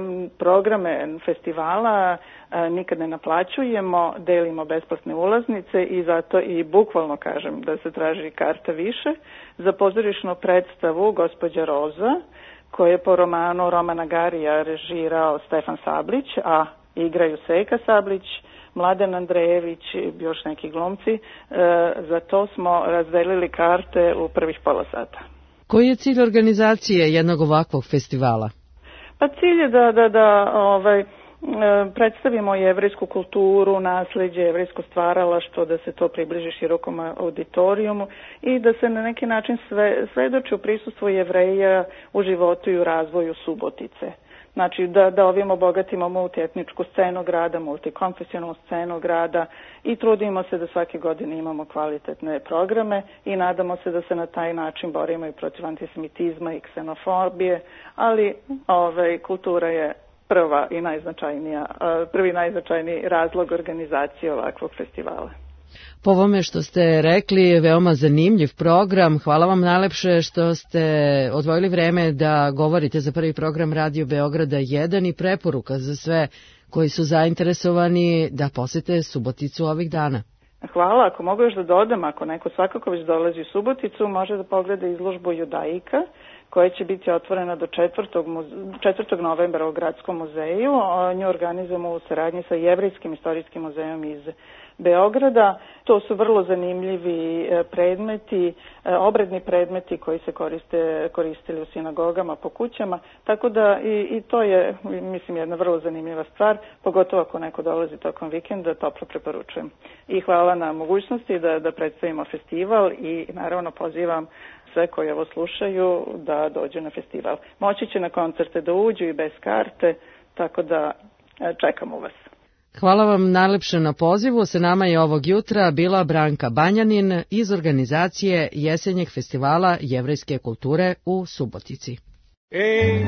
programe festivala nikad ne naplaćujemo, delimo besplatne ulaznice i zato i bukvalno kažem da se traži karta više. Za pozorišnu predstavu Gospođa Roza, koje je po romanu Romana Garija režirao Stefan Sablić, a igraju Seka Sablić, Mladen Andrejević i još neki glumci. Za to smo razdelili karte u prvih pola sata. Koji je cilj organizacije jednog ovakvog festivala? Pa cilj je da, da, da ovaj, predstavimo jevrejsku kulturu, nasleđe, jevrejsko stvaralaštvo, da se to približi širokom auditorijumu i da se na neki način sve, svedoči u prisustvu Jevreja u životu i u razvoju Subotice. Znači da, da ovim obogatimo multietničku scenu grada, multikonfesionalnu scenu grada i trudimo se da svake godine imamo kvalitetne programe i nadamo se da se na taj način borimo i protiv antisemitizma i ksenofobije, ali ovaj, kultura je prva i najznačajnija, prvi najznačajniji razlog organizacije ovakvog festivala. Po ovome što ste rekli, veoma zanimljiv program. Hvala vam najlepše što ste odvojili vreme da govorite za prvi program Radio Beograda jedan i preporuka za sve koji su zainteresovani da posete Suboticu ovih dana. Hvala. Ako mogu još da dodam, ako neko svakako već dolazi u Suboticu, može da pogleda izložbu Judaika, koja će biti otvorena do četvrtog novembra u Gradskom muzeju. Nju organizujemo u saradnji sa Jevrejskim istorijskim muzejom iz Beograda. To su vrlo zanimljivi predmeti, obredni predmeti koji se koriste, koristili u sinagogama, po kućama, tako da i, i to je, mislim, jedna vrlo zanimljiva stvar, pogotovo ako neko dolazi tokom vikenda, toplo preporučujem. I hvala na mogućnosti da, da predstavimo festival i naravno pozivam sve koji ovo slušaju da dođu na festival. Moći će na koncerte da uđu i bez karte, tako da čekamo vas. Hvala vam najlepše na pozivu. Sa nama je ovog jutra bila Branka Banjanin iz organizacije Jesenjeg festivala jevrejske kulture u Subotici. Ej,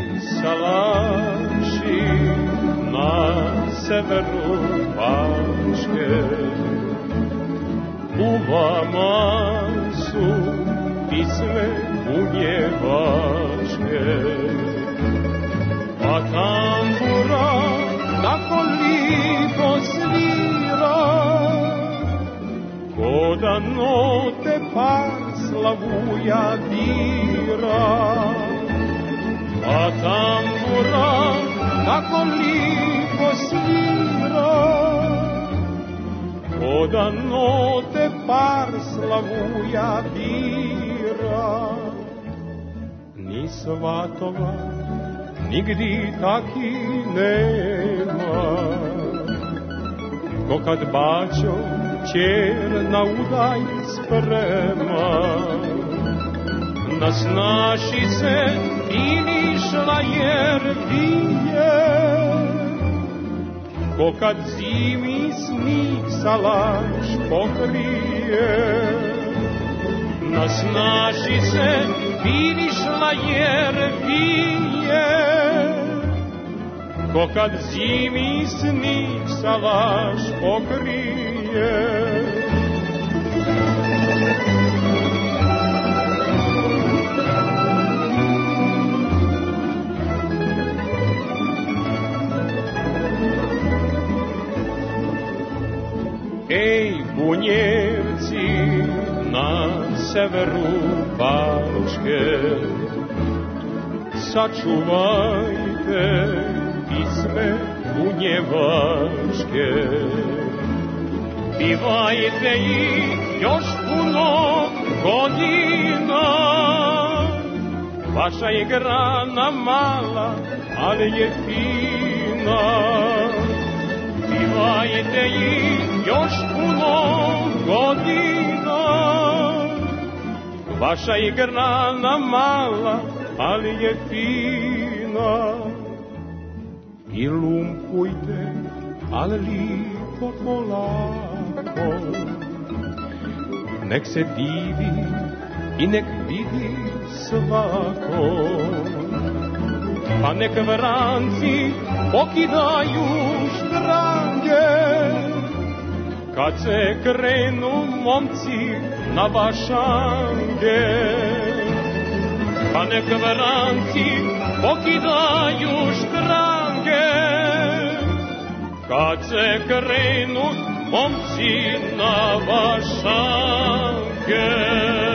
salaši na severu Bačke, u vama su pisme bunjevačke, a tambura tako lipo svira, ko da note par slavuja dira, a tambura tako lipo svira, ko da note par slavuja dira. Ni svatova nigdi taki nema, ko kad bačo čer na udaj sprema. Nas naši se inišla jer vije, ko kad zimi snih salaš pokrije. Nas naši se vinišla jer vije, ko kad zimi snih salaš pokrije. Ej, bunjevci na severu Bačke, sačuvajte pisme bunjevačke. Pivajte ih još puno godina, vaša je grana mala, ali je fina. uživajte i još puno godina. Vaša igrana mala, ali je fina. I lumpujte, ali lipo polako. Nek se divi i nek vidi svako. Pa nek vranci pokidaju štrange, kad se krenu momci na vašange. Pa nek vranci pokidaju štrange, kad se krenu momci na vašange.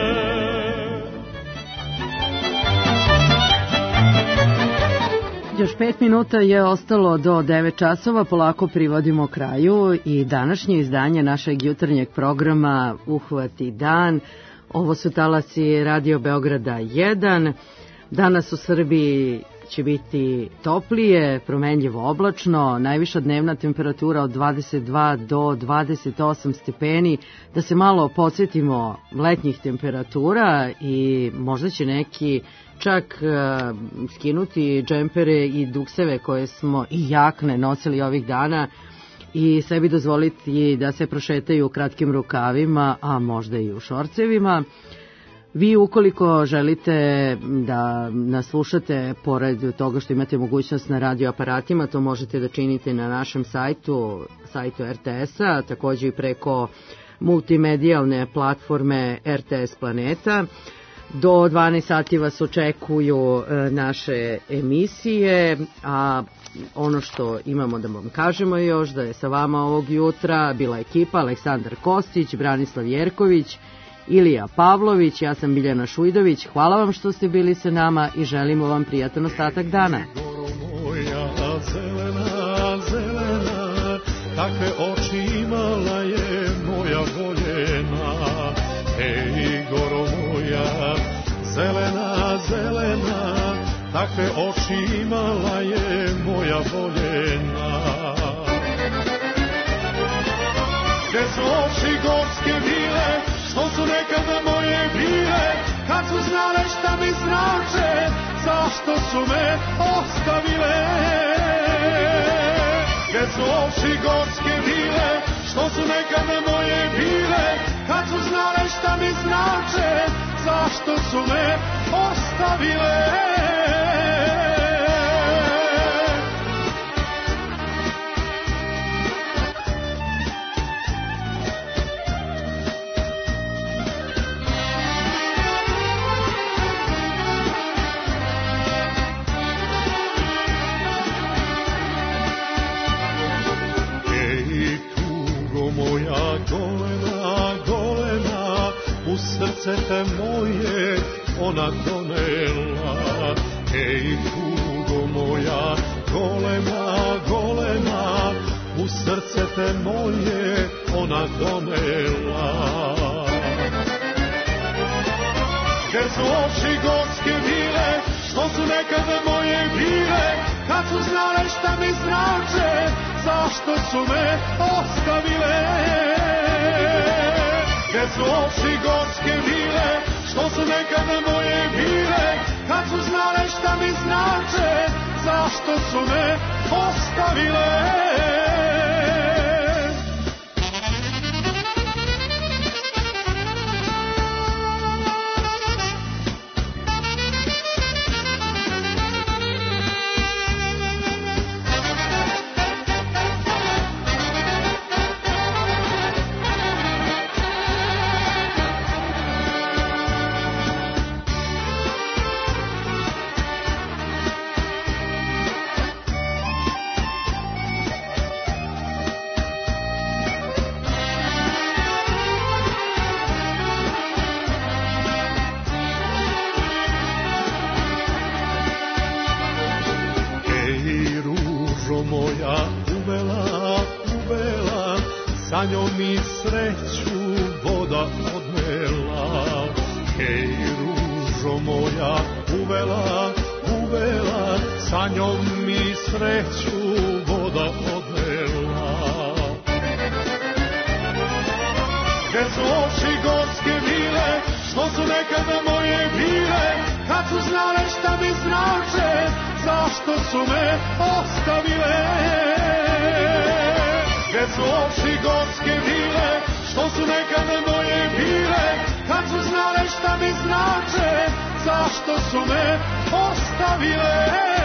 Još pet minuta je ostalo do devet časova, polako privodimo kraju i današnje izdanje našeg jutarnjeg programa Uhvati dan. Ovo su talasi Radio Beograda jedan. Danas u Srbiji će biti toplije, promenljivo oblačno, najviša dnevna temperatura od dvadeset dva do dvadeset osam stepeni, da se malo podsjetimo letnjih temperatura i možda će neki čak uh, skinuti džempere i dukseve koje smo i jakne nosili ovih dana i sebi dozvoliti da se prošetaju u kratkim rukavima, a možda i u šorcevima. Vi ukoliko želite da nas slušate pored toga što imate mogućnost na radioaparatima, to možete da činite na našem sajtu, sajtu er te es-a, također i preko multimedijalne platforme er te es Planeta. Do dvanaest sati vas očekuju naše emisije, a ono što imamo da vam kažemo još da je sa vama ovog jutra bila ekipa Aleksandar Kostić, Branislav Jerković, Ilija Pavlović, ja sam Biljana Šujdović. Hvala vam što ste bili sa nama i želimo vam prijatan ostatak dana. Moja zelena, zelena, takve oči imala je moja voljena. Ej, goro moja, zelena, zelena, takve oči imala je moja voljena. Gde su oči gorske bile, što su nekada moje bile, kad su znale šta mi znače, zašto su me ostavile. Gde su oči gorske bile, što su nekada moje bile, kad su znale šta mi znače, zašto su me ostavile. Golena, golena, u srce te moje ona donela. Ej, tugo moja, golena, golena, u srce te moje ona donela. Jer su oči gorske bile, što su nekada moje bile, kad su znale šta mi znače, zašto su me ostavile. Gde su oči gorske bile, što su nekada moje bile, kad su znale šta mi znače, zašto su me ostavile. Sa njom mi sreću voda odnela. Hej, ružo moja, uvela, uvela, sa njom mi sreću voda odnela. gorske bile, što su nekada moje bile, kad su znale šta mi znače, zašto su me ostavile. Gde su oči gorske bile, što su nekada moje bile, kad su znale šta mi znače, zašto su me ostavile.